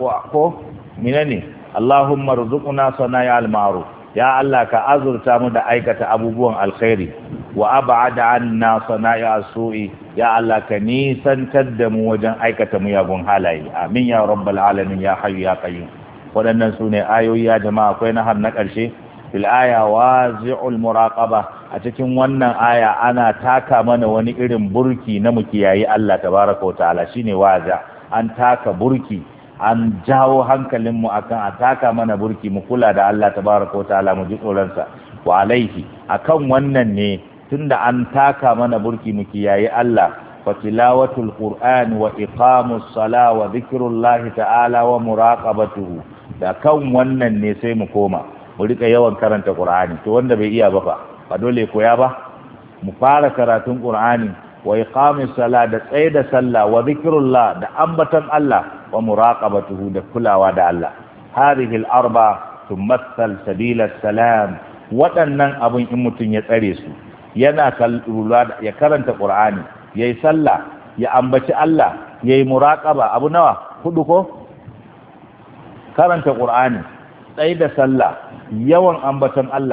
[SPEAKER 1] Allahumma rzuqna sana'i al-ma'ruf, ya Allah ka azurta mu da aikata abubuwan alkhairi. wa ab'ada anna sana'i as-su'i, ya Allah ka nisantar da mu wajen aikata muyagun halaye. amin ya rabbal alamin ya hayyu ya qayyum. waɗannan sune ayoyi ya jama'a, akwai na har na ƙarshe. fil aya wazi'ul muraqaba, a cikin wannan aya ana taka mana wani irin burki na mu kiyayi Allah tabaraka wa ta'ala, shine waza. an taka burki, an jawo hankalinmu akan a taka mana burki mu kula da Allah tabaraka wa ta'ala, mu ji tsoronsa. wa alaihi, akan wannan ne tunda an taka mana burki mu kiyayi Allah, fa tilawatul qur'an wa iqamus sala wa dhikrullahi ta'ala wa muraqabatuhu, da kan wannan ne sai mu koma mu rika yawan karanta qur'ani. to wanda bai iya ba dole koya ba. mu fara karatun qur'ani, wa iqamis sala, da tsaida sallah, wa dhikrullah, da ambatan Allah, wa muraqabatuhu, da kulawa da Allah. hadhihi al-arba tumathal sabila salam, waɗannan abin in mutum ya tsare su, yana kallula, ya karanta qur'ani, yayi sallah, ya ambaci Allah, yayi muraqaba, abu nawa? 4 ko? karanta qur'ani, tsaida sallah, yawan ambatan Allah,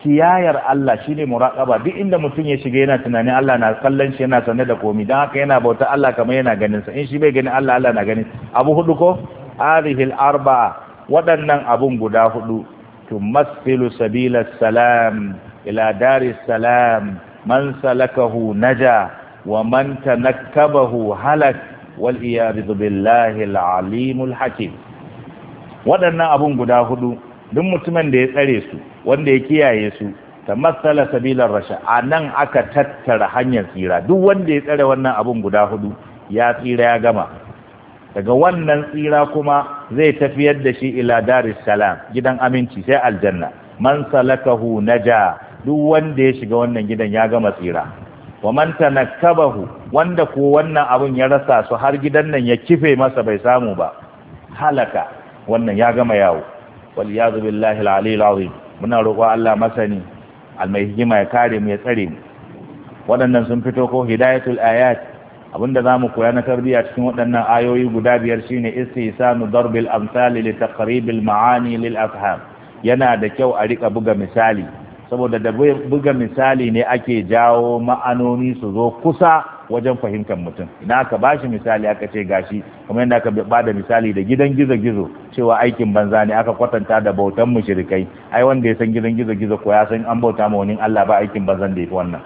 [SPEAKER 1] kiyayar Allah shine muraqaba. Duk inda mutum ya shiga yana tunanin Allah na kallon shi, yana sanar da komai, dan haka yana bauta Allah kamar yana ganin sa. In shi bai gani Allah, Allah na ganin. Abu hudu ko hadhihi al-arba'a, waɗannan abun guda hudu tumassilu sabila salam ila daris salam, man salakahu naja wa man tanakkabahu halak wal iyadu billahi al-alimul hakim. Waɗannan abun guda hudu duk mutumin da ya tsare su, wanda ya kiyaye su, ta matsala sabilar rasha, a nan aka tattara hanyar tsira. Duk wanda ya tsare wannan abun guda hudu ya tsira, ya gama. Daga wannan tsira kuma zai tafiyar da shi ila daris salam, gidan aminci, sai aljanna. Man salakahu naja, duk wanda ya shiga wannan gidan ya gama tsira. Wa man tanakkabahu, wanda ko wannan abun ya rasa su har gidan nan ya kife masa bai samu ba, halaka, wannan ya gama yawo. Waliyazu billahi al-aliyyil azim. Muna roƙo Allah masani almai hikima ya kare mu, ya tsare mu. Waɗannan sun fito ko hidayatul ayat, abinda zamu koya na tarbiyya cikin waɗannan ayoyi guda biyar shine istihsanu darbil amsali li taqribil ma'ani lil afham. Yana da kyau a rika buga misali, saboda da buga misali ne ake jawo ma'anoni su zo kusa wajen fahimtar mutum. Idan aka bashi misali aka ce gashi, kamar yadda aka bada misali da gidan gizo-gizo cewa aikin banza ne, aka kwatanta da bautan mushrikai. Ai wanda ya san gidan gizo-gizo ko ya san an bauta ma wani Allah ba aikin banzan da yafi wannan.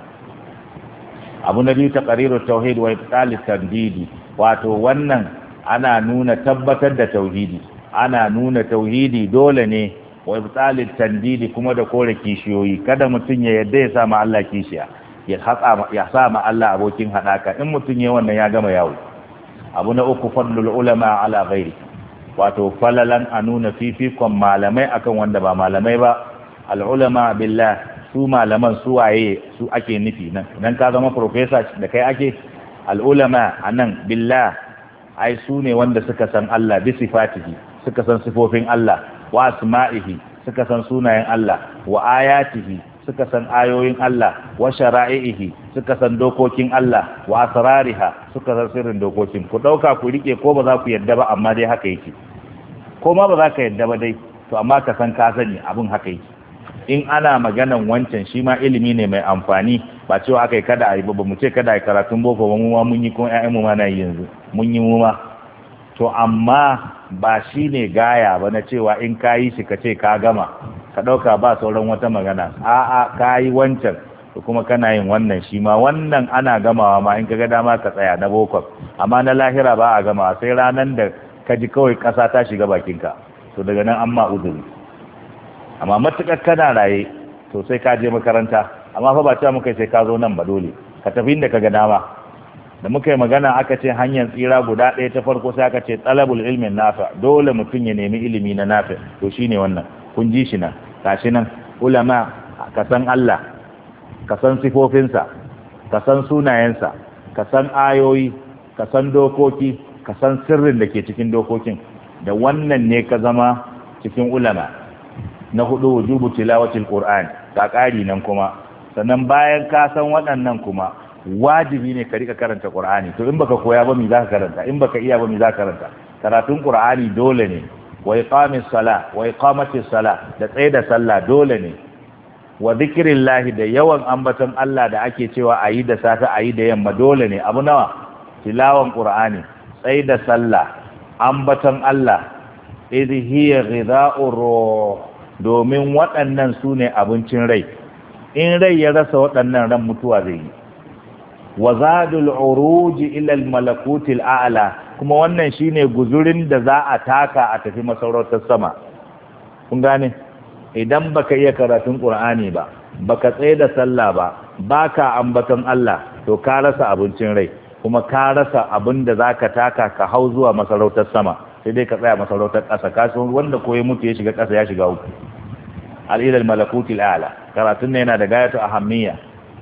[SPEAKER 1] Abu na biyu, taqrirut tauhid wa ibtalit tandidi. Wato wannan ana nuna tabbatar da tauhidi, ana nuna tauhidi dole ne, wa ibtalit tandidi kuma da kore kishiyoyi. Kada mutum ya yadda ya sa ma Allah kishiya, ya sa ma Allah abokin haɗaka. In mutum ya wannan ya gama yawo. Abu na uku, fadlul ulama ala ghairi, wato falalan a nuna fifikon malamai akan wanda ba malamai ba. Al'ulama billah, su malaman su waye su ake nufi nan. Idan ka zama professor da kai ake, al'ulama anan billah, ai su ne wanda suka san Allah bi sifatihi, suka san sifofin Allah, wa asma'ihi, suka san sunayen Allah, wa ayatihi, suka san ayoyin Allah, wa shara'ihi, suka san dokokin Allah, wa asrariha, suka san sirrin dokokin. Ku dauka ku rike, ko ba za ku yadda ba, amma dai haka yake. Ko ma ba za ka yadda ba dai, to amma ka san ka sani abin haka yake. In ana maganan wancan shi ma ilimi ne mai amfani, ba cewa akai kada ayi ba, mu ce kada ayi karatun boko ba, mu ma mun yi, kuma ƴaƴan mu ma na yi yanzu mun yi mu ma. To amma ba shi ne gaya ba na cewa in ka yi shi ka ce ka gama, ka ɗauka ba sauran wata magana. A'a, ka yi wancan da kuma kana yin wannan, shi ma wannan ana gamawa ma in ka ga dama ka tsaya na bokon, amma na lahira ba a gamawa sai ranar da ka ji kawai ƙasa ta shiga bakinka, to daga nan an ma uzuri. Amma matuƙar kana raye to sai ka je makaranta, amma fa ba cewa muka sai ka zo nan ba, dole ka tafi inda ka ga dama. Da muka yi magana aka ce hanyar tsira guda ɗaya ta farko, sai aka ce talabul ilmin nafi, dole mutum ya nemi ilimi na nafi. To shine wannan, kun ji shi nan, tashi nan. Ulama, ka san Allah, ka san sifofinsa, ka san sunayensa, ka san ayoyi, ka san dokoki, ka san sirrin da ke cikin dokokin. Da wannan ne ka zama cikin ulama. Na hudu, wujubu tilawatil qur'an, ka ƙari nan kuma. Sannan bayan ka san waɗannan kuma wajibi ne ka rika karanta Qur'ani. To in baka koya ba me zaka karanta, in baka iya ba me zaka karanta? Karatun Qur'ani dole ne. Wa iqamis sala, wa iqamatis sala, da tsaye da sallah dole ne. Wa zikrillah, da yawan ambaton Allah da ake cewa ayi da safe ayi da yamma dole ne. Abu nawa? Tilawan Qur'ani, tsaye da sallah, ambaton Allah. Idh hiya ghidha'ur ruh, domin waɗannan su ne abincin rai. In rai ya rasa waɗannan, ran mutuwa zai yi. Wa zadul uruji ila al malakutil a'la, kuma wannan shine guzurin da za a taka a tafi masarautar sama. Kun gane? Idan baka iya karatun Qur'ani ba, baka tsaye da sallah ba, baka ambaton Allah, to ka rasa abincin rai, kuma ka rasa abin da zaka taka ka hau zuwa masarautar sama. Sai dai ka tsaya masarautar ƙasa. Kasan wanda koyi mutu ya shiga ƙasa ya shiga uku. Al ila al malakutil a'la, karatun ne yana da gayatu ahammiya.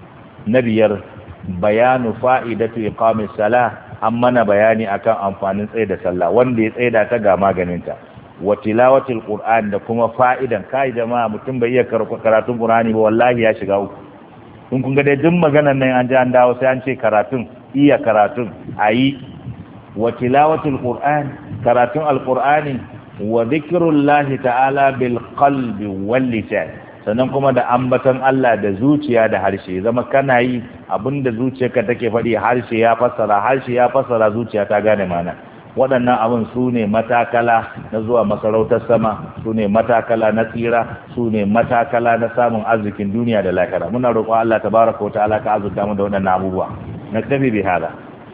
[SPEAKER 1] Na biyar, bayanu fa'idatu iqamis salah, an mana bayani akan amfanin tsaye da sallah, wanda ya tsaida ta ga maganinta. Wa tilawatil qur'an, da kuma fa'idan. Kai jama'a, mutum bai iya karatun qur'ani ba, wallahi ya shiga uku. kun ga dai duk maganar nan an ji an dawo sai an ce karatun, iya karatun ayi. Wa tilawatul qur'an, karatun alqur'ani. Wa dhikrullahi ta'ala bil qalbi wal lisan, sannan kuma da ambaton Allah da zuciya da harshe zama kana yi abinda zuciyarka take faɗi harshe ya fassara zuciya ta gane mana. Waɗannan abin su ne matakala na zuwa masarautar sama, su ne matakala na tsira, su ne matakala na samun arzikin duniya da lahira. Muna roƙon Allah tabaraka wa ta'ala ka azurta mu da waɗannan abubuwa. Naktafi bi hada.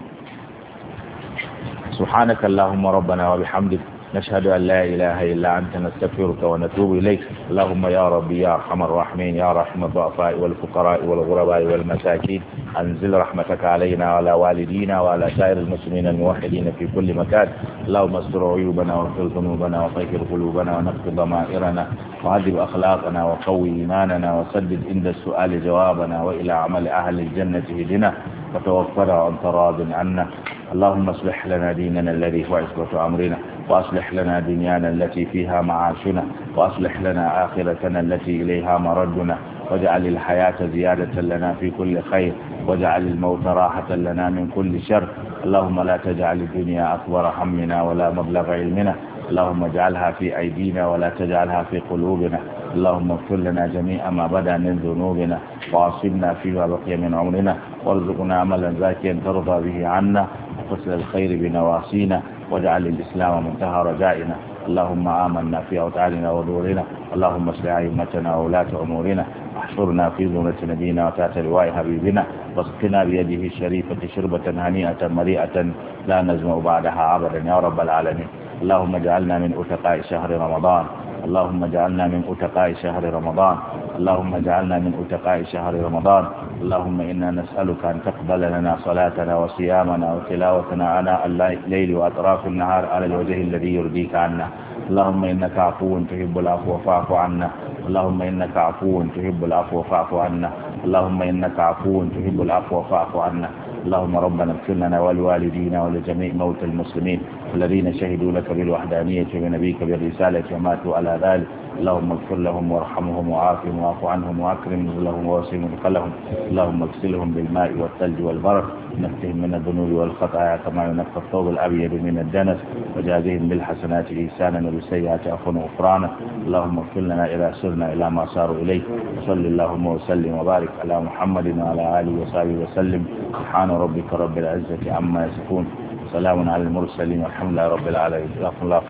[SPEAKER 1] Subhanaka Allahumma rabbana wa bihamdik نشهد أن لا إله إلا أنت نستغفرك ونتوب إليك. اللهم يا ربي يا أرحم الراحمين يا رحم الضعفاء والفقراء والغرباء والمساكين أنزل رحمتك علينا وعلى والدينا وعلى سائر المسلمين الموحدين في كل مكان. اللهم استر عيوبنا واغفر ذنوبنا وطهر قلوبنا ونقض ضمائرنا وعذب أخلاقنا وقوي إيماننا وسدد عند السؤال جوابنا وإلى عمل أهل الجنة هدنا وتوفنا وأنت راض عنا. اللهم اصلح لنا ديننا الذي هو عصمة أمرنا وأصلح لنا دنيانا التي فيها معاشنا وأصلح لنا آخرتنا التي إليها مردنا واجعل الحياة زيادة لنا في كل خير واجعل الموت راحة لنا من كل شر. اللهم لا تجعل الدنيا أكبر همنا ولا مبلغ علمنا. اللهم اجعلها في أيدينا ولا تجعلها في قلوبنا. اللهم اغفر لنا جميع ما بدا من ذنوبنا وعصبنا فيما بقي من عمرنا وارزقنا عملا زاكيا ترضى به عنا وفصل الخير بنواصينا واجعل الإسلام منتهى رجائنا. اللهم آمنا في أوطاننا ودورنا. اللهم اصلح أئمتنا وولاة أمورنا واحشرنا في زمرة نبينا وتحت لواء حبيبنا واسقنا بيده الشريفة شربة هنيئة مريئة لا نزمع بعدها أبدا يا رب العالمين. اللهم اجعلنا من أتقاء شهر رمضان. اللهم اجعلنا من أتقاء شهر رمضان. اللهم اجعلنا من أتقاء شهر رمضان. اللهم إنا نسألك أن تقبل لنا صلاتنا وصيامنا وتلاوتنا آناء الليل وأطراف النهار على الوجه الذي يرضيك عنا. اللهم إنك عفو تحب العفو فاعف عنا. اللهم إنك عفو تحب العفو فاعف عنا. اللهم إنك عفو تحب العفو فاعف عنا. اللهم ربنا اغفر لنا ولوالدينا ولجميع موتى المسلمين الذين شهدوا لك بالوحدانية ونبيك بالرسالة وماتوا على ذلك. اللهم اغفر لهم وارحمهم وعافهم واعف عنهم واكرم نزلهم ووسع مدخلهم. اللهم اغسلهم بالماء والثلج والبرد نقهم من الذنوب والخطايا كما ينقى الثوب الابيض من الدنس وجازهم بالحسنات إحسانا وبالسيئات عفوا وغفرانا. اللهم اغفر لنا إذا سرنا إلى ما صاروا إليه. وصل اللهم وسلم وبارك على محمد وعلى آله وصحبه وسلم. سبحان ربك رب العزة عما يصفون. سلام على المرسلين والحمد لله رب العالمين.